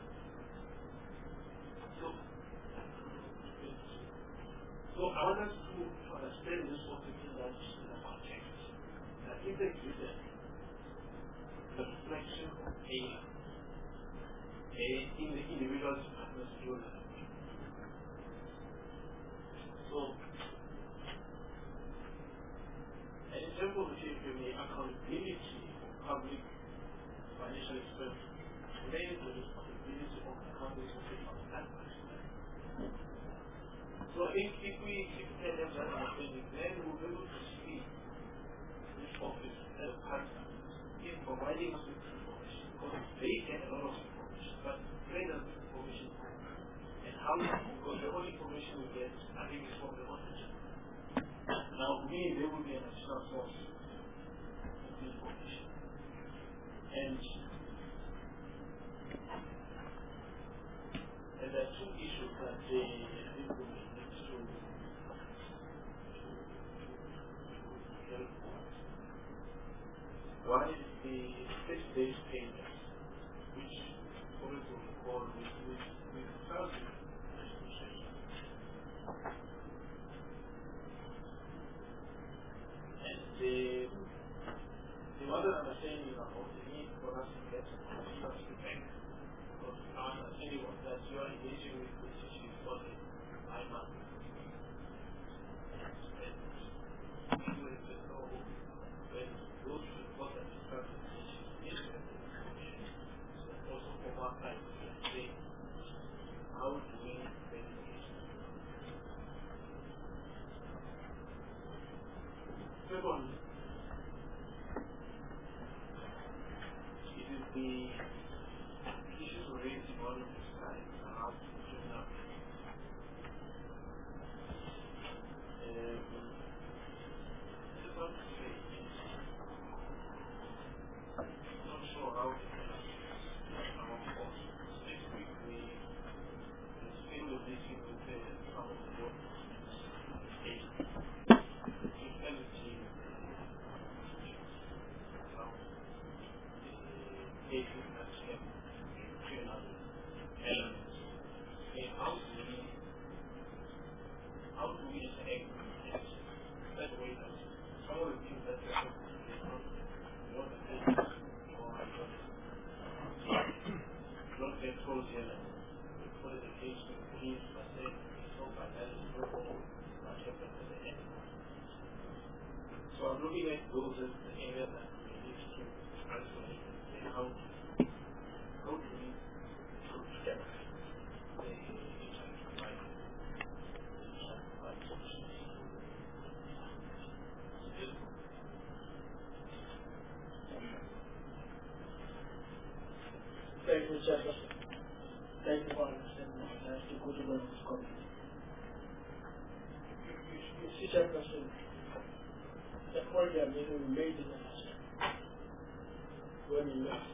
So, so I want us to, to understand this office in that in a context. That if they give them the reflection of data in the individual departments during the So, an example of the the accountability of public financial expenses related to the responsibility of the companies who pay for that particular. So I think if we if we have that understanding, then we'll be able to see this office as a partner in providing us with information, because they get a lot of information, but they don't have information. And how, because the only information we get, I think, is from the auditor. Now, for me, there will be an additional source of information. And, and there are two issues that they, I think, we need to, to, to help with. One is the six-days payment, which, for example, we call with, with, with service association. And the, the other understanding about the need for us to get consumers to bank, because our understanding was that you are engaging with the issue for the I M A. And you have to know when those reports are discussed with the issue, so also from our side, we can say, how do we benefit? Second, it is the issues raised in one of the slides around criminal cases. Um, I just want to say, I'm not sure how to our course. Next week we will still be meeting with uh, some of the board agents. Cases that have criminal elements. And how do we how do we interact with this? That way that some of the things that we have to do not not the things or not get told here that we put in the case with the police but then it's so bad that it's so old what happened at the end. So I'm looking at those as the area that we need to isolate and how to how do we put together the internet solutions. Thank you, Chairperson. Thank you for understanding that that's the good way of this committee. You see, Chairperson, the point they are making, we made it last time when we left.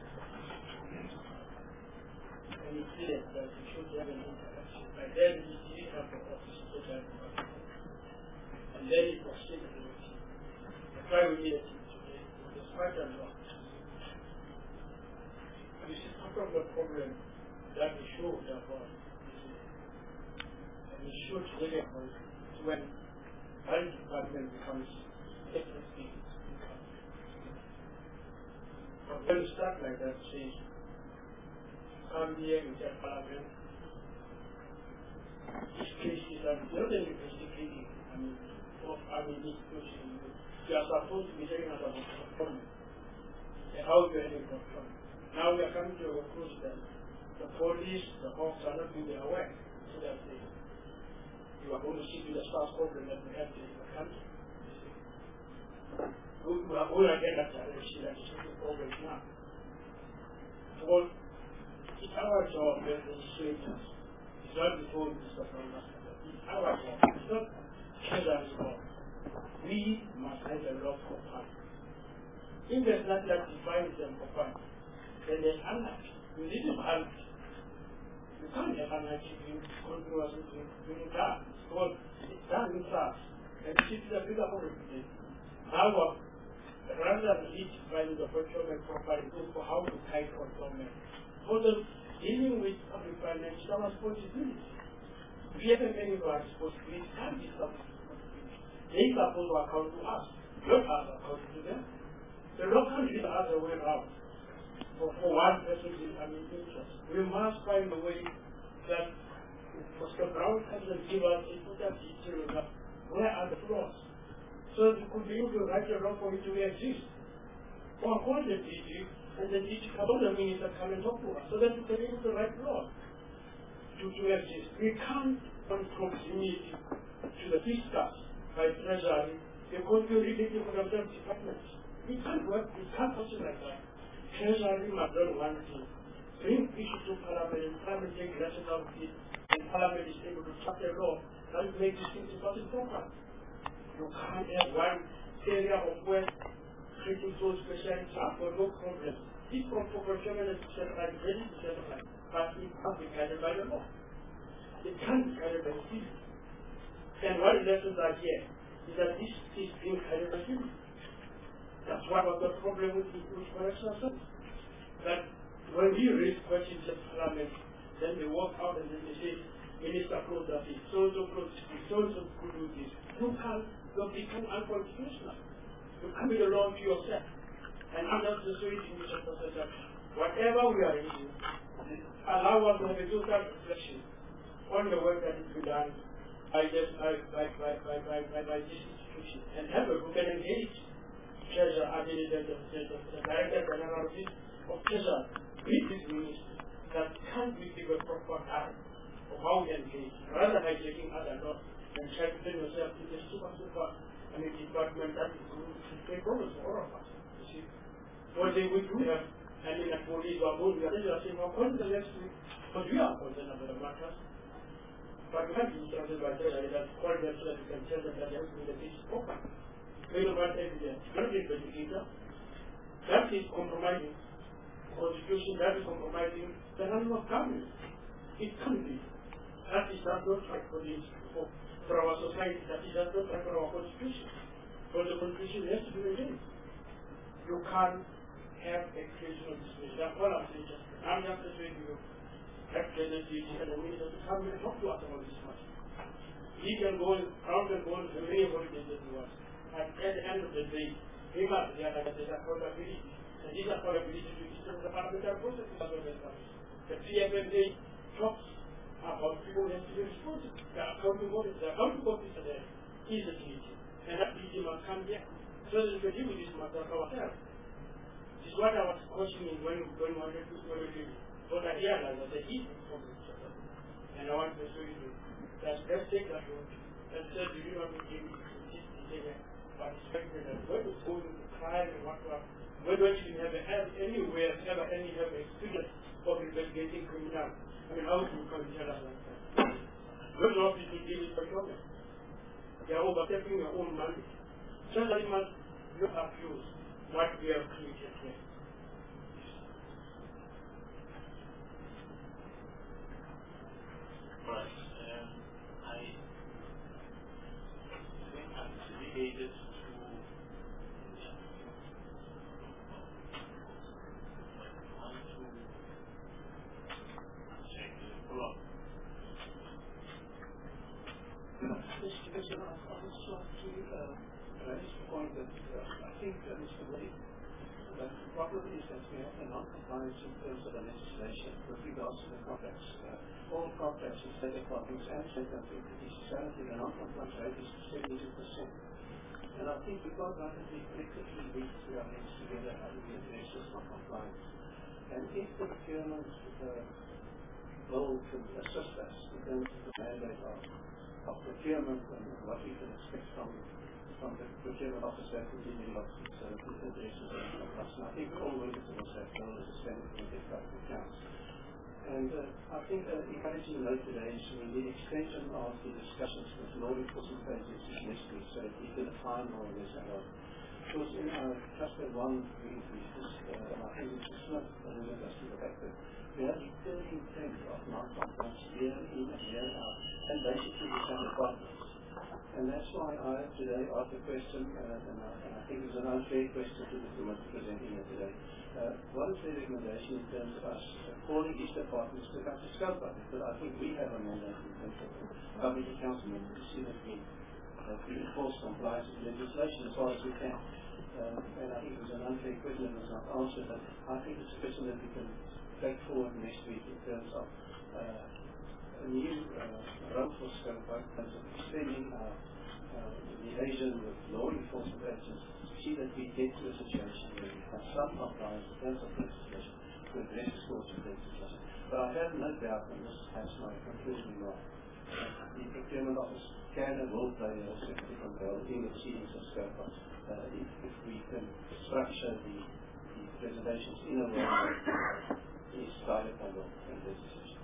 And it's clear that we should have an interaction. But then we didn't have the office to have the and then it was still the meeting. That's why we needed it today. It was quite a lot. This is part of the problem that we should avoid. And we should really avoid when health department becomes different things. But when you start like that, say, come here in the parliament, this case is not investigating. I mean, of I mean, you are supposed to be telling us about control and how you are able to control. Now we are coming to a conclusion that the police, the hawks are not being aware, so that they, you are going to see the staff problem that we have in the country. We, we are going to get that direction that is the problem now. Well, it's our job as legislators. It's not before Mister Farmer. It's our job. It's not children's job. We must have a law for fun. If there's nothing that defines them for fun, then there's anarchy. You need to have anarchy. You can't have anarchy in continuously doing that. Because it's done in fast. And it's a bigger problem. Now, rather than each finding the procurement profile, look for how to tie procurement. For the dealing with public finance, it's our responsibility. If you have any responsibility, can't be something. They are supposed to account to us, not us account to them. The law can't be the other way around. For, for one person's I mean, interest. We must find a way that Mister Brown doesn't give us a total detail of where are the flaws. so that you could be able to write a law for it to exist. Or call the D G, and the D G come on the minister come and talk to us, so that we can be able to write laws to, to exist. We can't come proximity to the fiscus by treasury because we really give themselves departments. We can't work, we can't function like that. Treasury must do one thing. Bring issues to Parliament, and Parliament take lessons out of it, and Parliament is able to draft a law that will make these things important proper. You can't have one area of work creating those specialists are for no problem. This procurement is centralized, very decentralized, but it can't be guided by the law. It can't be guided by the city. And what lessons are here is that this is being guided by the city. That's why I've got a problem with the correctional service. That when we raise questions in Parliament, then they walk out and then they say, Minister closed that it, so-and-so closed it, so-and-so could do this. You can't, you become unconstitutional. You come with the law to yourself. And I'm just persuading you, Mister that whatever we are into, allow us to have a total reflection on the work that is being done by this, by, by, by, by, by, by, by this institution. And have a look and engage Treasurer, I mean, the, the, the, the Director General of Treasurer, with this ministry that can't be given proper time of how we engage, rather than taking other laws and trying to bring yourself to the super, super, I mean, department that is going to take problems for all of us. You see, what they would do have, I mean, like police or both, we are saying, well, come to the next week, because we are concerned about the matters. But we have to be instructed by Treasury that call them so that we can tell them that they have to be the case proper. We don't want evidence. Not the investigator. That is compromising the Constitution, that is compromising the running of government. It can't be. That is not good right for, this, for, for our society, that is not good right for our Constitution. Because the Constitution has to be maintained. You can't have a creation of this place. That's all I'm saying. Just, I'm just persuading you. That tendency and the minister to come and talk to us about this matter. He can go round and go and many holidays that he wants. And at the end of the day, he must realize that there's accountability. And this accountability is the parliamentary process. The P M M A talks about people who have to be responsible. The accounting bodies, the accounting bodies are there. Is the D G. And that D G must come here. So that we can deal with this matter ourselves. This is what I was questioning when we wanted to do it. But I realized that there is a problem. And I want to show you that let's take that road and say, do you want to give me this detail? Participated and when it's going to crime and what what when don't you have anywhere ever any have experience of investigating criminal? I mean, how do you come tell us like that? When all people deal with procurement, they are overtaking your own money. Somebody must not abuse what we have created here. Right. Um, I think I'm dedicated to want to check the follow-up. Mister President, I would just like to uh, raise the point that uh, I think uh, Mister Woody, that the problem is that we have a non-compliance in terms of the legislation with regards to the contracts. Uh, all contracts in state departments and state activities, currently the non-compliance rate is seventy-two percent. And I think we've got rapidly, collectively need to put our heads together how do we address this non-compliance. And if the procurement uh, bill can assist us in terms of the mandate of, of procurement and what we can expect from from the procurement officer who did the lots of uh, addresses and non-compliance. And I think we're all working towards that goal as a standard for the public accounts. And uh, I think the uh, encouraging note today is we need extension of the discussions with law enforcement agencies necessary so that we can define more of this at all. Because in our cluster one increases, uh, I think it's Smith alluded us to the fact that we have thirteen percent of non-compliance year in and year out, and basically the same departments. And that's why I today asked the question, uh, and, I, and I think it's an unfair question to the committee presenting it today. Uh, what is the recommendation in terms of us uh, calling each department to come to scope of it? But I think we have a mandate in terms of public accounts to see that we, uh, we enforce compliance with legislation as far as we can. Uh, and I think it was an unfair question and was not answered, but I think it's a question that we can take forward next week in terms of uh, a new uh, role for scope in terms of extending our uh, liaison with law enforcement agencies to see that we get to a situation where we have some compliance in terms of legislation to address the sorts of legislation. But I have no doubt, and this has my conclusion now, the procurement office can and will play a significant role in the proceedings of SCOPA uh, if, if we can structure the, the presentations in a way that is guided by law and legislation.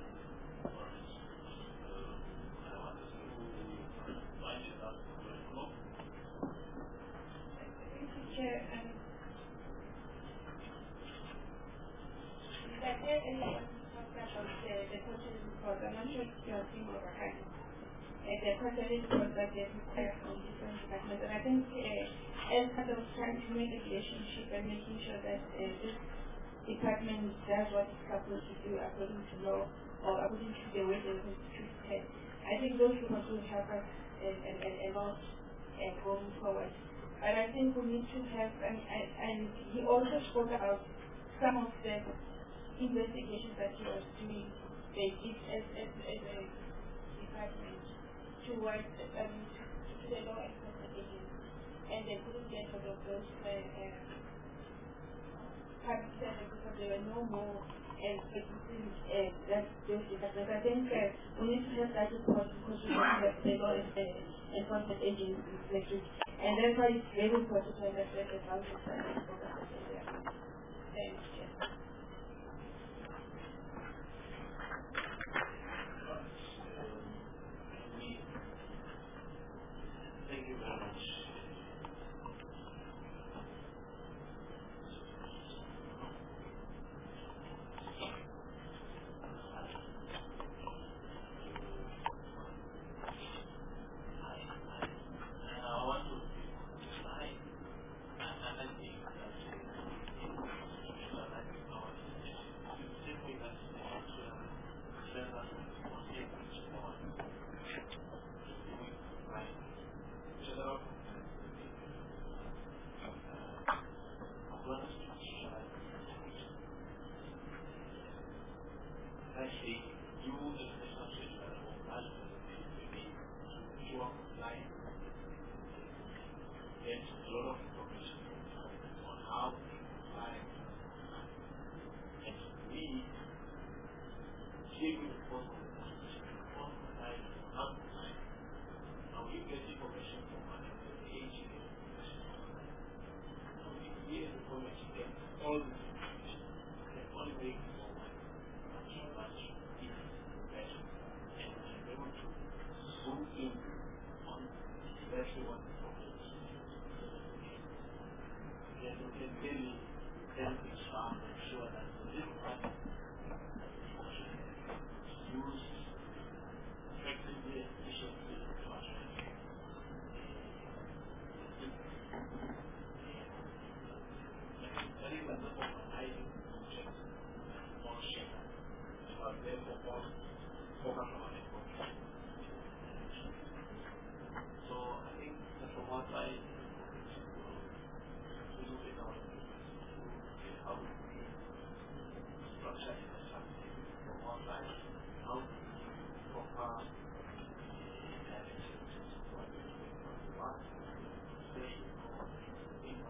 Chair, um, that there is a concept of the, the social report. I'm not sure if you're seeing over here. Uh, the concept report that they prepare from different departments. And I think uh, as part of trying to make a relationship and making sure that uh, this department does what it's supposed to do according to law or according to the way the Constitution says. I think those reports will help us uh, a, a, a lot uh, going forward. But I think we need to have, and, and, and he also spoke about some of the investigations that he was doing, they did as, as, as a department towards um, to the law enforcement agencies, and they couldn't get hold of those uh, uh, public servants because there were no more uh, vacancies uh, that those departments. I think uh, we need to have that report because we know that the law enforcement agencies like it. And that's why it's very important to understand the values and the focus in there. Thanks, Chair. Thank you very much. I want to actually you as a subject matter of management to be sure compliant. There's a lot of information on how to comply. And we see with the post on compliance, how to comply. Now we get information from the agency. Now we as a community get all this information. The only way forward is much better. And I'm able to zoom in on exactly what the problem is. Then we can really help each other and ensure that the little part of the information is used effectively and efficiently to address I think that's the organizing object or shape. But therefore, all focus on it. So I think that from one side, we look at our how we structure it as something from one side, how we proper directions what we do from the one, especially for people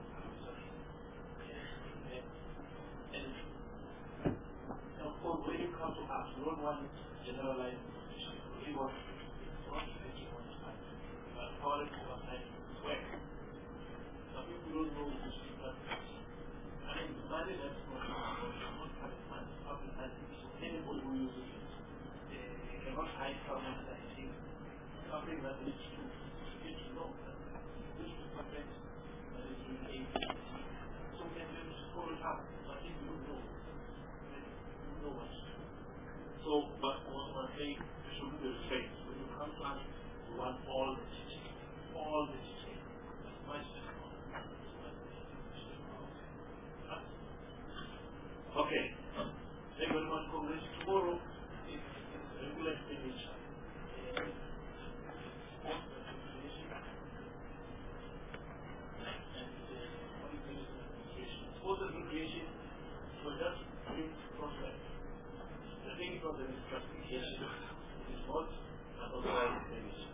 and of course, when you come to us, we don't want generalized information. We want to want to make it one time. But call it oversight work. Some people don't know this, but I mean, the money that's not not private money, public money. So anybody who uses it, they cannot hide something that is in something that is true. You need to know that this is perfect, that is in a so many people call it up, but if you don't know, then you know what's true. So, but what I'm saying, you should do the same. When you come to us, you want all the teaching, all the teaching, as much as possible. Okay. Thank you very much, Congress. Tomorrow is regular expenditure. Sports and recreation will just bring prospect. The thing is not that it's classification, it is not an authorized expenditure.